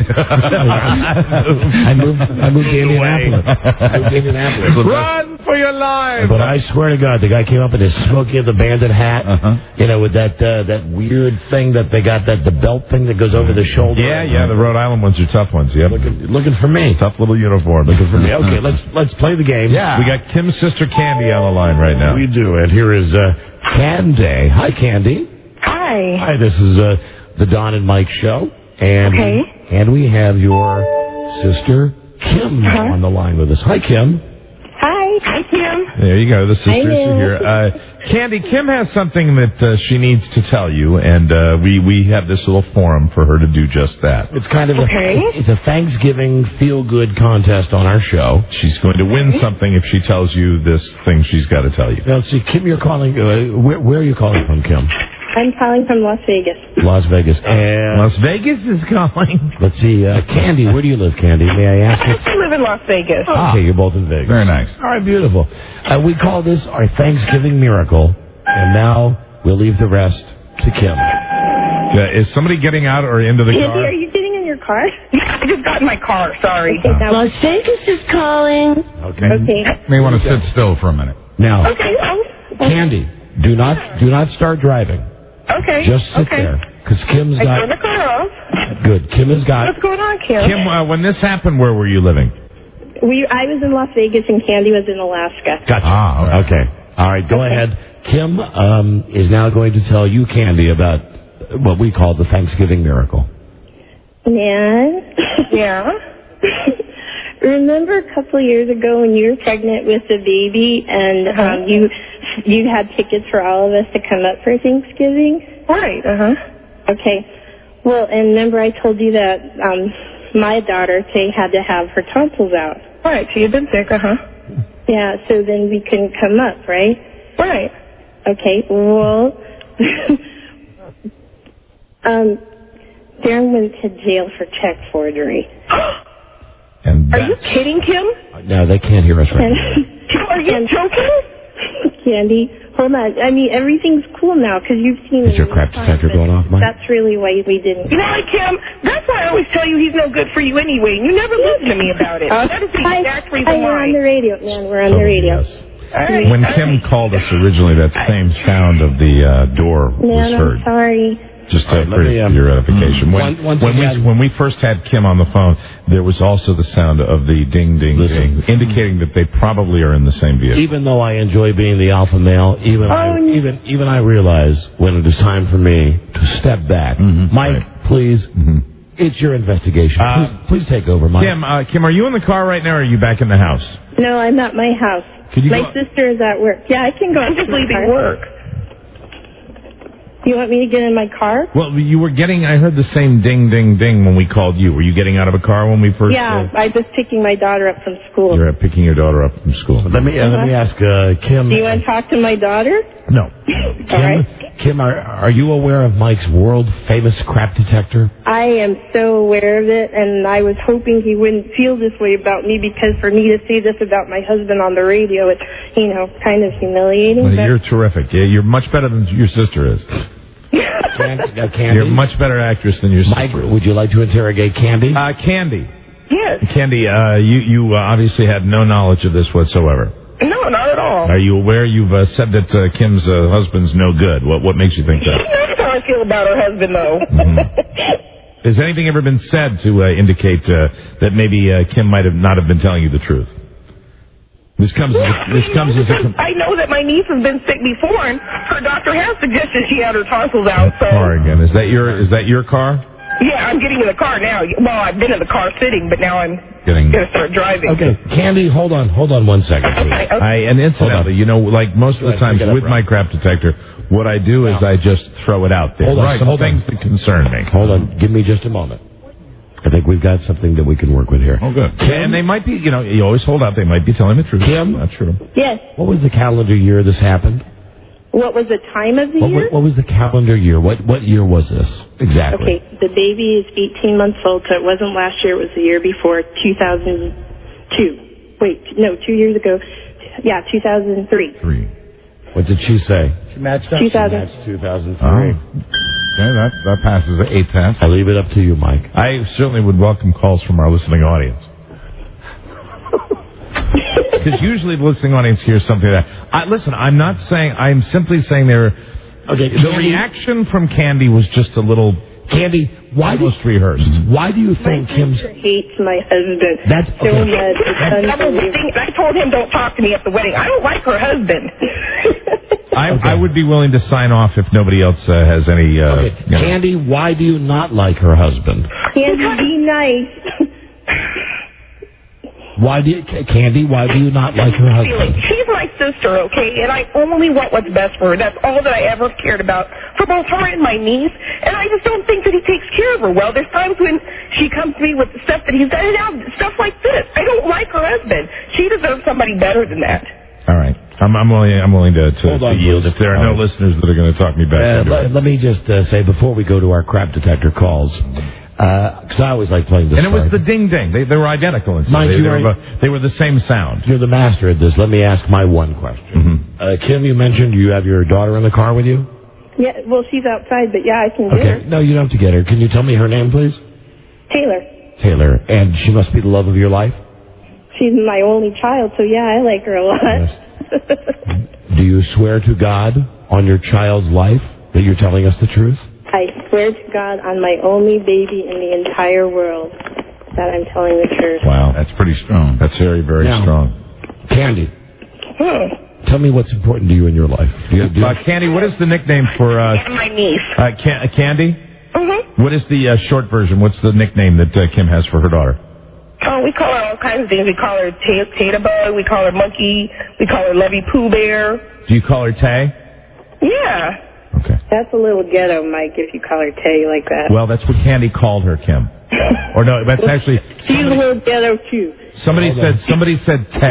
I moved. I moved to Indianapolis. I moved to Indianapolis. Run for your life! But I swear to God, the guy came up in his Smokey and the Bandit hat, Uh-huh. you know, with that uh, that weird thing that they got, that the belt thing that goes over the shoulder. Yeah, yeah, the Rhode Island ones are tough ones. Yep. Looking, looking for me. Tough little uniform. Looking for me. Okay, let's let's play the game. Yeah. We got Kim's sister Candy on the line right now. We do, and here is uh, Candy. Hi, Candy. Hi. Hi, this is uh, the Don and Mike show, and Okay. and we have your sister Kim Uh-huh. on the line with us. Hi, Kim. Hi. Hi, Kim. There you go. The sisters Hi, are here. Uh, Candy, Kim has something that uh, she needs to tell you, and uh, we, we have this little forum for her to do just that. It's kind of Okay. a it's a Thanksgiving feel-good contest on our show. She's going to win something if she tells you this thing she's got to tell you. Now, see, Kim, you're calling. Uh, where, where are you calling from, Kim? I'm calling from Las Vegas. Las Vegas. And Las Vegas is calling. let's see, uh, Candy, where do you live, Candy? May I ask? I actually live in Las Vegas. Ah, okay, you're both in Vegas. Very nice. All right, beautiful. Uh, we call this our Thanksgiving miracle, and now we'll leave the rest to Kim. Uh, is somebody getting out or into the Andy, car? are you getting in your car? I just got in my car. Sorry. Okay, that was- Las Vegas is calling. Okay. okay. May want to sit still for a minute. Now, Okay. Oh, Candy, do not do not start driving. okay. Just sit okay. there, because Kim's I turned got the car off. good. Kim has got. What's going on, Kim? Kim, uh, when this happened, where were you living? We, I was in Las Vegas and Candy was in Alaska. Gotcha. Ah, okay. All right, go ahead. Kim um, is now going to tell you, Candy, about what we call the Thanksgiving miracle. Nan? Yeah. Remember a couple of years ago when you were pregnant with the baby and Uh-huh. um, you you had tickets for all of us to come up for Thanksgiving? Right. Uh huh. Okay. Well, and remember I told you that um, my daughter, Tay, had to have her tonsils out. Right. So you've been sick. Uh huh. Yeah, so then we couldn't come up, right? Right. Okay, well, um, Darren went to jail for check forgery. And Are you kidding, Kim? No, they can't hear us right now. Kim, are you And- joking? Candy, hold on. I mean, everything's cool now because you've seen Is it your in crap the detector past, going off, Mike? That's really why we didn't. You know what, Kim? That's why I always tell you he's no good for you anyway. You never listen to me about it. Uh, that is the hi, exact hi, reason we're on why. the radio, man. We're on the radio. All right. When Kim called us originally, that same sound of the uh, door was Man, heard. I'm sorry. Just uh, All right, let for me, um, your edification. When, one- once when, we, again- when we first had Kim on the phone, there was also the sound of the ding, ding, Listen. ding, indicating that they probably are in the same vehicle. Even though I enjoy being the alpha male, even I, Oh, no. even even I realize when it is time for me to step back. Mhm. Mike, please, Mhm. it's your investigation. Uh, Please, please take over, Mike. Kim, uh, Kim, are you in the car right now, or are you back in the house? No, I'm at my house. Could you my go- sister is at work. Yeah, I can go. I'm just into my leaving car. work. You want me to get in my car? Well, you were getting, I heard the same ding, ding, ding when we called you. Were you getting out of a car when we first? Yeah, Uh, I'm just picking my daughter up from school. you're uh, picking your daughter up from school. Let me uh, let me ask uh, Kim. Do you want to talk to my daughter? No. All Kim, right. Kim, are, are you aware of Mike's world famous crap detector? I am so aware of it, and I was hoping he wouldn't feel this way about me because for me to say this about my husband on the radio, it's, you know, kind of humiliating. Well, but- you're terrific. Yeah, you're much better than your sister is. Candy, uh, Candy? You're a much better actress than your sister. Mike, would you like to interrogate Candy? Uh, Candy. Yes. Candy, uh, you, you uh, obviously had no knowledge of this whatsoever. No, not at all. Are you aware you've uh, said that uh, Kim's uh, husband's no good? What what makes you think She that? knows how I feel about her husband, though. Mm-hmm. Has anything ever been said to uh, indicate uh, that maybe uh, Kim might have not have been telling you the truth? This comes as a, this comes as a... I know that my niece has been sick before, and her doctor has suggested she had her tonsils out. So Oregon. Is that your is that your car? yeah, I'm getting in the car now. Well, I've been in the car sitting, but now I'm Getting. gonna start driving. Okay, Candy, hold on, hold on one second, please. Okay, okay. I and incidentally, you know, like most of the Go ahead, times pick it up, with Rob. my crap detector, what I do is Now. I just throw it out there. Hold on, Right, hold things on. that concern me. Hold on, give me just a moment. I think we've got something that we can work with here. Oh, good. And they might be, you know, you always hold out. They might be telling the truth. Kim? Not true. Yes. What was the calendar year this happened? What was the time of the What, year? what, what was the calendar year? What what year was this exactly? Okay, the baby is eighteen months old, so it wasn't last year. It was the year before, two thousand two. Wait, no, two years ago. Yeah, two thousand three. Three. What did she say? She matched up. two thousand. That's two thousand Oh. three. Okay, that, that passes a test. I'll leave it up to you, Mike. I certainly would welcome calls from our listening audience. Because usually the listening audience hears something like that. I, listen, I'm not saying, I'm simply saying there. Okay, The Candy, reaction from Candy was just a little Candy, why do, almost rehearsed. why do you My think Kim's... sister hates my husband That's- so okay. much. It's That was the unbelievable. thing. I told him don't talk to me at the wedding. I don't like her husband. I, Okay. I would be willing to sign off if nobody else uh, has any. Uh, Okay, you know. Candy, why do you not like her husband? Candy, be nice. Why do you, Candy, why do you not like her Feeling. husband? She's my sister, okay, and I only want what's best for her. That's all that I ever cared about for both her and my niece. And I just don't think that he takes care of her well. There's times when she comes to me with the stuff that he's done, and now stuff like this. I don't like her husband. She deserves somebody better than that. All right. I'm, I'm willing. I'm willing to, to, Hold to on, yield please. if there are no All right. listeners that are going to talk me back. Uh, into it. let, let me just uh, say before we go to our crap detector calls, because I always like playing this. And it was card. the ding ding. They, they were identical. And Mike, they, you they, are- were, they were the same sound. You're the master at this. Let me ask my one question. Mm-hmm. Uh, Kim, you mentioned you have your daughter in the car with you? Yeah, well, she's outside, but yeah, I can get Okay. her. No, you don't have to get her. Can you tell me her name, please? Taylor. Taylor. And she must be the love of your life? She's my only child, so yeah, I like her a lot. Do you swear to God on your child's life that you're telling us the truth? I swear to God on my only baby in the entire world that I'm telling the truth. Wow, that's pretty strong. That's very, very Now- strong. Candy, Hmm. tell me what's important to you in your life. Do you, do you- Uh, Candy, what is the nickname for uh, And my niece. uh, Can- uh, Candy? Mm-hmm. What is the uh, short version? What's the nickname that uh, Kim has for her daughter? Oh, we call her all kinds of things. We call her T- Tata Bug. We call her Monkey. We call her Lovey Pooh Bear. Do you call her Tay? Yeah. Okay. That's a little ghetto, Mike, if you call her Tay like that. Well, that's what Candy called her, Kim. Or no, that's actually She's a little ghetto, too. somebody Hold said on. somebody said Tay.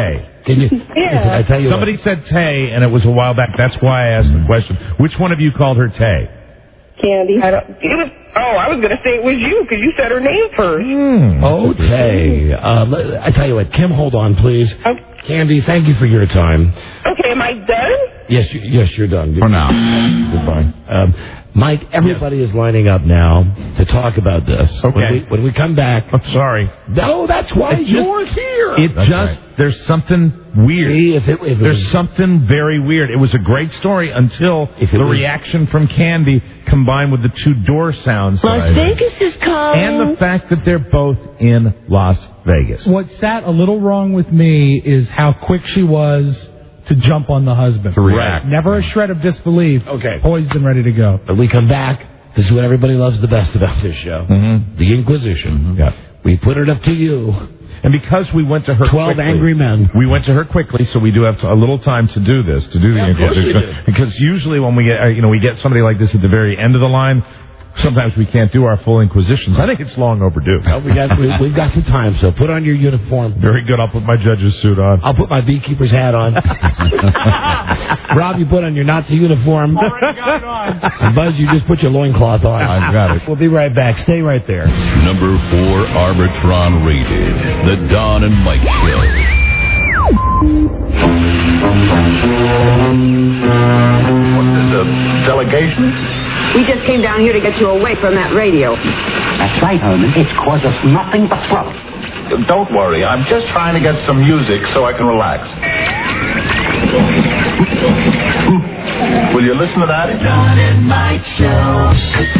Can you? Yeah. Listen, I tell you Somebody what. said Tay, and it was a while back. That's why I asked the question. Which one of you called her Tay? Candy. I don't, it was, oh, I was going to say it was you because you said her name first. Hmm. Oh, Tay. Uh, let- I tell you what, Kim, hold on, please. Okay. Candy, thank you for your time. Okay, am I done? Yes, you, yes, you're done. For now. Goodbye. Um, Mike, everybody is lining up now to talk about this. Okay. When we, when we come back... I'm sorry. No, that's why It just- you're here. It That's just, right. there's something weird. See, if it, if it There's was- something very weird. It was a great story until If it the was- reaction from Candy combined with the two door sounds. that I Las heard. Vegas is calling. And the fact that they're both in Las Vegas. What sat a little wrong with me is how quick she was to jump on the husband. To react. Never a shred of disbelief. Okay. Poised and ready to go. When we come back, this is what everybody loves the best about this show. Mm-hmm. The Inquisition. Mm-hmm. Yeah. We put it up to you. And because we went to her Twelve quickly, angry men. we went to her quickly, so we do have a little time to do this, to do the Yeah, of course we Inquisition. do. Because usually when we get, uh, you know, we get somebody like this at the very end of the line, sometimes we can't do our full Inquisitions. I think it's long overdue. Well, we got, we, we've got some time, so put on your uniform. Very good. I'll put my judge's suit on. I'll put my beekeeper's hat on. Rob, you put on your Nazi uniform. Already got it on. And Buzz, you just put your loincloth on. I've got it. We'll be right back. Stay right there. Number four Arbitron rated. The Don and Mike Show. What is a delegation? We just came down here to get you away from that radio. That's right, Herman. It's caused us nothing but trouble. Don't worry. I'm just trying to get some music so I can relax. Will you listen to that? Don and Mike Show.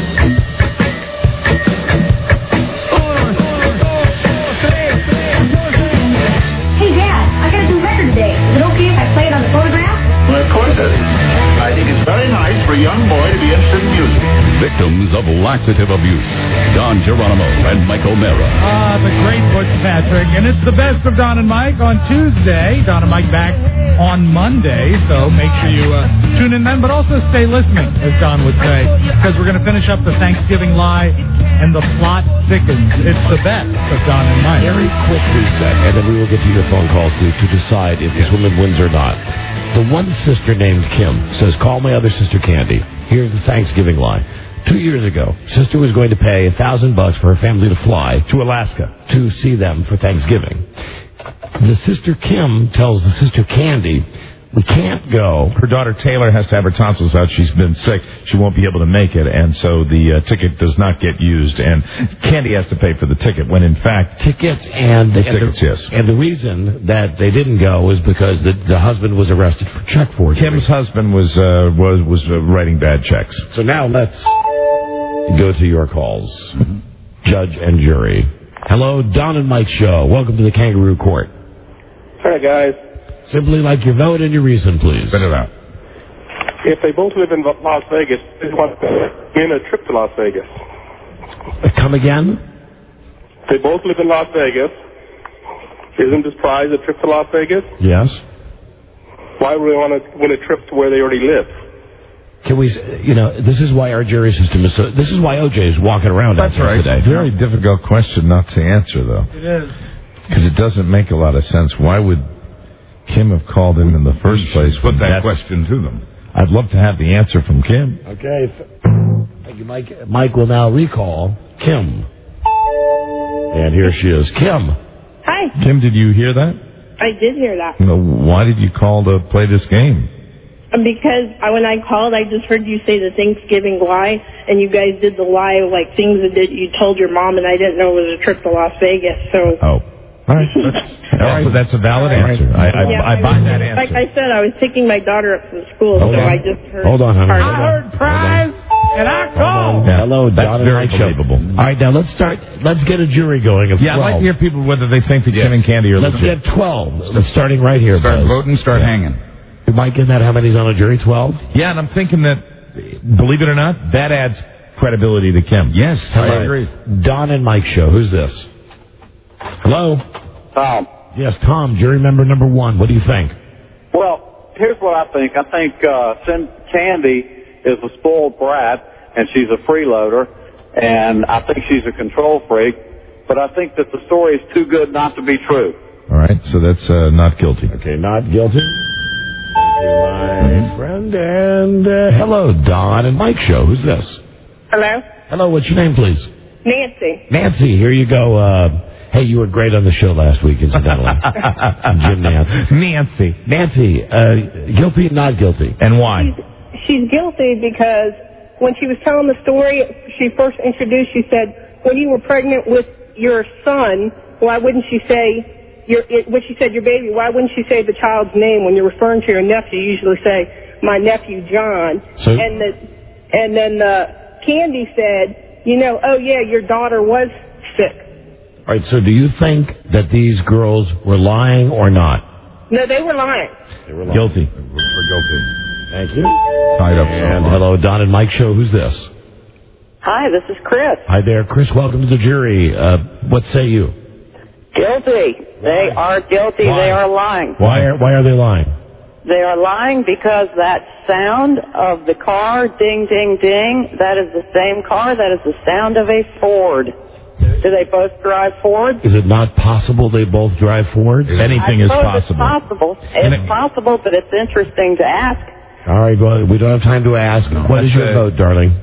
Hey, Dad, I got a new record today. Is it okay if I play it on the phonograph? Well, of course it is. I think it's very nice for a young boy to be interested in music. Victims of laxative abuse. Don Geronimo and Mike O'Mara. Ah, the great Butch Patrick. And it's the best of Don and Mike on Tuesday. Don and Mike back on Monday. So make sure you uh, tune in then, but also stay listening, as Don would say, because we're going to finish up the Thanksgiving lie and the plot thickens. It's the best of Don and Mike. Very quick reset, and then we will get to your phone calls to, to decide if this woman wins or not. The one sister named Kim says, call my other sister Candy. Here's the Thanksgiving lie. Two years ago, sister was going to pay a thousand bucks for her family to fly To Alaska. to see them for Thanksgiving. The sister Kim tells the sister Candy, we can't go. Her daughter Taylor has to have her tonsils out. She's been sick. She won't be able to make it, and so the uh, ticket does not get used. And Candy has to pay for the ticket, when in fact... Tickets and... The and tickets, the, yes. And the reason that they didn't go was because the, the husband was arrested for check forgery. Kim's husband was uh, was was uh, writing bad checks. So now let's go to your calls. Judge and jury. Hello, Don and Mike Show. Welcome to the Kangaroo Court. Hi, guys. Simply like your vote and your reason, please. Spin it out. If they both live in Las Vegas, they want to win a trip to Las Vegas. Come again? If they both live in Las Vegas, isn't this prize a trip to Las Vegas? Yes. Why would they want to win a trip to where they already live? Can we, you know, this is why our jury system is so, this is why O J is walking around out That's there right. today. Very difficult question not to answer, though. It is. Because it doesn't make a lot of sense. Why would Kim have called in in the first place? Put that That's- question to them. I'd love to have the answer from Kim. Okay. Thank you, Mike. Mike will now recall Kim. And here she is. Kim. Hi. Kim, did you hear that? I did hear that. You know, why did you call to play this game? Because I, when I called, I just heard you say the Thanksgiving lie, and you guys did the lie of, like, things that you told your mom, and I didn't know it was a trip to Las Vegas, so... Oh. All right. That's, all right. So that's a valid answer. I, I, Yeah, I buy that answer. Like I said, I was picking my daughter up from school, Hold so on. I just heard... Hold on, honey. part Hold of on. it. I heard prize, and I called. Yeah. Hello, That's Don and very Mike Show. believable. All right, now let's start. Let's get a jury going of Yeah, I'd twelve. like to hear people whether they think that Kim and Candy are Let's legit. get twelve. Let's starting right here. Start Buzz. voting, start Yeah. hanging. Mike, isn't that how many's on a jury? Twelve. Yeah, and I'm thinking that, believe it or not, that adds credibility to Kim. Yes, I Hello. agree. Don and Mike Show. Who's this? Hello. Tom. Yes, Tom. Jury member number one. What do you think? Well, here's what I think. I think uh, Sin- Candy is a spoiled brat, and she's a freeloader, and I think she's a control freak. But I think that the story is too good not to be true. All All right, so that's uh, not guilty. Okay, not guilty. Thank you, my friend. And uh, hello, Don and Mike Show. Who's this? Hello? Hello, what's your name, please? Nancy. Nancy, here you go. Uh, hey, you were great on the show last week, incidentally. Jim Nance. Nancy. Nancy, uh, guilty, not guilty. And why? She's, she's guilty because when she was telling the story, she first introduced, she said, when you were pregnant with your son, why wouldn't she say, your, it, when she said your baby, why wouldn't she say the child's name? When you're referring to your nephew, you usually say, my nephew John. So, and, the, and then uh, Candy said, you know, oh, yeah, your daughter was sick. all right, so do you think that these girls were lying or not? No, they were lying. They were lying. Guilty. We're guilty. Thank you. Tied up. And hello, Don and Mike Show. Who's this? Hi, this is Chris. Hi there, Chris. Welcome to the jury. Uh, what say you? Guilty. They are guilty. Why? They are lying. Why are, why are they lying? They are lying because that sound of the car, ding, ding, ding, that is the same car. That is the sound of a Ford. Do they both drive Ford? Is it not possible they both drive Fords? Anything I is suppose possible. It's possible. It's possible, but it's interesting to ask. All right, well, we don't have time to ask. No, what is your it. vote, darling?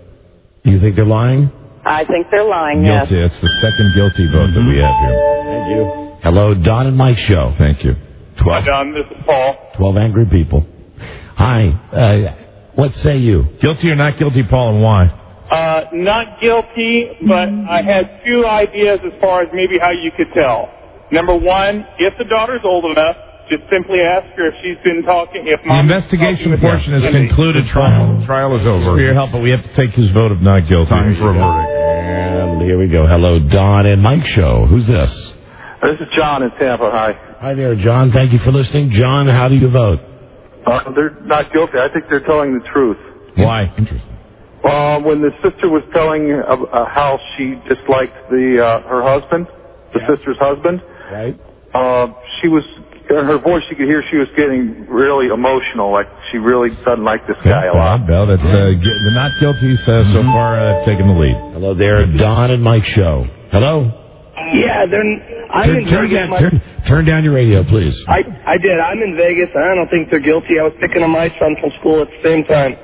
You think they're lying? I think they're lying, Guilty. yes. That's the second guilty vote that we have here. Thank you. Hello, Don and Mike Show. Thank you. Hi, Don. This is Paul. Twelve angry people. Hi. Uh, what say you? Guilty or not guilty, Paul, and why? Uh, not guilty, but I had two ideas as far as maybe how you could tell. Number one, if the daughter's old enough, just simply ask her if she's been talking. If The mom investigation talking portion is with concluded. Trial, trial is over. For your help, but we have to take his vote of not guilty. Time for a verdict. And here we go. Hello, Don and Mike Show. Who's this? This is John in Tampa. Hi. Hi there, John. Thank you for listening. John, how do you vote? Uh, they're not guilty. I think they're telling the truth. Why? Interesting. Uh, when the sister was telling uh, uh, how she disliked the uh, her husband, the Yeah. sister's husband, Right. uh, she was in her voice. You could hear she was getting really emotional, like she really doesn't like this guy a lot. Bell, that's uh, gu- the not guilties uh, so far uh, taking the lead. Hello there, Don and Mike Show. hello? Yeah, they're, I'm turn, in turn Vegas. down, My, turn, turn down your radio, please. I, I did. I'm in Vegas, and I don't think they're guilty. I was picking up my son from school at the same time.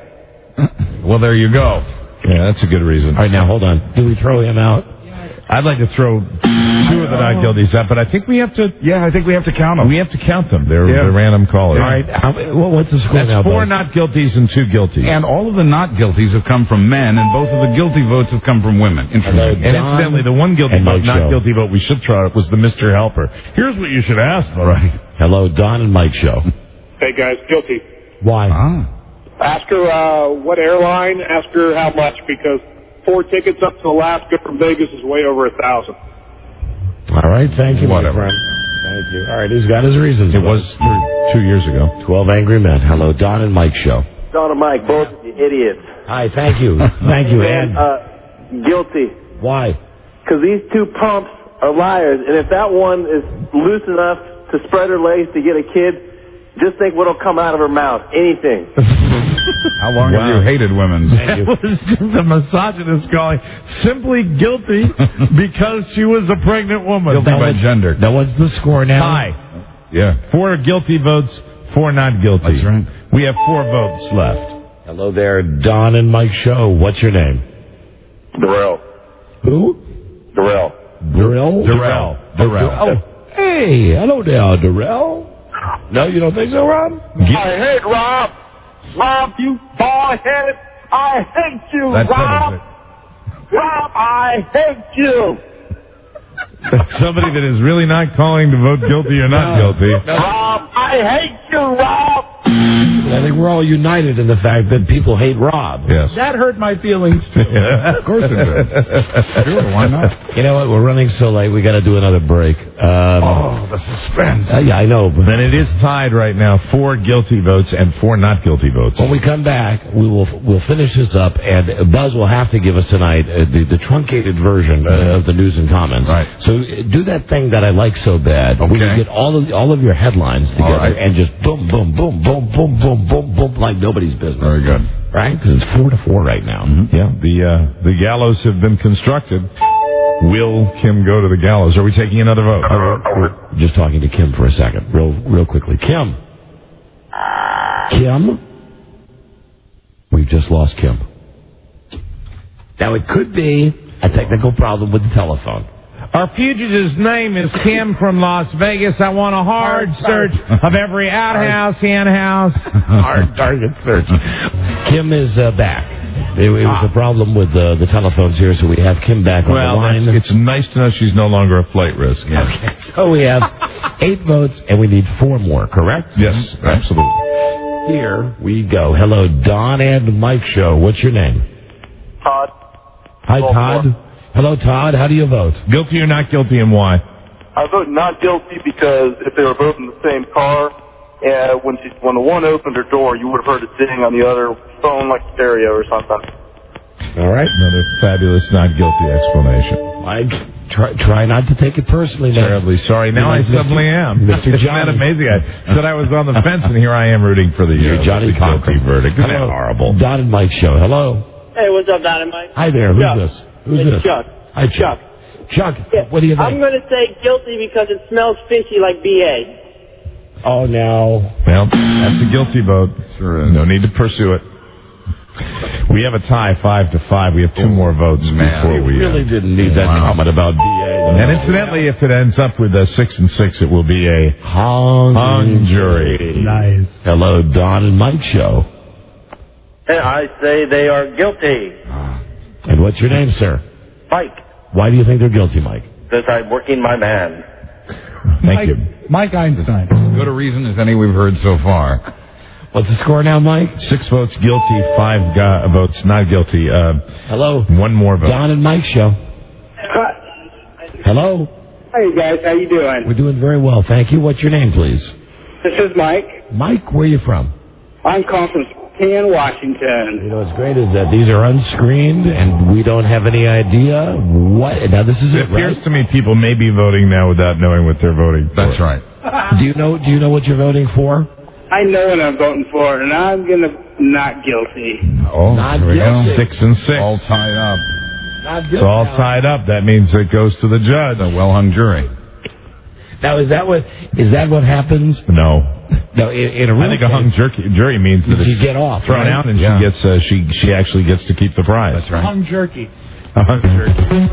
Well, there you go. Yeah, that's a good reason. All right, now, hold on. Do we throw him out? I'd like to throw two of the not guilties out, but I think we have to. Yeah, I think we have to count them. We have to count them. They're, Yeah. they're random callers. All right. How, well, what's the score That's now, four Buzz? not guilties and two guilties. And all of the not guilties have come from men, and both of the guilty votes have come from women. Interesting. And incidentally, the one guilty and vote, Mike not Show. guilty vote we should try was the Mister Helper. Here's what you should ask. All right. Hello, Don and Mike Show. Hey, guys, guilty. Why? Ah. Ask her uh, what airline, ask her how much, because four tickets up to Alaska from Vegas is way over a thousand. All right, thank you, Whatever. my friend. Thank you. All right, he's got his reasons. It was two years ago. Twelve Angry Men. Hello, Don and Mike Show. Don and Mike, both of you idiots. Hi, thank you. Thank you, and Uh, guilty. why? Because these two pumps are liars, and if that one is loose enough to spread her legs to get a kid, just think what'll come out of her mouth. Anything. How long Wow. have you hated women? That was just a misogynist calling simply guilty because she was a pregnant woman. Guilty by what's- gender. Now, what's the score now? Tie. Yeah. Four guilty votes, four not guilty. That's right. We have four votes left. Hello there, Don and Mike Show. What's your name? Darrell. Who? Darrell. Darrell? Darrell. Darrell. Oh, hey, hello there, Darrell. No, you don't think so, Rob? I hate Rob. Rob, you bald-headed. I hate you, That Rob. settles Rob, I hate you. it. Somebody that is really not calling to vote guilty or not guilty. Rob, I hate you, Rob. I think we're all united in the fact that people hate Rob. Yes. That hurt my feelings, too. Of course it does. Sure, why not? You know what? We're running so late. We got to do another break. Um, Oh, the suspense. uh, yeah, I know. But Then it is tied right now. Four guilty votes and four not guilty votes. when we come back, we will we'll finish this up, and Buzz will have to give us tonight uh, the, the truncated version uh, of the news and comments. Right. So uh, do that thing that I like so bad. Where you Okay. get all of all of your headlines together right. and just boom, boom, boom, boom, boom, boom, boom, boom, like nobody's business. Very good. Right? Because it's four to four right now. Yeah, the uh, the gallows have been constructed. Will Kim go to the gallows? Are we taking another vote? Uh, we're just talking to Kim for a second, real, real quickly. Kim. Kim. We've just lost Kim. Now it could be a technical problem with the telephone. Our fugitive's name is Kim from Las Vegas. I want a hard search of every outhouse, hen house. Hard target search. Kim is uh, back. It, it was a problem with uh, the telephones here, so we have Kim back on well, the line. It's nice to know she's no longer a flight risk. Yeah. Okay, so we have eight votes, and we need four more, correct? Yes, absolutely. Here we go. Hello, Don and Mike Show. What's your name? Todd. Hi, Todd. Hello, Todd. How do you vote? Guilty or not guilty, and why? I vote not guilty because if they were both in the same car, uh, when she, when the one opened her door, you would have heard it ding on the other phone like stereo or something. All right. Another fabulous not guilty explanation. Mike, try, try not to take it personally. Man. Terribly sorry. Now I suddenly am. Mister Isn't Johnny. that amazing? I said I was on the fence, and here I am rooting for the, uh, Johnny the guilty verdict. Isn't that Hello. horrible? Don and Mike Show. Hello. Hey, what's up, Dynamite? Hi there. Who's Chuck. this? Who's it's this? Chuck. Hi, Chuck. Chuck, Yeah. what do you think? I'm going to say guilty because it smells fishy like B A. Oh, no. Well, that's a guilty vote. Sure is. No need to pursue it. We have a tie, five to five. We have two more votes before we... We really uh, didn't need that wow. comment about B A. And incidentally, if it ends up with a six and six, it will be a hung, hung jury. Nice. Hello, Don and Mike Show. And I say they are guilty. And what's your name, sir? Mike. Why do you think they're guilty, Mike? Because I'm working my man. Thank Mike, you. Mike Einstein. As good a reason as any we've heard so far. What's the score now, Mike? Six votes guilty, five go- votes not guilty. Uh, Hello. One more vote. Don and Mike Show. Hello. Hey, guys. How you doing? We're doing very well, thank you. What's your name, please? This is Mike. Mike, where are you from? I'm calling from Spokane, Washington. You know what's great is that these are unscreened, and we don't have any idea what... Now, this is it, it, right? appears to me people may be voting now without knowing what they're voting for. That's right. Do you know, do you know what you're voting for? I know what I'm voting for, and I'm going to not guilty. Oh, Not here we go. guilty. Six and six. All tied up. Not guilty. It's all tied up. That means it goes to the judge. A well-hung jury. Now, is that what is that what happens? No. No, in, in a real I think a hung jury, jury means that you it's get off, thrown right? out, and Yeah. she gets uh, she she actually gets to keep the prize. That's right. Hung jerky. A hung jury.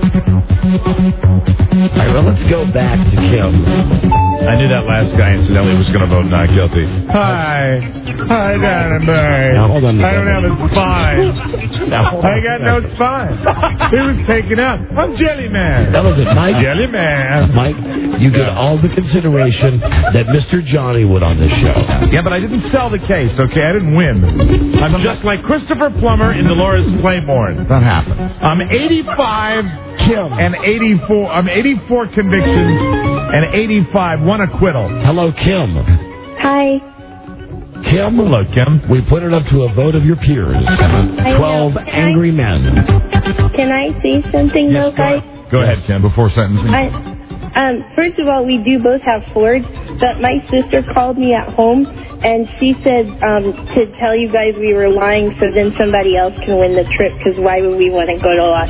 All right, well, let's go back to Kim. I knew that last guy, incidentally, was going to vote not guilty. Hi. Hi, Dynamite. Now, hold on a I don't have second. a spine. Now, hold I on got a no second. spine. He was taken out. I'm Jelly Man. That was it, Mike. Jelly Man. Mike, you get all the consideration that Mister Johnny would on this show. Yeah, but I didn't sell the case, okay? I didn't win. I'm just like Christopher Plummer in Dolores Claiborne. That happens. I'm eighty-five Kim. and eighty-four. I'm eighty-four convictions and eighty-five, one acquittal. Hello, Kim. Hi. Kim, Hello, Kim. we put it up to a vote of your peers. Twelve know. angry men. Can I say something, Yes, though, go guys? ahead. Go ahead, Kim. Before sentencing. I, um, first of all, we do both have Fords, but my sister called me at home, and she said um, to tell you guys we were lying so then somebody else can win the trip, because why would we want to go to Las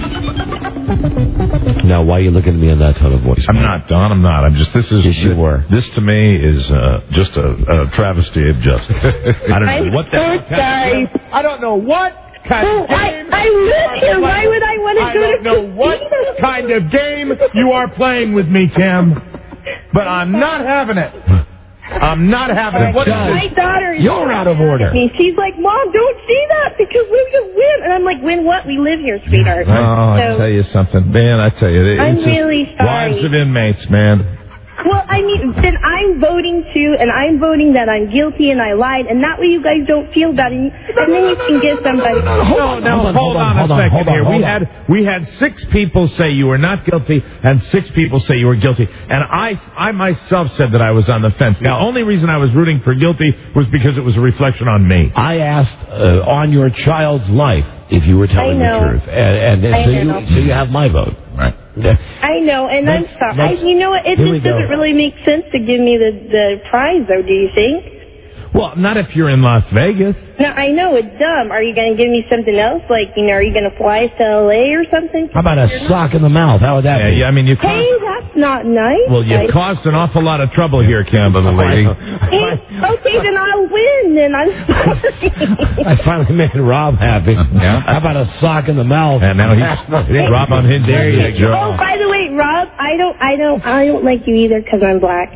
Vegas? Now, why are you looking at me in that tone of voice? I'm not, Don. I'm not. I'm just. This is. Yes, you were. This to me is uh, just a, a travesty of justice. I don't know I'm what so that. sorry. I don't know what kind Oh, of I, game. I live here. Why would I want to I go don't to know what kind of game you are playing with me, Kim, but I'm not having it. I'm not having it. What is My this? daughter is You're out of order. me. She's like, Mom, don't say that because we're going to win. And I'm like, win what? We live here, sweetheart. Oh, I So- tell you something, man. I tell you, it's I'm just really sorry. wives of inmates, man. Well, I mean, then I'm voting too, and I'm voting that I'm guilty and I lied, and that way you guys don't feel bad, and, and then you can get somebody. No, no, hold on, a second here. We had we had six people say you were not guilty, and six people say you were guilty, and I I myself said that I was on the fence. Now, only reason I was rooting for guilty was because it was a reflection on me. I asked uh, on your child's life if you were telling I know. the truth, and, and I so know. you so you have my vote. Right. I know, and I'm Let's- sorry. I, let's- you know what? It here we just doesn't go. really make sense to give me the, the prize, though, do you think? Well, not if you're in Las Vegas. No, I know, it's dumb. Are you going to give me something else? Like, you know, are you going to fly us to L A or something? How about a sock in the mouth? How would that Yeah, be? yeah, I mean, you caused, Hey, that's not nice. well, you Like, caused an awful lot of trouble here, Campbell, lady. hey, okay, then I'll win, then. I'm sorry. I finally made Rob happy. Yeah. How about a sock in the mouth? And now he's Rob on his There you go. Oh, by the way, Rob, I don't, I don't, I don't like you either because I'm black.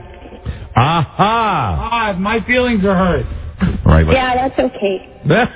Aha! Ah, my feelings are hurt. Right. Yeah, that's okay.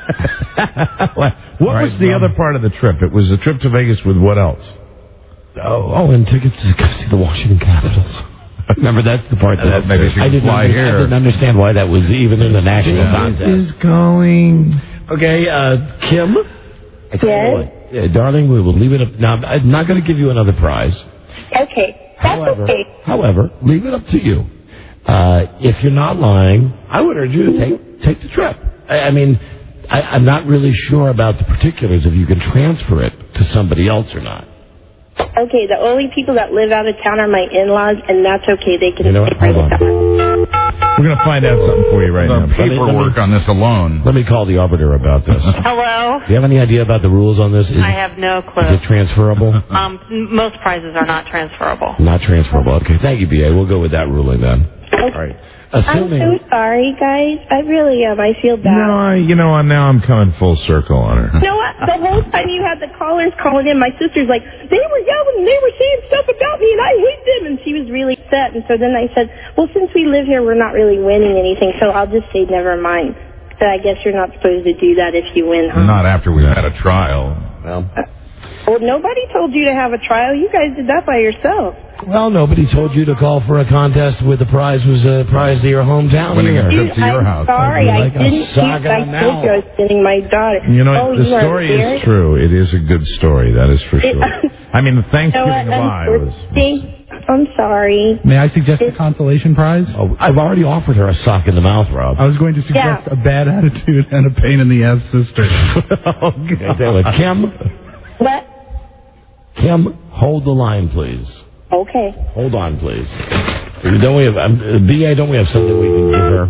What Right, was the Rob. other part of the trip? It was a trip to Vegas with what else? Oh, oh, and tickets to go see the Washington Capitals. Remember, that's the part that, That maybe she I, could didn't fly under- here. I didn't understand why that was even in the national contest. going. Okay, uh, Kim? I tell you Yes? what, yeah, darling, we will leave it up. Now, I'm not going to give you another prize. Okay, that's However, okay. however, leave it up to you. Uh, if you're not lying, I would urge you to take take the trip. I, I mean, I, I'm not really sure about the particulars if you can transfer it to somebody else or not. Okay, the only people that live out of town are my in-laws, and that's okay. They can You know what? stay Hold right on. We're going to find out something for you right The now. paperwork on this alone. Let me call the arbiter about this. Do Hello. you have any idea about the rules on this? Is, I have no is clue. it transferable? Um, m- most prizes are not transferable. Not transferable. Okay, thank you, B A. We'll go with that ruling then. All right. Assuming. I'm so sorry, guys. I really am. I feel bad. No, I, you know, now I'm coming full circle on her. You know what? The whole time you had the callers calling in, my sister's like, they were yelling and they were saying stuff about me and I hate them. And she was really upset. And so then I said, well, since we live here, we're not really winning anything. So I'll just say never mind. But I guess you're not supposed to do that if you win, huh? Not after we've had a trial. Well, Well, nobody told you to have a trial. You guys did that by yourself. well, nobody told you to call for a contest where the prize was a prize to your hometown. Winning a either. trip to your I'm house. sorry. I Like a didn't sock keep, I on the told you I was sending my daughter. You know, oh, the you are story serious? is true. It is a good story, that is for It- sure. I mean, the You know Thanksgiving what? lie was... Unfortunately, I'm sorry. May I suggest a consolation prize? Oh, I've already offered her a sock in the mouth, Rob. I was going to suggest Yeah. a bad attitude and a pain in the ass sister. Okay, I tell you what, Kim, What? Kim, hold the line, please. Okay. Hold on, please. Don't we have um, uh, B A? Don't we have something we can give her?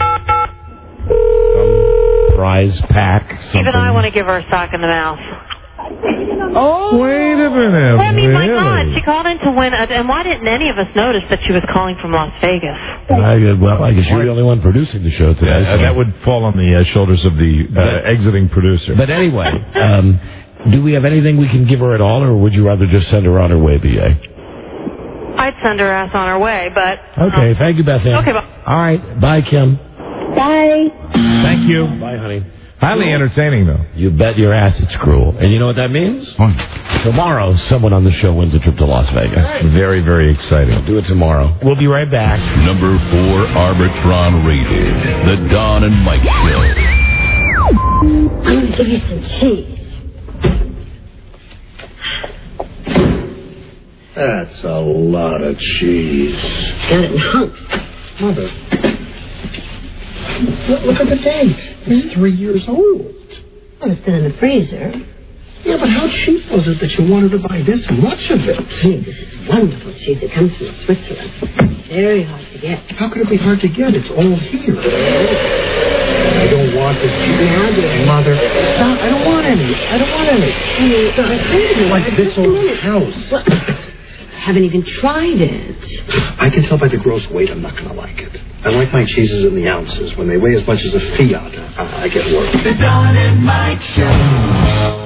Some prize pack. Something. Even I want to give her a sock in the mouth. Oh, wait a minute. I mean, my really? God, she called in to win. A, and why didn't any of us notice that she was calling from Las Vegas? I, uh, well, I guess you're the only one producing the show today. Yeah, so- that would fall on the uh, shoulders of the uh, exiting producer. But anyway, um, do we have anything we can give her at all, or would you rather just send her on her way, B A? I'd send her ass on her way, but... Okay, um, thank you, Beth Ann. Okay, bye. All right, bye, Kim. Bye. Thank you. Bye, honey. Highly entertaining, though. You bet your ass it's cruel. And you know what that means? Tomorrow, someone on the show wins a trip to Las Vegas. Very, very exciting. Do it tomorrow. We'll be right back. Number four Arbitron rated. The Don and Mike Show. I'm going to give you some cheese. That's a lot of cheese. Got it in hunks. Mother. Look, look at the date. It's three years old. Well, it's been in the freezer. Yeah, but how cheap was it that you wanted to buy this much of it? Hey, this is wonderful cheese. It comes from Switzerland. Very hard to get. How could it be hard to get? It's all here. I don't want this cheese. Now, dear. Mother, stop. I don't want any. I don't want any. Honey, I think you Like this old house. Well, I haven't even tried it. I can tell by the gross weight I'm not going to like it. I like my cheeses in the ounces. When they weigh as much as a Fiat, I, I get worried. The Don and Mike Show.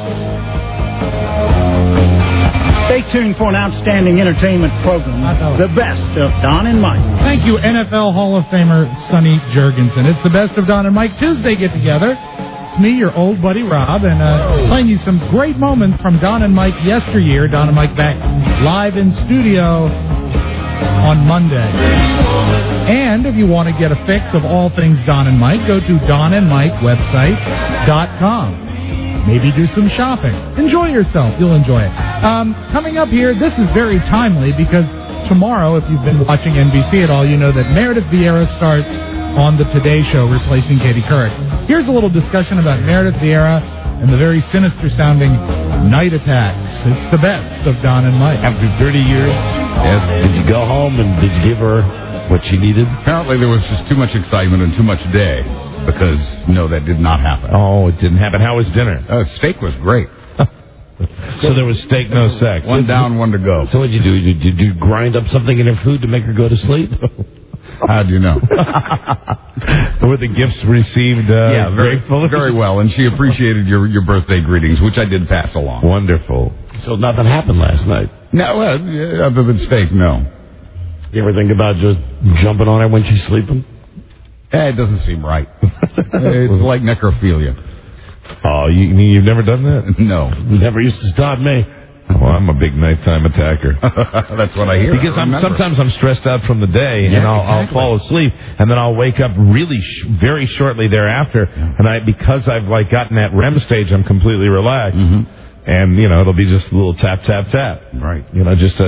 Stay tuned for an outstanding entertainment program. The best of Don and Mike. Thank you, N F L Hall of Famer Sonny Jurgensen. It's the best of Don and Mike Tuesday get together. It's me, your old buddy Rob, and uh, playing you some great moments from Don and Mike yesteryear. Don and Mike back live in studio on Monday. And if you want to get a fix of all things Don and Mike, go to don and mike website dot com. Maybe do some shopping. Enjoy yourself. You'll enjoy it. Um, coming up here, this is very timely because tomorrow, if you've been watching N B C at all, you know that Meredith Vieira starts on the Today Show, replacing Katie Couric. Here's a little discussion about Meredith Vieira and the very sinister-sounding night attacks. It's the best of Don and Mike. After thirty years, Yes. did you go home and did you give her what she needed? Apparently there was just too much excitement and too much day because, no, that did not happen. Oh, it didn't happen. How was dinner? Uh, steak was great. So there was steak, no sex. One down, one to go. So what'd you do? Did you, did you grind up something in her food to make her go to sleep? How do you know? Were the gifts received uh, yeah, very, gratefully? Very well, and she appreciated your, your birthday greetings, which I did pass along. Wonderful. So nothing happened last night? No, uh, yeah, other than steak, no. You ever think about just jumping on her when she's sleeping? Eh, it doesn't seem right. It's like necrophilia. Oh, you mean you've never done that? No. Never used to stop me. Well, I'm a big nighttime attacker. That's what I hear. Because I I'm, sometimes I'm stressed out from the day, yeah, and I'll, exactly. I'll fall asleep, and then I'll wake up really sh- very shortly thereafter, yeah. and I because I've like gotten that R E M stage, I'm completely relaxed. Mm-hmm. And, you know, it'll be just a little tap, tap, tap. Right. You know, just a...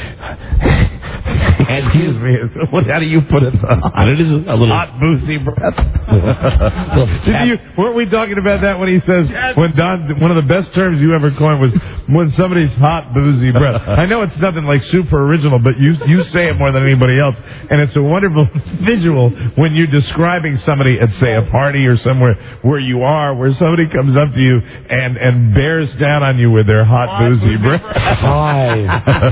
Excuse me. What, how do you put it? And it is a little... Hot, boozy breath. Did you, weren't we talking about that when he says... when Don... One of the best terms you ever coined was when somebody's hot, boozy breath. I know it's nothing like super original, but you you say it more than anybody else. And it's a wonderful visual when you're describing somebody at, say, a party or somewhere where you are, where somebody comes up to you and, and bears down on you with their hot, hot boozy breath. Hi.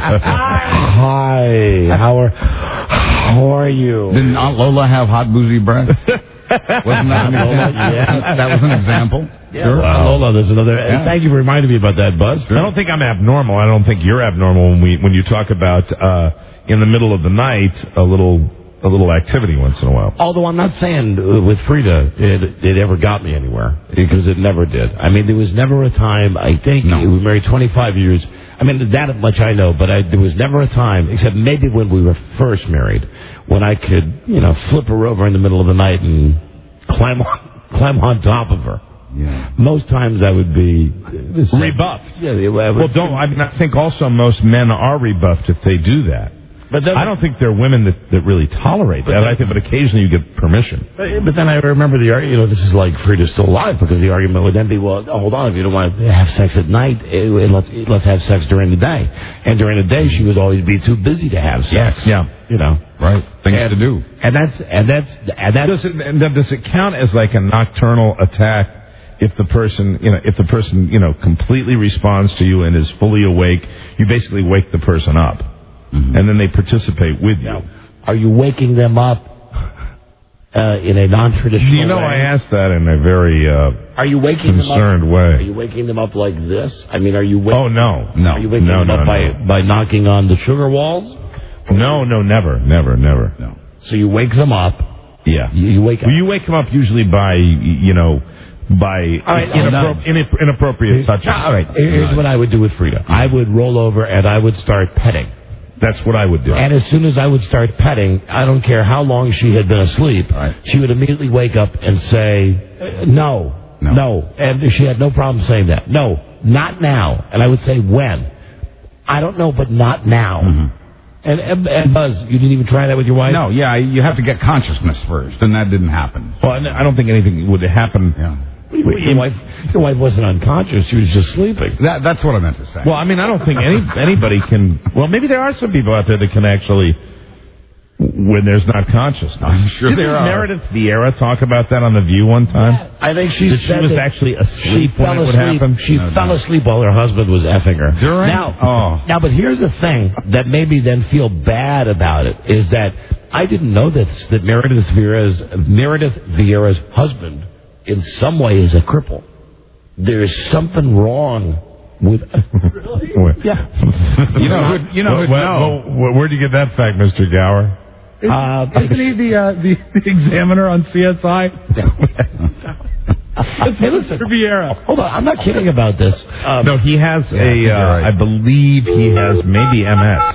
Hi. How are How are you? Didn't Aunt Lola have hot, boozy breath? Wasn't that an example? Yes. That was an example. Yeah. Sure. Wow. Lola, there's another. Yeah. Thank you for reminding me about that, Buzz. I don't think I'm abnormal. I don't think you're abnormal when we when you talk about uh, in the middle of the night a little. A little activity once in a while. Although I'm not saying uh, with Frida it, it ever got me anywhere, because it never did. I mean, there was never a time, I think, no. we were married twenty-five years. I mean, that much I know, but I, there was never a time, except maybe when we were first married, when I could, you know, flip her over in the middle of the night and climb on, climb on top of her. Yeah. Most times I would be rebuffed. Yeah, would, well, don't. I mean, I think also most men are rebuffed if they do that. But then, I don't think there are women that, that really tolerate that. I think, but occasionally you get permission. But, but then I remember the argument. You know, this is like Frida's still alive, because the argument would then be, well, oh, hold on, if you don't want to have sex at night, it, it, let's let's have sex during the day. And during the day, she would always be too busy to have sex. Yes. Yeah. You know. Right. Things and, to do. And that's and that's and that does it. And does it count as like a nocturnal attack? If the person, you know, if the person, you know, completely responds to you and is fully awake, you basically wake the person up. Mm-hmm. And then they participate with you. Now, are you waking them up uh, in a non-traditional way? You know, way? I asked that in a very uh, are you waking concerned them up, way. Are you waking them up like this? I mean, are you waking Oh, no. No. Are you waking no, them no, up no. by, by knocking on the sugar walls? No, no, never, never, never. No. So you wake them up. Yeah. You, you wake up. Well, you wake them up usually by, you know, by right, inappro- inapp- inappropriate touches. All right. Here's right. what I would do with Frida. I would roll over and I would start petting. That's what I would do. And as soon as I would start petting, I don't care how long she had been asleep, right. she would immediately wake up and say, no, no, no. And she had no problem saying that. No, not now. And I would say, when? I don't know, but not now. Mm-hmm. And, and, and Buzz, you didn't even try that with your wife? No, yeah, you have to get consciousness first, and that didn't happen. Well, I don't think anything would happen. Yeah. Your wife, your wife wasn't unconscious. She was just sleeping. That, that's what I meant to say. Well, I mean, I don't think any anybody can... Well, maybe there are some people out there that can actually... When there's not consciousness. I'm sure Didn't there are. Meredith Vieira talk about that on The View one time? Yeah, I think she that said she was that actually asleep she when fell it would asleep. happen? She no, fell no. asleep while her husband was effing her. During? Now, oh. now, but here's the thing that made me then feel bad about it, is that I didn't know this, that Meredith Vieira's, Meredith Vieira's husband in some way is a cripple. There's something wrong with... Really? Yeah. You know, who, you know, well, who, well, no. well, where'd you get that fact, Mister Gower? Uh, Isn't he the, uh, the the examiner on C S I? Hey, listen, Vieira. Hold on, I'm not kidding about this. Um, no, he has yeah, a. Uh, right. I believe he has maybe M S.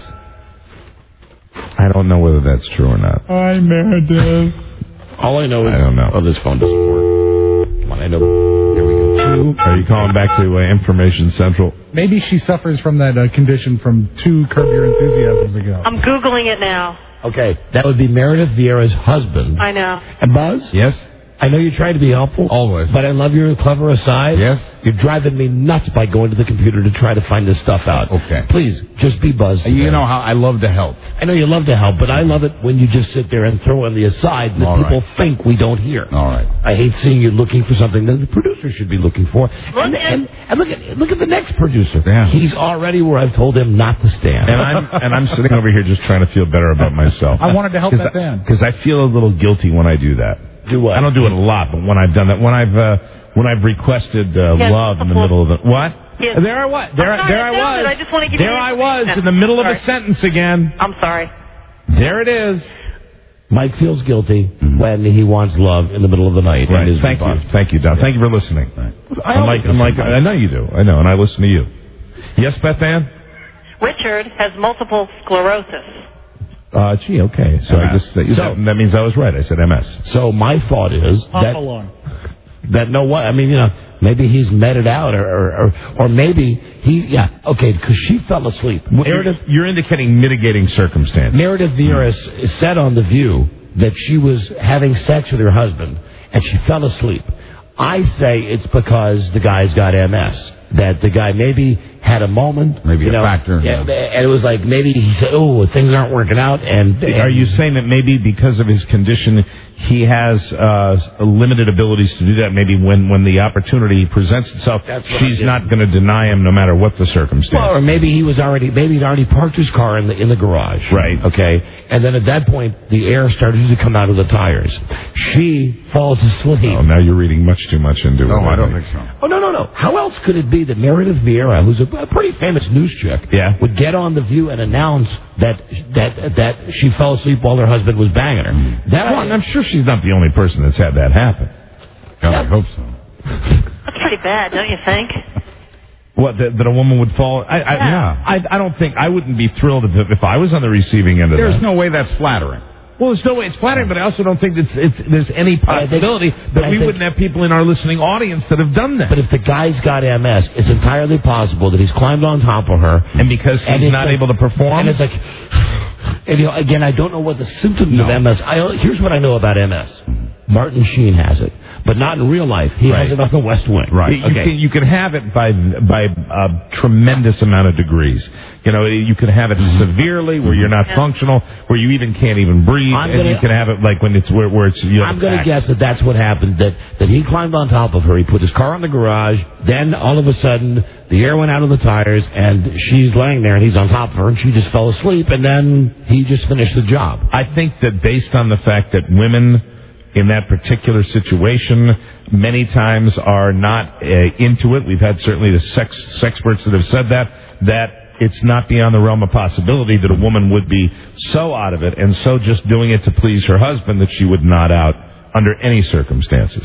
I don't know whether that's true or not. Hi, Meredith. All I know is... I don't know. Oh, this phone doesn't work. Come on, I know. There we go. Two. Are you calling back to uh, Information Central? Maybe she suffers from that uh, condition from two Curb Your Enthusiasms ago. I'm Googling it now. Okay, that would be Meredith Vieira's husband. I know. And Buzz? Yes? I know you're trying to be helpful. Always. But I love your clever aside. Yes. You're driving me nuts by going to the computer to try to find this stuff out. Okay. Please, just be buzzed. You today. know how I love to help. I know you love to help, but I love it when you just sit there and throw in the aside that All people right. think we don't hear. All right. I hate seeing you looking for something that the producer should be looking for. And, and, and look at look at the next producer. Yeah. He's already where I've told him not to stand. And I'm and I'm sitting over here just trying to feel better about myself. I wanted to help that man. Because I feel a little guilty when I do that. Do what? I don't do it a lot, but when I've done that, when I've uh, when I've requested uh, Yes, love in the middle of the what? Yes. There I was. There, I'm sorry, there I I found was. it. I just want to give there you I was information. in the middle of Sorry. a sentence again. I'm sorry. There it is. Mike feels guilty when he wants love in the middle of the night. Right. in his Thank response. you. Thank you, Don. Thank you for listening. I I'm like, always I'm like, listen, I know you do. I know, and I listen to you. Yes, Beth Ann? Richard has multiple sclerosis. Uh, gee, okay. So I just that, So- that means I was right. I said M S. So my thought is that along. that no what I mean, you know, maybe he's met it out, or or, or, or maybe he yeah okay because she fell asleep. Meredith You're indicating mitigating circumstance. Meredith Vieira s- said on The View that she was having sex with her husband and she fell asleep. I say it's because the guy's got M S. That the guy maybe had a moment, Maybe you a know, factor, yeah, yeah. and it was like maybe he said, "Oh, things aren't working out." And, and Are you saying that maybe because of his condition, he has uh, limited abilities to do that? Maybe when, when the opportunity presents itself, That's what she's I did. not going to deny him no matter what the circumstance. Well, or maybe he was already, maybe he'd already parked his car in the in the garage. Right. Okay. And then at that point, the air started to come out of the tires. She falls asleep. Oh, now you're reading much too much into it. No, I don't think so. Oh, no, no, no. How else could it be that Meredith Vieira, who's a, a pretty famous news chick, Yeah. would get on The View and announce that that that she fell asleep while her husband was banging her? That Well, one, I'm sure she's not the only person that's had that happen. God, I hope so. That's pretty bad, don't you think? What, that, that a woman would fall? I, I, Yeah. I, I don't think, I wouldn't be thrilled if, if I was on the receiving end of There's that. no way that's flattering. Well, there's no way it's flattering, but I also don't think it's, it's, there's any I think- possibility but that I we think- wouldn't have people in our listening audience that have done that. but if the guy's got M S, it's entirely possible that he's climbed on top of her. And because And he's it's not like- able to perform? And it's like, and you know, again, I don't know what the symptoms No. of M S. I, here's what I know about M S. Martin Sheen has it, but not in real life. He Right. has it on the West Wing. Right. You, Okay. can, you can have it by by a tremendous amount of degrees. You know, you can have it severely where you're not Yeah. functional, where you even can't even breathe, I'm and gonna- you can have it like when it's where, where it's. You have I'm going to attacks. guess that that's what happened. That that he climbed on top of her. He put his car in the garage. Then all of a sudden, the air went out of the tires, and she's laying there, and he's on top of her, and she just fell asleep. And then he just finished the job. I think that based on the fact that women in that particular situation many times are not uh, into it, we've had certainly the sex experts that have said that, that it's not beyond the realm of possibility that a woman would be so out of it and so just doing it to please her husband that she would not out under any circumstances.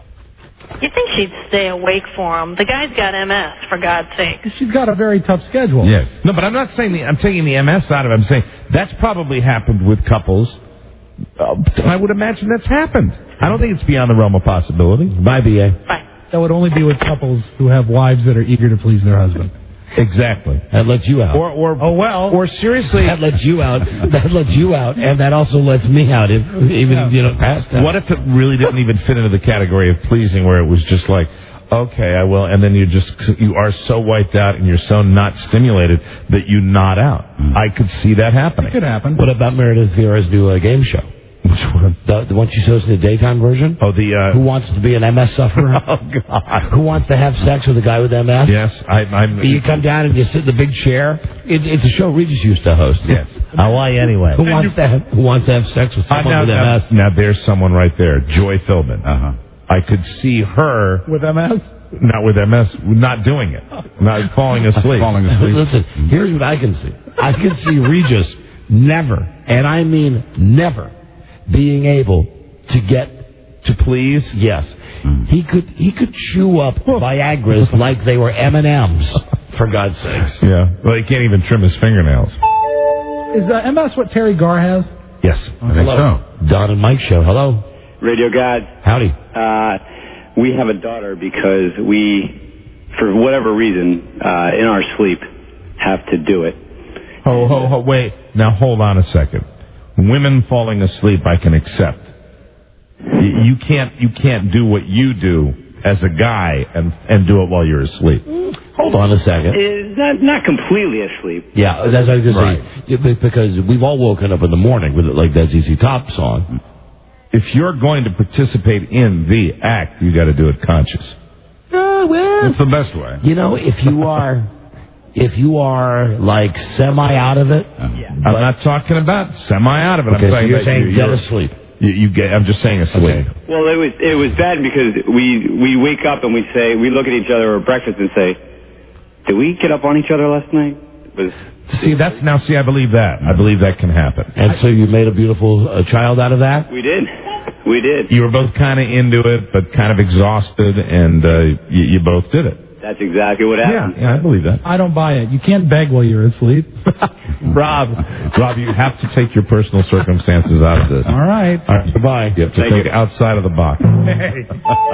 You think she'd stay awake for him? The guy's got M S, for God's sake. She's got a very tough schedule. Yes. No, but I'm not saying the, I'm taking the M S out of it. I'm saying that's probably happened with couples. Uh, I would imagine that's happened. I don't think it's beyond the realm of possibility. Bye, B A. Bye. That would only be with couples who have wives that are eager to please their husband. Exactly. That lets you out. Or, or, Oh, well. or seriously, That lets you out. That lets you out, and that also lets me out. If even Yeah. you know past that. what if it really didn't even fit into the category of pleasing, where it was just like, okay, I will, and then you just you are so wiped out and you're so not stimulated that you nod out. I could see that happening. Could happen. What about Meredith Vieira's new uh, game show? Which one? The, the one she shows in the daytime version? Oh, the uh, Who wants to be an M S sufferer? oh God. Who wants to have sex with a guy with M S? Yes, I, I'm. You come down and you sit in the big chair. It, it's a show Regis used to host. Yes. Hawaii anyway. Who wants to have Who wants to have sex with Uh, someone now, with now, M S? now there's someone right there, Joy Philbin. Uh huh. I could see her With M S? not with M S, not doing it, not falling asleep. Falling asleep. Listen, here's what I can see. I can see Regis never, and I mean never, being able to get To please, yes. He could he could chew up Viagra's like they were M and M's. For God's sakes. yeah. Well, he can't even trim his fingernails. Is uh, M S what Terry Garr has? Yes, I think so. Don and Mike show. Hello. Radio God, Howdy. uh, we have a daughter because we, for whatever reason, uh, in our sleep, have to do it. Ho, ho, ho, wait. Now, hold on a second. Women falling asleep, I can accept. Y- You can't you can't do what you do as a guy and and do it while you're asleep. Hold on a second. It's not not completely asleep. Yeah, that's what I was going Right. to say. Yeah, be- because we've all woken up in the morning with like that Z Z Top song. If you're going to participate in the act, you got to do it conscious. Oh, well. That's the best way. You know, if you are, if you are like semi out of it. I'm not talking about semi out of it. Okay, I'm so talking you're about saying you, get you're- asleep. You, you get. I'm just saying asleep. Okay. Well, it was it was bad because we we wake up and we say we look at each other at breakfast and say, did we get up on each other last night? It was See, that's now. See, I believe that. I believe that can happen. And so you made a beautiful uh, child out of that. we did we did. You were both kind of into it, but kind of exhausted, and uh, you, you both did it. That's exactly what happened. Yeah, yeah, I believe that. I don't buy it. You can't beg while you're asleep. Rob, Rob, you have to take your personal circumstances out of this. All right. All right, goodbye. You have to Thank think you. outside of the box. Hey.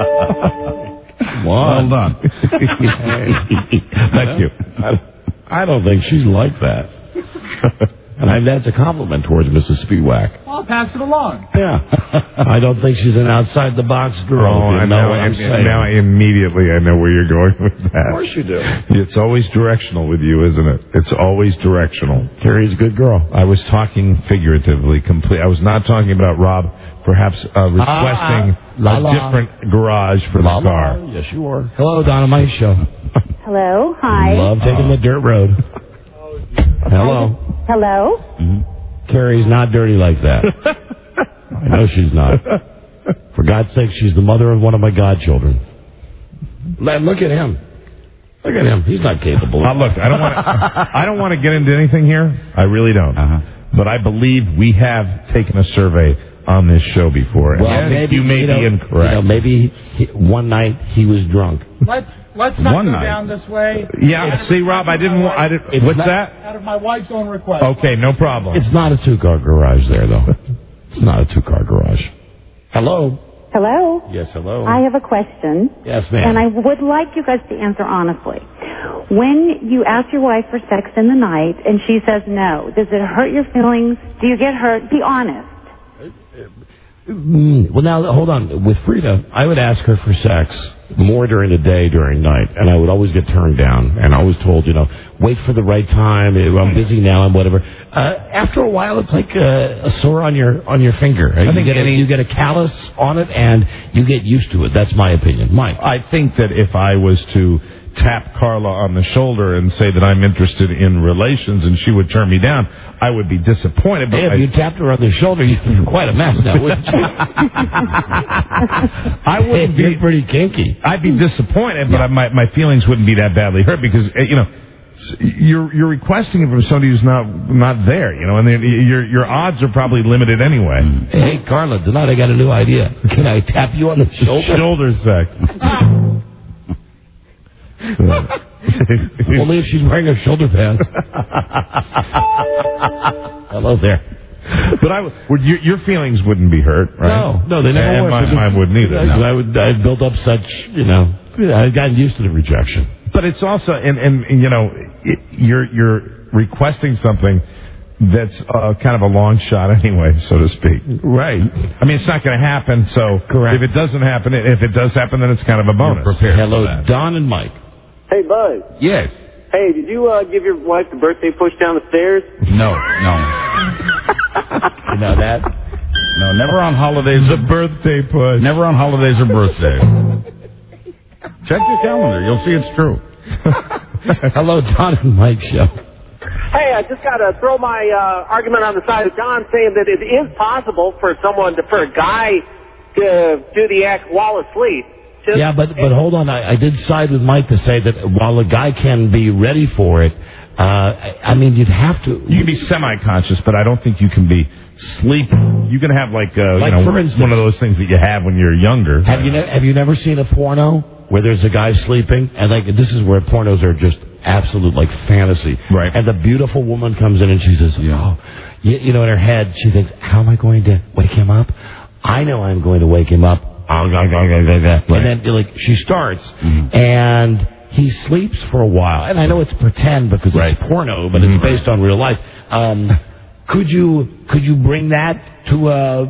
Well done. Thank you. I, I don't think she's like that. And I, that's a compliment towards Missus Spiewak. I'll pass it along. Yeah. I don't think she's an outside the box girl. Oh, if you I know know. what I'm and- saying. now immediately I know where you're going with that. Of course you do. It's always directional with you, isn't it? It's always directional. Carrie's a good girl. I was talking figuratively. Complete. I was not talking about Rob perhaps uh, requesting Ah, la, a la. different garage for La, the la. car. Yes, you are. Hello, Donna Mike Show. Hello, hi. Love taking the dirt road. Hello. Hello. Carrie's not dirty like that. I know she's not. For God's sake, she's the mother of one of my godchildren. Le- Look at him. Look at him. He's not capable. Uh, look, I don't want to. I don't want to get into anything here. I really don't. Uh-huh. But I believe we have taken a survey on this show before. and Well, I think maybe you may you be know, incorrect. You know, maybe he, one night he was drunk. Let's let's not One go night. down this way. Yeah. See, Rob, I didn't. want I didn't. It's What's not- that? Out of my wife's own request. Okay, no problem. It's not a two-car garage there, though. It's not a two-car garage. Hello. Hello. Yes, hello. I have a question. Yes, ma'am. And I would like you guys to answer honestly. When you ask your wife for sex in the night and she says no, does it hurt your feelings? Do you get hurt? Be honest. Mm, well, now, hold on. With Frida, I would ask her for sex more during the day, during night, and I would always get turned down. And I was told, you know, wait for the right time. I'm busy now and whatever. Uh, after a while, it's like a, a sore on your on your finger. I you think get a, any- you get a callus on it, and you get used to it. That's my opinion. Mike. I think that if I was to tap Carla on the shoulder and say that I'm interested in relations and she would turn me down, I would be disappointed. But Hey, if I, you tapped her on the shoulder, you'd be quite a mess now, wouldn't you? I wouldn't You're be pretty kinky. I'd be disappointed, but I, my my feelings wouldn't be that badly hurt because uh, you know s- you're you're requesting it from somebody who's not not there, you know, and then your your odds are probably limited anay. Hey, Carla, tonight I got a new idea. Can I tap you on the shoulder? Shoulder sex. Only if she's wearing her shoulder pads. Hello there. But I would your, your feelings wouldn't be hurt, right? No, no, they never and were. Mine, because- mine wouldn't either. because no. I would, I built up such, you know, I'd gotten used to the rejection. But it's also, and, and, and you know, it, you're you're requesting something that's uh, kind of a long shot anyway, so to speak. Right. I mean, it's not going to happen. So Correct. if it doesn't happen, if it does happen, then it's kind of a bonus. Prepared Hello, Don and Mike. Hey, Buzz. Yes. Hey, did you uh, give your wife the birthday push down the stairs? No, no. You know that? No, never on holidays. The birthday push. Never on holidays or birthdays. Check your calendar. You'll see it's true. Hello, Don and Mike Show. Hey, I just got to throw my uh, argument on the side of Don, saying that it is possible for someone, to, for a guy to do the act while asleep. Just, Yeah, but but hold on. I, I did side with Mike to say that while a guy can be ready for it, uh, I, I mean, you'd have to. You can be semi-conscious, but I don't think you can be sleep. You can have like, uh, Like, you know, for instance- one of those things that you have when you're younger. Have you ne- have you never seen a porno where there's a guy sleeping and like this is where pornos are just absolute like fantasy, right? And the beautiful woman comes in and she says, "Oh, you, you know," in her head she thinks, "How am I going to wake him up? I know I'm going to wake him up." Right. And then like she starts Mm-hmm. and he sleeps for a while. And I know it's pretend because Right. it's porno, but Mm-hmm. it's based on real life. Um, could you could you bring that to a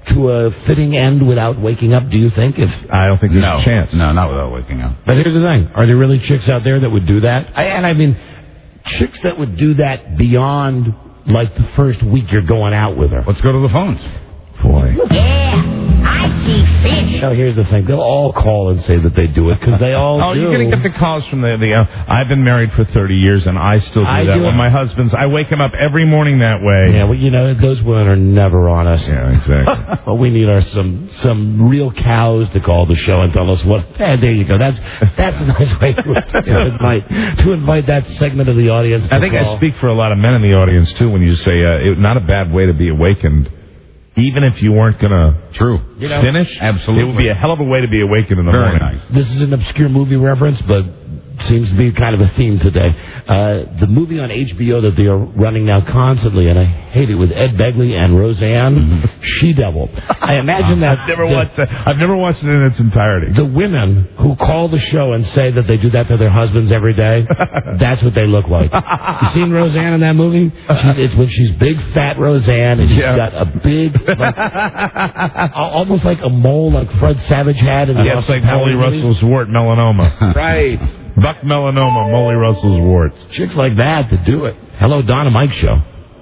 to a fitting end without waking up, do you think? If I don't think there's no. a chance. No, not without waking up. But here's the thing. Are there really chicks out there that would do that? I, and I mean, chicks that would do that beyond, like, the first week you're going out with her. Let's go to the phones. Boy. Yeah, I see fish. Now, here's the thing. They'll all call and say that they do it, because they all oh, do. you're going to get the calls from the... the uh, I've been married for thirty years, and I still do I that. do When it. my husband's... I wake him up every morning that way. Yeah, well, you know, those women are never on us. Yeah, exactly. Well, we need our some some real cows to call the show and tell us what... Eh, there you go. That's that's a nice way to, to, invite, to invite that segment of the audience to I think call. I speak for a lot of men in the audience, too, when you say uh, it, not a bad way to be awakened. Even if you weren't going to True. You know, finish, absolutely. it would be a hell of a way to be awakened in the Very morning. nice. This is an obscure movie reference, but seems to be kind of a theme today. Uh, the movie on H B O that they are running now constantly, and I hate it, with Ed Begley and Roseanne, Mm-hmm. She-Devil. I imagine that... I've never the, watched that. I've never watched it in its entirety. The women who call the show and say that they do that to their husbands every day, that's what they look like. You seen Roseanne in that movie? She's, it's when she's big, fat Roseanne, and she's Yeah. got a big, like, a- almost like a mole like Fred Savage had in the Yeah, it's Austin like Molly Powers movie. Russell's wart melanoma. Right. Buck melanoma, Molly Russell's warts. Chicks like that to do it. Hello, Donna Mike Show.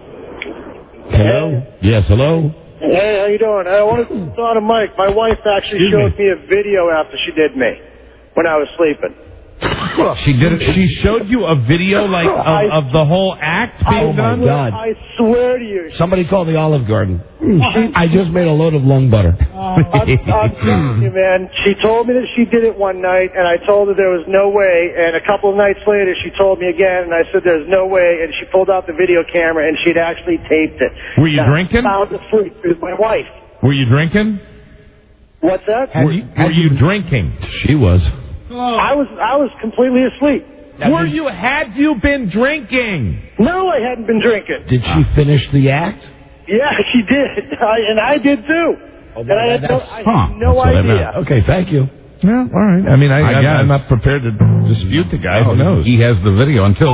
Hello? Yes, hello? Hey, how you doing? I wanted to start a mic. My wife actually Excuse showed me. a video after she did me when I was sleeping. She did it. She showed you a video like of, I- of the whole act being Oh, my done. God. I swear to you. Somebody called the Olive Garden. I just made a load of lung butter. I'm, I'm telling you, man. She told me that she did it one night, and I told her there was no way. And a couple of nights later, she told me again, and I said there's no way. And she pulled out the video camera, and she'd actually taped it. Were you Now, drinking? Sound asleep with my wife. Were you drinking? What's that? Were, were you drinking? She was. I was I was completely asleep. Were you? Had you been drinking? No, I hadn't been drinking. Did she finish the act? Yeah, she did, I, and I did too. and I had no, I Huh. had no That's what I idea. meant. Okay, thank you. Yeah, all right. I mean, I, I I guess. I'm not prepared to dispute the guy. Oh, Who knows? He has the video until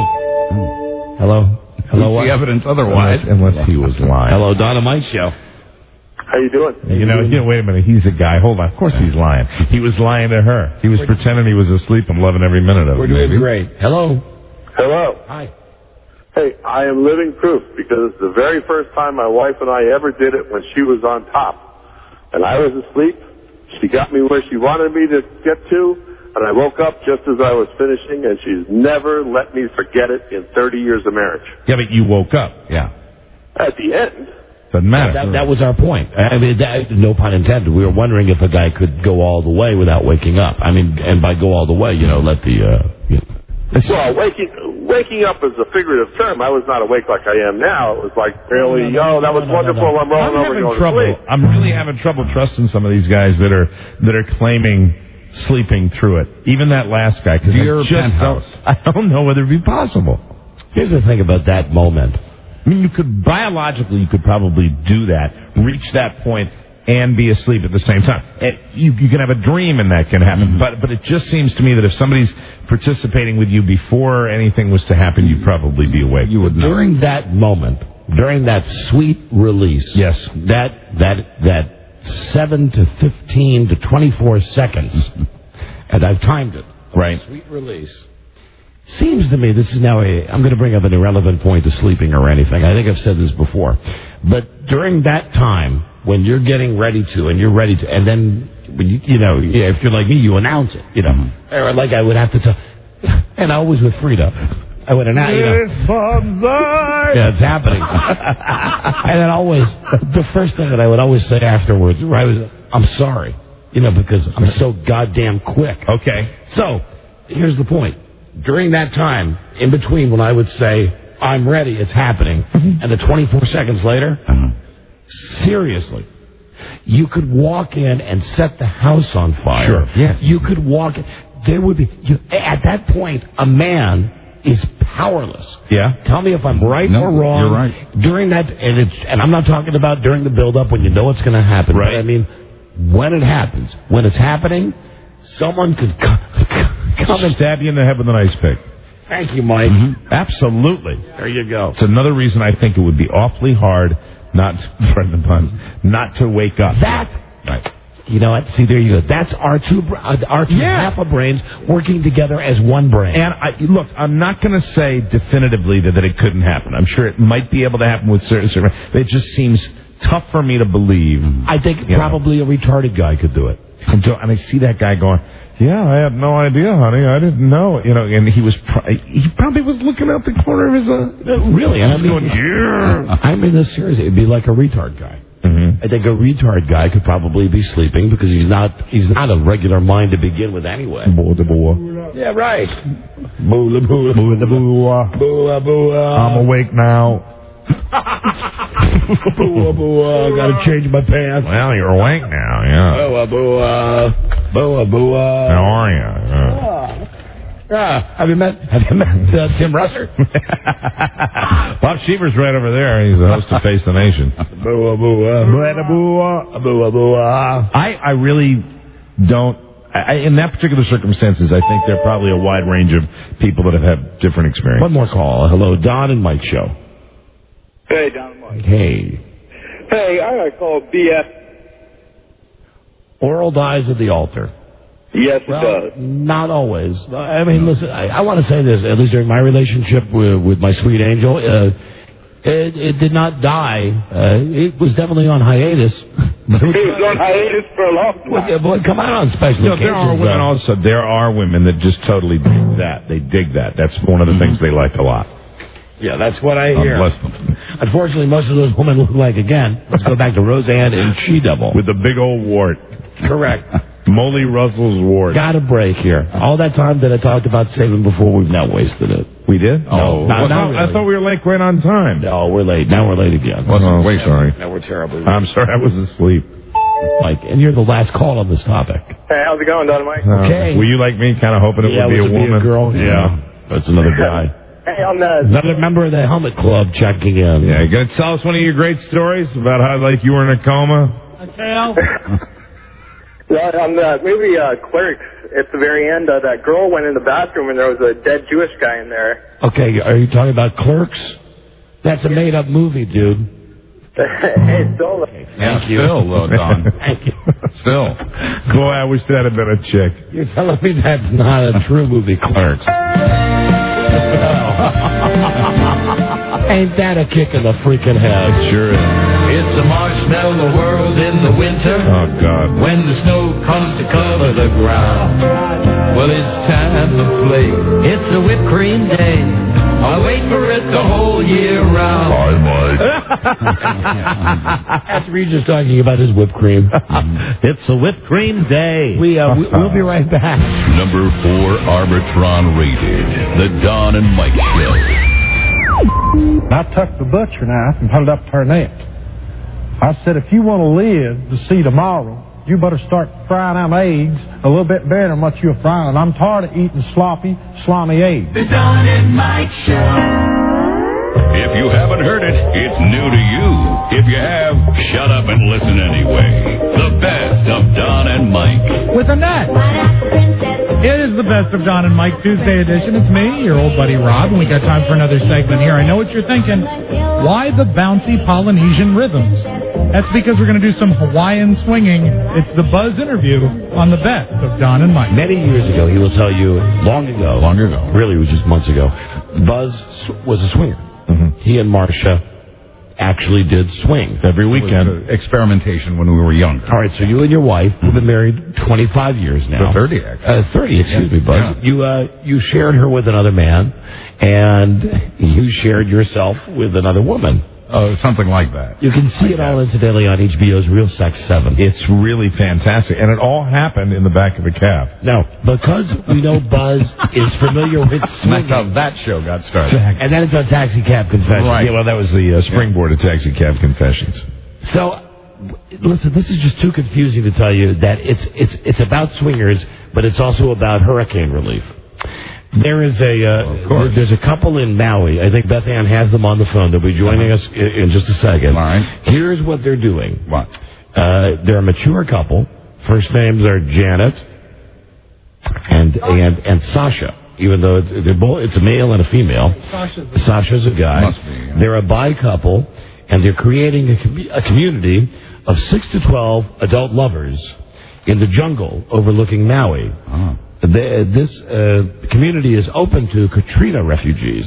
Hello? Hello, we what? see evidence otherwise. Unless, unless he was lying. Hello, Donna Mike Show. How you doing? You know, you know, wait a minute. He's a guy. Hold on. Of course he's lying. He was lying to her. He was pretending he was asleep and loving every minute of it. We're doing maybe. great. Hello? Hello. Hi. Hey, I am living proof because the very first time my wife and I ever did it when she was on top and I was asleep, she got me where she wanted me to get to, and I woke up just as I was finishing, and she's never let me forget it in thirty years of marriage. Yeah, but you woke up. Yeah. At the end, Doesn't matter. That, that was our point. I mean, that, no pun intended. We were wondering if a guy could go all the way without waking up. I mean, and by go all the way, you know, let the... Uh, you know, well, waking waking up is a figurative term. I was not awake like I am now. It was like really, No, no, no, oh, that was no, no, wonderful. no, no. I'm rolling I'm over having going trouble. to sleep. I'm really having trouble trusting some of these guys that are that are claiming sleeping through it. Even that last guy, because Dear I just Penthouse. don't, I don't know whether it'd be possible. here's the thing about that moment. I mean, you could biologically, you could probably do that, reach that point, and be asleep at the same time. It, you, you can have a dream, and that can happen. Mm-hmm. But but it just seems to me that if somebody's participating with you before anything was to happen, you'd probably be awake. You would know. During that moment, during that sweet release, Yes. that that that seven to fifteen to twenty-four seconds, and I've timed it. Right. Sweet release. Seems to me this is now a. I'm going to bring up an irrelevant point to sleeping or anything. I think I've said this before, but during that time when you're getting ready to, and you're ready to, and then when you, you know, yeah, if you're like me, you announce it, you know, Mm-hmm. or like I would have to tell, and always with Frida, I would announce, you know. Yeah, it's happening. And then always, the first thing that I would always say afterwards, right, was, I'm sorry, you know, because I'm so goddamn quick. Okay. So, here's the point. During that time, in between when I would say, I'm ready, it's happening, and the twenty-four seconds later, seriously, you could walk in and set the house on fire. Sure, yes. You could walk in. There would be, you, at that point, a man is powerless. Yeah. Tell me if I'm right No, or wrong. you're right. During that, and it's, and I'm not talking about during the build-up when you know it's going to happen. Right. But I mean, when it happens, when it's happening, someone could come, come and Stab you in the head with an ice pick. Thank you, Mike. Absolutely. There you go. It's another reason I think it would be awfully hard not pardon the pun, not to wake up. That. Right. You know what? See, there you go. That's our two, br- uh, our two Yeah. half a brains working together as one brain. And I, look, I'm not going to say definitively that, that it couldn't happen. I'm sure it might be able to happen with certain. certain it just seems tough for me to believe. I think you probably know. a retarded guy could do it. And I see that guy going, yeah, I had no idea, honey. I didn't know. You know, and he was pro- he probably was looking out the corner of his eye. Uh, really? And I mean, going, yeah. I mean this seriously. It'd be like a retard guy. Mm-hmm. I think a retard guy could probably be sleeping because he's not he's not a regular mind to begin with anyway. Yeah, right. Boo, boo, boo, boo, Boo, boo. I'm awake now. Boo, boo. Got to change my pants. Well, you're awake now, yeah. Boo, boo, boo, boo. How are you? Yeah. Ah, have you met Have you met uh, Tim Russer? Bob Sheever's right over there. He's the host of Face the Nation. Boo, boo, boo, boo, boo. I I really don't. I, in that particular circumstances, I think there are probably a wide range of people that have had different experiences. One more call. Hello, Don and Mike show. Hey, Don and Mike. Hey. Hey, I got called B S. Oral dies at the altar. Yes, well, it does. Not always. I mean, listen, I, I want to say this, at least during my relationship with, with my sweet angel, uh, it, it did not die. Uh, it was definitely on hiatus. It was on hiatus for a long time. Well, boy, come out on special You know, occasions. there are women uh, also. There are women that just totally dig that. They dig that. That's one of the things they like a lot. Yeah, that's what I hear. God bless them. Unfortunately, most of those women look like, again, let's go back to Roseanne and She-Devil. With the big old wart. Correct. Molly Russell's wart. Got a break here. All that time that I talked about saving before, we've now wasted it. We did? No, oh. not, well, not no, really. I thought we were late right on time. No, we're late. Now we're late again. Well, oh, wait, now, sorry. Now we're terribly late. I'm sorry, I was asleep. Mike, and you're the last call on this topic. Hey, how's it going, Don and Mike? Uh, Okay. Were you like me, kind of hoping it yeah, would be a it woman? Be a girl? Yeah. That's another guy. Hey, on the... Another member of the Helmet Club checking in. Yeah, you gonna tell us one of your great stories about how, like, you were in a coma? Well, on the movie uh, Clerks, at the very end, uh, that girl went in the bathroom and there was a dead Jewish guy in there. Okay, are you talking about Clerks? That's a made-up movie, dude. Hey, still... Okay, Yeah, thank you. still, though, Don. Thank you. Still. Boy, I wish that had been a chick. You're telling me that's not a true movie, Clerks. Ain't that a kick in the freaking head? Sure is. It's a marshmallow world in the winter. Oh, God. When the snow comes to cover the ground. Well, it's time to play. It's a whipped cream day. I'll wait for it the whole year round. Hi, Mike. That's Regis talking about his whipped cream. It's a whipped cream day. We, uh, we, we'll be right back. Number four Arbitron rated. The Don and Mike Show. I took the butcher knife and put it up to her neck. I said, if you want to live to see tomorrow, you better start frying them eggs a little bit better than what you're frying. I'm tired of eating sloppy, slimy eggs. The Don and Mike Show. If you haven't heard it, it's new to you. If you have, shut up and listen anyway. The best of Don and Mike. With a nut. It is the best of Don and Mike Tuesday edition. It's me, your old buddy Rob, and we got time for another segment here. I know what you're thinking. Why the bouncy Polynesian rhythms? That's because we're going to do some Hawaiian swinging. It's the Buzz interview on the best of Don and Mike. Many years ago, he will tell you, long ago, Long ago. really it was just months ago, Buzz was a swinger. Mm-hmm. He and Marcia actually did swing. Every It was, weekend. uh, experimentation when we were younger. All right, so you and your wife have been married twenty-five years now. For thirty, actually. Uh, thirty, excuse Yeah. me, Buzz. Yeah. You uh, you shared her with another man, and you shared yourself with another woman. Uh, something like that. You can see it all incidentally on H B O's Real Sex seven. It's really fantastic. And it all happened in the back of a cab. Now, because we know Buzz is familiar with And swinging, that's how that show got started. and then it's on Taxi Cab Confession. Right. Yeah, well, that was the uh, springboard of Taxi Cab Confessions. So, listen, this is just too confusing to tell you that it's it's it's about swingers, but it's also about hurricane relief. There is a uh, course. there's a couple in Maui. I think Beth Ann has them on the phone. They'll be joining us in, in just a second. All right. Here's what they're doing. What? Uh, they're a mature couple. First names are Janet and and and Sasha. Even though it's, they're both, it's a male and a female. Sasha's Sasha's a guy. Must be, yeah. They're a bi couple, and they're creating a, com- a community of six to twelve adult lovers in the jungle overlooking Maui. Oh. The, this uh, community is open to Katrina refugees.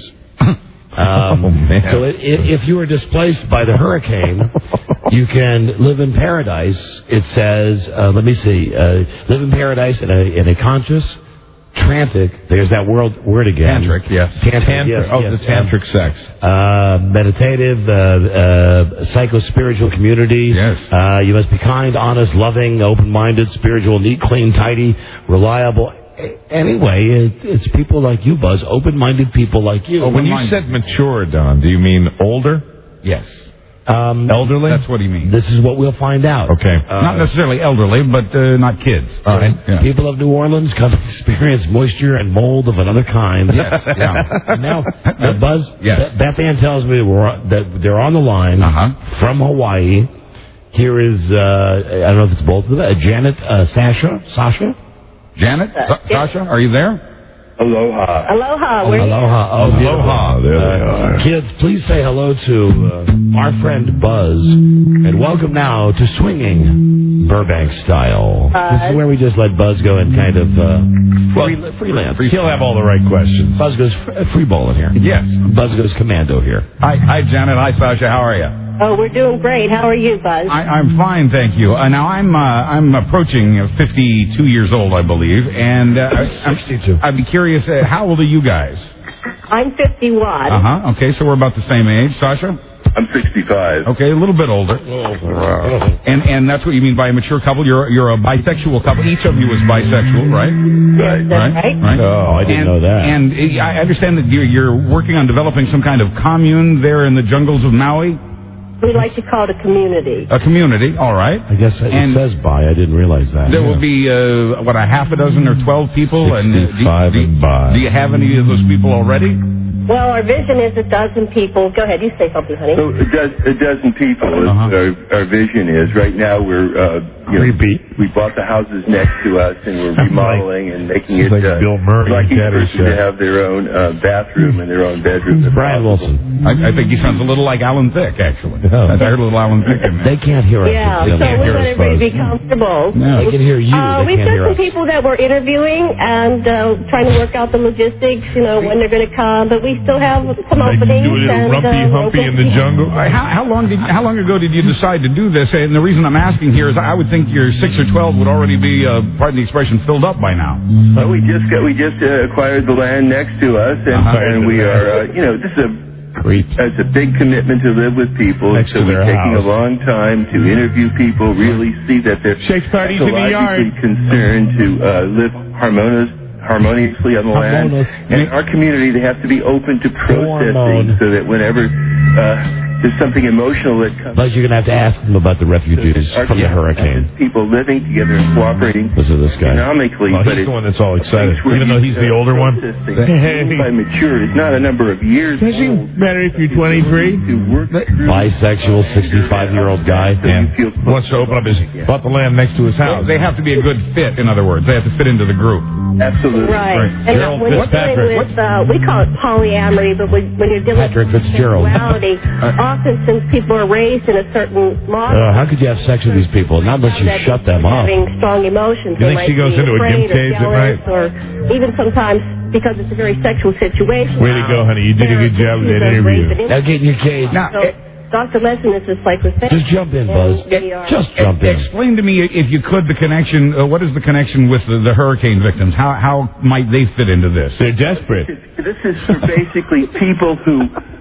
Um, oh, man. So it, it, if you are displaced by the hurricane, you can live in paradise. It says, uh, let me see, uh, live in paradise in a, in a conscious, trantic, there's that word, word again. Tantric, yes. Tantric, Tantric, yes, oh, yes, the tantric um, sex. Uh, meditative, uh, uh, psycho-spiritual community. Yes. Uh, you must be kind, honest, loving, open-minded, spiritual, neat, clean, tidy, reliable. Anyway, it, it's people like you, Buzz, open-minded people like you. Oh, when you said mature, Don, do you mean older? Yes. Um, elderly? That's what he means. This is what we'll find out. Okay. Uh, not necessarily elderly, but uh, not kids. So All right. Yeah. People of New Orleans come to experience moisture and mold of another kind. Yes, yeah. Now, uh, Buzz, Yes. Beth, Beth Ann tells me we're, that they're on the line Uh-huh. from Hawaii. Here is, uh, I don't know if it's both of them, uh, Janet, uh, Sasha, Sasha? Janet? Sa- Sasha, are you there? Aloha. Aloha. Where Aloha. Oh, Aloha. There they are. Uh, kids, please say hello to uh, our friend Buzz. And welcome now to Swinging Burbank Style. Uh, this is where we just let Buzz go and kind of uh, free, freelance. He'll have all the right questions. Buzz goes f- free balling here. Yes. Buzz goes commando here. Hi, hi, Janet. Hi, Sasha. How are you? Oh, we're doing great. How are you, Buzz? I, I'm fine, thank you. Uh, now I'm uh, I'm approaching uh, fifty-two years old, I believe, and uh, I'm, sixty-two. I'd be curious, uh, how old are you guys? I'm fifty-one. Uh huh. Okay, so we're about the same age, Sasha. I'm sixty-five. Okay, a little bit older. And and that's what you mean by a mature couple. You're you're a bisexual couple. Each of you is bisexual, right? Right. That's Right. right. Right. Oh, I didn't and, know that. And uh, I understand that you're you're working on developing some kind of commune there in the jungles of Maui. We like to call it a community. A community, all right. I guess it And- says bi. I didn't realize that. There will be, uh, what, a half a dozen or twelve people? And uh, do, sixty-five do, and by. do you have any of those people already? Well, our vision is a dozen people. Go ahead, you say something, honey. So a, dozen, a dozen people is Uh-huh. what our, our vision is. Right now we're, uh, you know, Repeat. we bought the houses next to us and we're remodeling and making it, like uh, Bill Murray like each and person to have their own uh, bathroom and their own bedroom. if Brian possible. Wilson. I, I think he sounds a little like Alan Thicke, actually. Oh. I heard a little Alan Thicke in there. They can't hear us. Yeah, They so can't we hear want us, everybody to Buzz. be comfortable. No. They can hear you. Uh, they we've can't got hear some us. people that we're interviewing and uh, trying to work out the logistics, you know, when they're going to come. But we still have some Like openings. do a little and, rumpy uh, humpy in the jungle. All right, How, how long did how long ago did you decide to do this? And the reason I'm asking here is I would think your six or twelve would already be, uh, pardon the expression, filled up by now. Well, we just got, we just uh, acquired the land next to us, and, Uh-huh. and we are, uh, you know, this is a Creep. it's a big commitment to live with people. Next so to we're their taking house. a long time to interview people, really see that they're Shake parties in the yard. ecologically concerned to uh, live harmonious, harmoniously on the land. Harmonious. And in our community, they have to be open to processing, Hormone. so that whenever uh, there's something emotional that comes. Buzz, you're going to have to ask them about the refugees Our- from the yeah, hurricane. people living together and cooperating Listen to this guy. economically, Well, but he's it's the one that's all excited, things where even though you, he's the uh, older one. processing. What I mean by mature is not a number of years old. matter if you're twenty-three. To work through Bisexual, sixty-five-year-old guy. so you feel Wants to open up his, bought the land next to his house. They have to be a good fit, in other words. They have to fit into the group. absolutely Right. And Gerald when you're dealing Fitzpatrick. with, uh, we call it polyamory, but when, when you're dealing Patrick with Fitzgerald. sexuality, often since people are raised in a certain model, Uh, how could you have sex with these people? Not unless you that shut them up. having strong emotions. You they think she might goes be into a afraid gimp or cage at jealous, night? Or even sometimes because it's a very sexual situation. Way to go, honey. You did a good job with that interview. Now get in your cage. Now, So, Doctor Lesson is just like with Just jump in, Buzz. And we are- Just jump in. explain to me, if you could, the connection. Uh, what is the connection with the, the hurricane victims? How how might they fit into this? They're desperate. This is for basically people who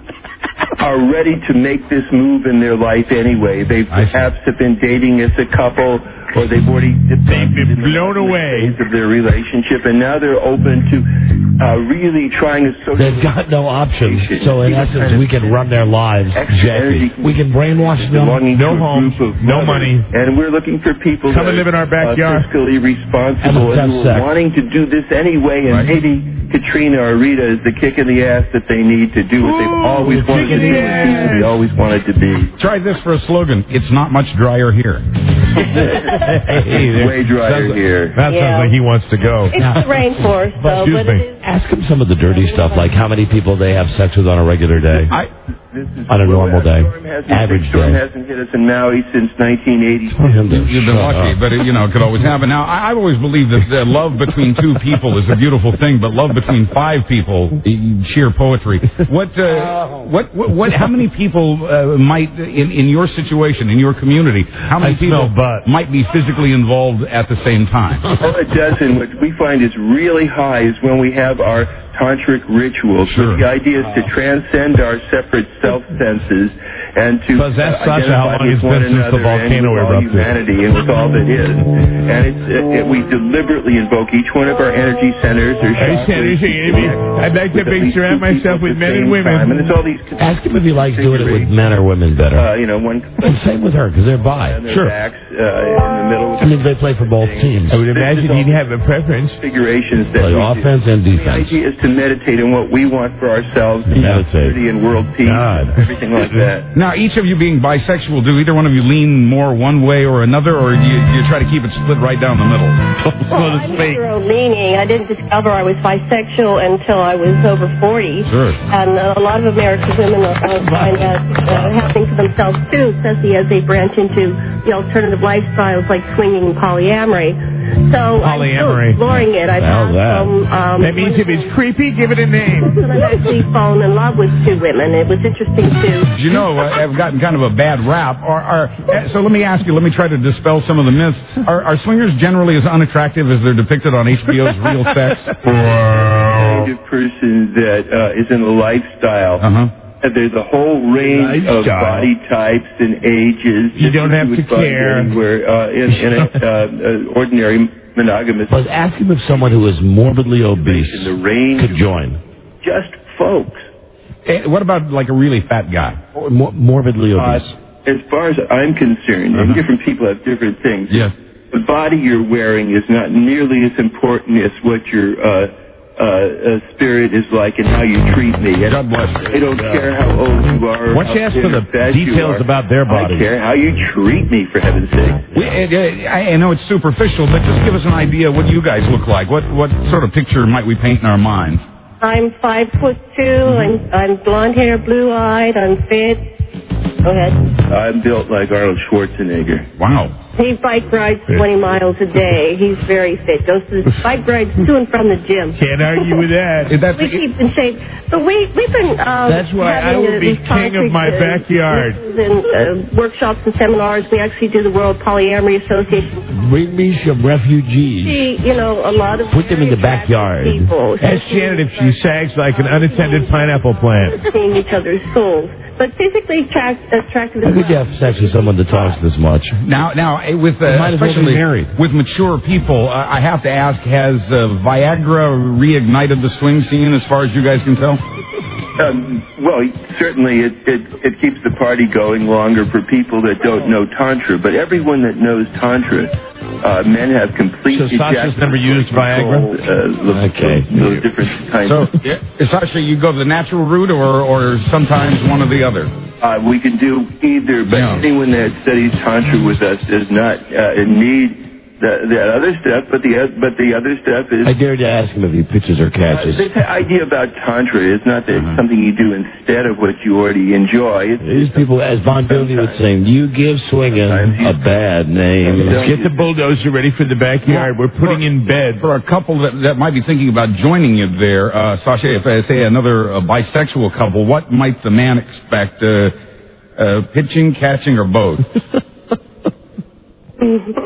are ready to make this move in their life anyway. They perhaps have been dating as a couple, or they've already they've been blown away of their relationship, and now they're open to uh, really trying to. Social They've got no options. So in essence, we can run their lives. Exactly. We can brainwash them. belonging No to a home, group of no mothers. money. And we're looking for people Come that and live in our are backyard. uh, fiscally responsible And and have who are sex. wanting to do this anyway, and Right. maybe Katrina or Rita is the kick in the ass that they need to do what they've Ooh, always kick wanted to in do the and ass. they always wanted to be. Try this for a slogan. It's not much drier here. Way drier Sounds like- here. That Yeah. sounds like he wants to go. It's the rainforest, though, Excuse but me. it is. Ask them some of the dirty stuff, like how many people they have sex with on a regular day. I on a normal day, average The storm day. hasn't hit us in Maui since nineteen eighty. You've been lucky, but it, you know, it could always happen. Now, I, I've always believed that uh, love between two people is a beautiful thing, but love between five people, eh, sheer poetry. What, uh, what, what, what, how many people uh, might, in, in your situation, in your community, how many I people smell butt. might be physically involved at the same time? Oh, a dozen. What we find is really high is when we have our tantric rituals. Sure. The idea is to transcend our separate self senses and to Possess uh, Sasha, how identify long with it's one been since the another and volcano with all erupted. humanity and with all that is. And it's, uh, it, we deliberately invoke each one of our energy centers or Hey, chakras Senator, to Amy, connect I'd like to with at make least surround two myself people with at the men and same women. time. And it's all these Ask him if he likes doing it with men or women better. Uh, you know, one And same with her, because they're bi. on their Sure. backs uh, in the middle. I mean, they play for both teams. I would imagine he'd have a preference. Configurations that Play we offense do. and defense. The idea is to meditate on what we want for ourselves, Meditate. security and world peace, God. and everything like that. Now, each of you being bisexual, do either one of you lean more one way or another, or do you, do you try to keep it split right down the middle, so to I'm speak? zero leaning. I didn't discover I was bisexual until I was over forty. Sure. And uh, a lot of American women uh, find that uh, happening to themselves too, especially as they branch into the alternative lifestyles like swinging and polyamory. So Polyamory. I'm still exploring it. I've How's had that? some, um, That means if it's creepy, give it a name. and I've actually fallen in love with two women. It was interesting too. You know, uh, I've gotten kind of a bad rap. Are, are, uh, so let me ask you, let me try to dispel some of the myths. Are, are swingers generally as unattractive as they're depicted on H B O's Real Sex? Kind of person that uh, is in a lifestyle. Uh-huh. Uh, There's a whole range of Lifestyle. body types and ages. You don't have would to find care. Anywhere, uh, in, in an uh, uh, ordinary monogamous. But ask him if someone who is morbidly obese in the range could join. just folks. Eh, what about like a really fat guy? Or mor- morbidly Uh, obese. as far as I'm concerned, and different people have different things. Yes. The body you're wearing is not nearly as important as what your uh, uh, uh, spirit is like and how you treat me. And God bless you. I don't care how old you are. Why don't you how ask thin for the or fat you details are. about their bodies? I care how you treat me, for heaven's sake. We, uh, I, I know it's superficial, but just give us an idea what you guys look like. What what sort of picture might we paint in our minds? I'm five foot two. I'm, I'm blonde hair, blue eyed. I'm fit. Go ahead. I'm built like Arnold Schwarzenegger. Wow. He bike rides twenty miles a day. He's very fit. Goes to the bike rides to and from the gym. Can't argue with that. That's, We keep in shape. But we, we've been uh, That's why I having will uh, be these king of conferences my backyard. and uh, workshops and seminars. We actually do the World Polyamory Association. Bring me some refugees. See, you know, a lot of Put them in the backyard. people. Ask Janet if she sags like an unattended pineapple plant. Seeing each other's souls. But physically attract, attractive How as could you well. have sex with someone that talks this much? Now, now, eh, with uh, You might as well be especially married. with mature people, uh, I have to ask: has uh, Viagra reignited the swing scene, as far as you guys can tell? Um, well, certainly it, it, it keeps the party going longer for people that don't know Tantra, but everyone that knows Tantra, uh, men have complete So Sasha's ejaculatory never used Viagra? control, Uh, the, Okay. Those different kinds So, of... yeah, Sasha, you go the natural route, or or sometimes one or the other. Uh, we can do either, but Yeah. anyone that studies Tantra with us does not uh, need that, that other stuff, but the, but the other stuff is... I dare to ask him if he pitches or Uh, catches. the idea about Tantra is not that it's something you do instead of what you already enjoy. It's, These people, as Von Jovi would say, you give swinging a bad name. Get the bulldozer ready for the backyard. We're putting in beds. For a couple that, that might be thinking about joining you there, uh, Sasha, if I say another uh, bisexual couple, what might the man expect? Uh, uh, pitching, catching, or both? Uh,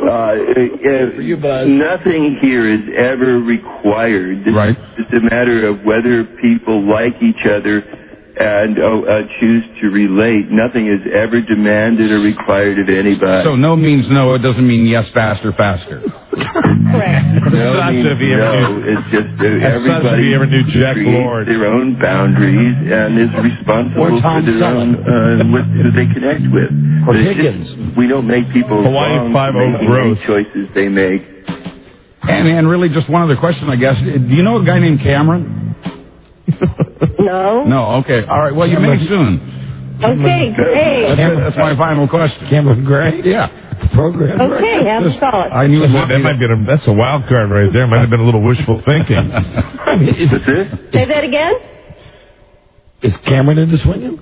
uh, nothing here is ever required. This Right. is just a matter of whether people like each other and uh, uh, choose to relate. Nothing is ever demanded or required of anybody. So no means no. It doesn't mean yes, faster, faster. Correct. no Sasha, means if you ever no. knew- It's just uh, As Sasha, if everybody you ever knew Jack creates Lord. their own boundaries and is responsible Or Tom for their Selleck. own uh, what, who they connect with. Or But it's Higgins. just- we don't make people Hawaii wrong five for oh making growth. any choices they make. And, and really, just one other question, I guess. Do you know a guy named Cameron? No? No. Okay. All right. Well, you may soon. Okay, great. That's, that's my final question. Cameron Gray? Yeah. Program. Okay, have a thought. I knew it That, that might be a, that's a wild card right there. Might have been a little wishful thinking. I mean, is, That's it? Say that again? is Cameron into swinging?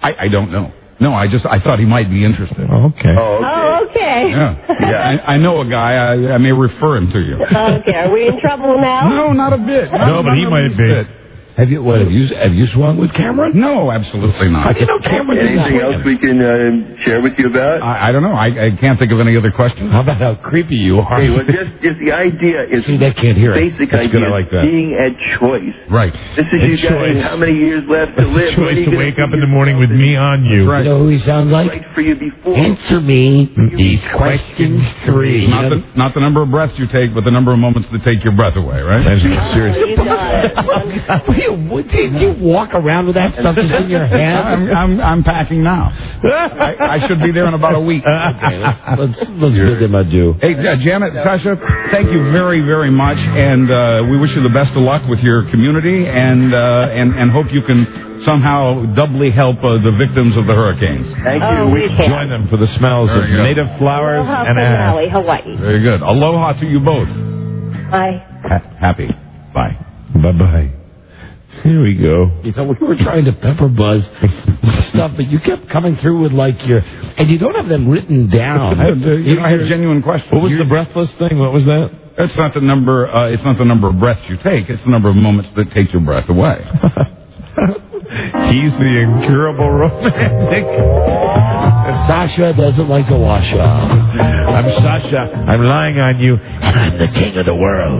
I, I don't know. No, I just I thought he might be interested. Okay. Oh, okay. Oh, okay. Yeah. yeah. I, I know a guy. I, I may refer him to you. Okay, are we in trouble now? No, not a bit. Not, No, but he not might a be. bit. Have you what? Have you have you swung with Cameron? No, absolutely not. You know, Cameron did Anything swing. else we can uh, share with you about? I, I don't know. I, I can't think of any other questions. How about how creepy you are? Hey, well, just, just the idea is See, they can't hear it. basic That's idea good, I like that. being at choice. Right. This is At you guys. choice. How many years left to live? When are Choice you to gonna wake see up in the yourself morning with me on you. You know who he sounds like? right for you before? Answer me these questions three. Not the, not the number of breaths you take, but the number of moments that take your breath away, right? That's serious. You got it. you, what, did you walk around with that stuff just in your head? I'm, I'm, I'm packing now. I, I should be there in about a week. Okay, let's, let's, let's bid them adieu. Hey, uh, Janet, Sasha, thank you very, very much, and uh, we wish you the best of luck with your community, and uh, and and hope you can somehow doubly help uh, the victims of the hurricanes. Thank Oh, you. we can. Join them for the smells of Very good. native flowers Aloha and from ash. Maui, Hawaii. Very good. Aloha to you both. Bye. Ha- happy. Bye. Bye-bye. Here we go. You know, we were trying to pepper Buzz with stuff, but you kept coming through with like your, and you don't have them written down. I have, uh, you know, I have genuine questions. What was the breathless thing? What was that? It's not the number. Uh, it's not the number of breaths you take. It's the number of moments that take your breath away. He's the incurable romantic. Sasha doesn't like to wash up. I'm Sasha. I'm lying on you, and I'm the king of the world.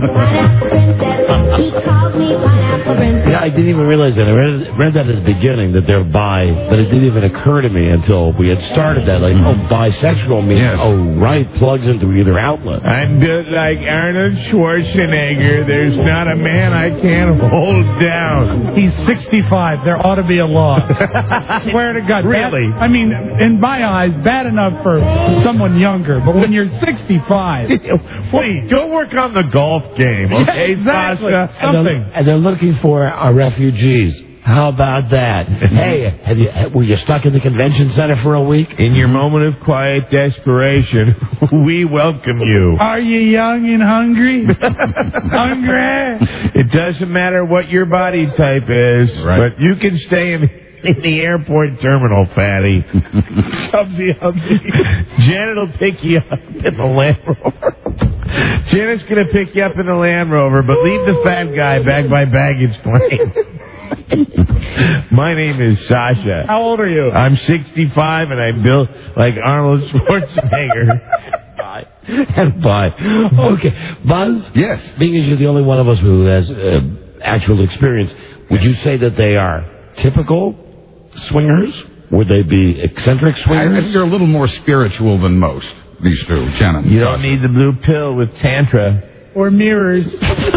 Yeah, I didn't even realize that. I read, read that at the beginning that they're bi, but it didn't even occur to me until we had started that. Like, oh, bisexual means, Yes. oh, right, plugs into either outlet. I'm built like Arnold Schwarzenegger. There's not a man I can't hold down. He's sixty-five. There ought to be a law. Swear to God. Really? Bad, I mean, in my eyes, bad enough for someone younger, but when you're sixty-five, Please, go work on the golf game, okay, Yeah, exactly. Sasha? And they're, and they're looking for our refugees. How about that? Hey, have you, were you stuck in the convention center for a week? In your moment of quiet desperation, we welcome you. are you young and hungry? Hungry? It doesn't matter what your body type is, Right. but you can stay in, in the airport terminal, fatty. Subsy, Hubsy. Janet will pick you up in the Land Rover. Janet's going to pick you up in the Land Rover, but leave the fat guy back by baggage claim. My name is Sasha. How old are you? I'm sixty-five, and I'm built like Arnold Schwarzenegger. Bye. And bye. Okay. Buzz? Yes. Being as you're the only one of us who has uh, actual experience, would you say that they are typical swingers? Would they be eccentric I swingers? think you're a little more spiritual than most. These two, Janet. You don't need the blue pill with Tantra. Or mirrors?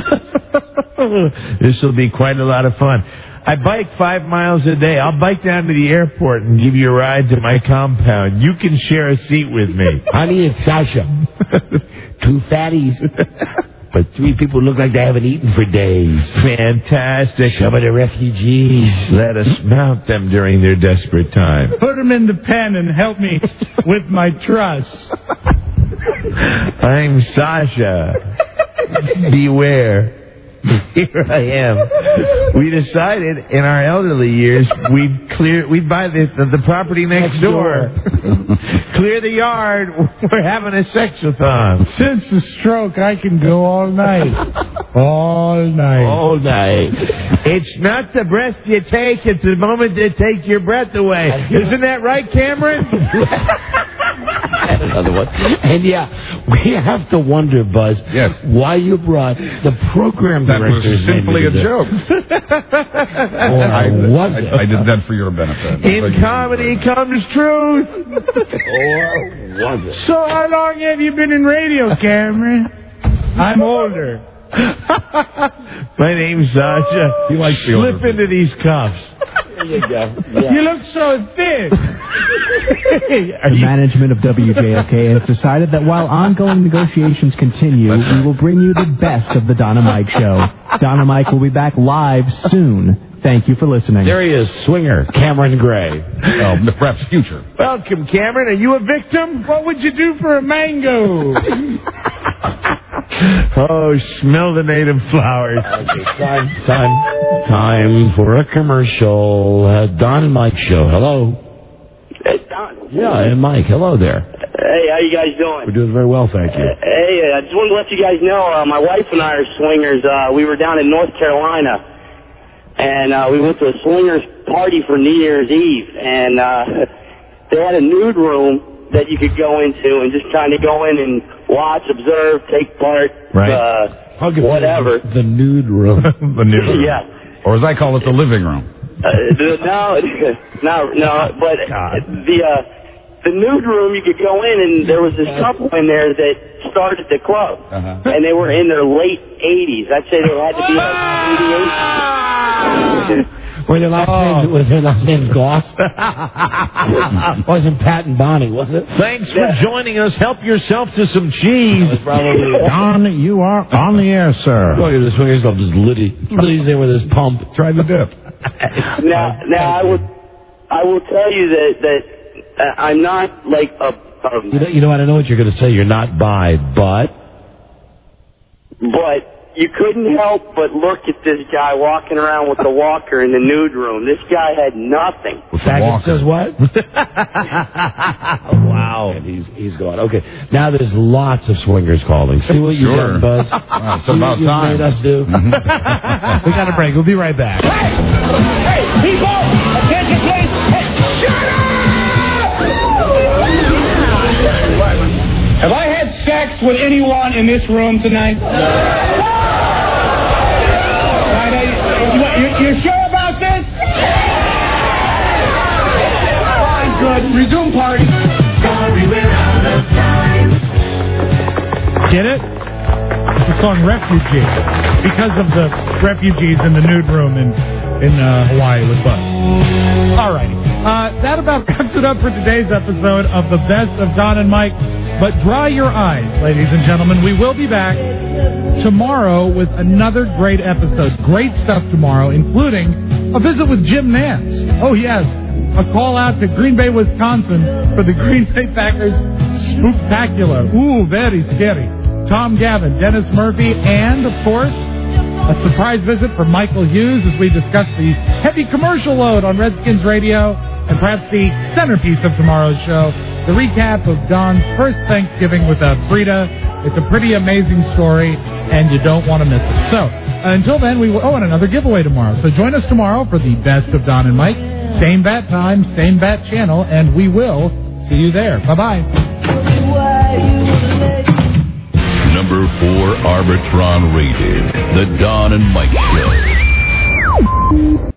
This will be quite a lot of fun. I bike five miles a day. I'll bike down to the airport and give you a ride to my compound. You can share a seat with me. Honey, it's Sasha. Two fatties. But three people look like they haven't eaten for days. Fantastic. Some of the refugees. Let us mount them during their desperate time. Put them in the pen and help me with my trust. I'm Sasha. Beware. Here I am. We decided in our elderly years we'd clear, we'd buy the, the, the property next, Next door. Clear the yard. We're having a sexathon. Since the stroke, I can go all night. All night. All night. It's not the breath you take, it's the moment they take your breath away. Isn't that right, Cameron? Another one. And yeah, we have to wonder, Buzz, yes. why you brought the program That was director's simply name a into joke. Or I, was I, it? I did that for your benefit. In comedy comes truth. Or was it? So how long have you been in radio, Cameron? I'm older. My name's Sasha. You like the Slip older into these cuffs. There you go. You look so thin. The management of W J F K has decided that while ongoing negotiations continue, we will bring you the best of the Don and Mike Show. Don and Mike will be back live soon. Thank you for listening. There he is, swinger, Cameron Gray. Oh, perhaps future. Welcome, Cameron. Are you a victim? What would you do for a mango? Oh, smell the native flowers. Okay, time, time, time for a commercial. Uh, Don and Mike show. Hello. Hey, Don. Yeah, and Mike. Hello there. Hey, how you guys doing? We're doing very well, thank you. Hey, I just wanted to let you guys know, uh, my wife and I are swingers. Uh, we were down in North Carolina, and uh, we went to a swingers party for New Year's Eve, and uh, they had a nude room that you could go into and just kind of go in and watch, observe, take part, Right. uh, whatever. The nude room. The nude room. Yeah. Or as I call it, the living room. Uh, the, no, no, no, but the uh, the nude room, you could go in, and there was this couple in there that started the club, Uh-huh. and they were in their late eighties. I'd say they had to be like eighty-eight. Were their last names, was their last names Goss? Wasn't Pat and Bonnie, was it? Thanks for joining us. Help yourself to some cheese. Probably. Don, you are on the air, sir. Look at this swingers up, just Liddy. Liddy's there with his pump. Try the dip. Now, now I will, I will tell you that that uh, I'm not like a. a You know, you know what? I know what you're going to say. You're not bi, but. But you couldn't help but look at this guy walking around with the walker in the nude room. This guy had nothing. Faggot says what? Wow. And he's he's gone. Okay. Now there's lots of swingers calling. See what you've Sure. done, Buzz? Well, it's See about what you've time. made us do? We got a break. We'll be right back. Hey, people! Attention, please! Hey, shut up! Have I had sex with anyone in this room tonight? Right, uh, you, you, you sure about this? Fine, good. Resume party. Sorry, we're out of time. Get it? It's the song Refugee. Because of the refugees in the nude room in, in uh, Hawaii with Buzz. All righty. Uh, that about wraps it up for today's episode of the Best of Don and Mike. But dry your eyes, ladies and gentlemen. We will be back tomorrow with another great episode. Great stuff tomorrow, including a visit with Jim Nance. Oh, yes. A call out to Green Bay, Wisconsin for the Green Bay Packers Spooktacular. Ooh, very scary. Tom Gavin, Dennis Murphy, and, of course, a surprise visit from Michael Hughes as we discuss the heavy commercial load on Redskins Radio and perhaps the centerpiece of tomorrow's show, the recap of Don's first Thanksgiving with uh, Frida. It's a pretty amazing story, and you don't want to miss it. So, uh, until then, we will... Oh, and another giveaway tomorrow. So join us tomorrow for the Best of Don and Mike. Same bat time, same bat channel, and we will see you there. Bye-bye. Number four Arbitron rated, The Don and Mike Show.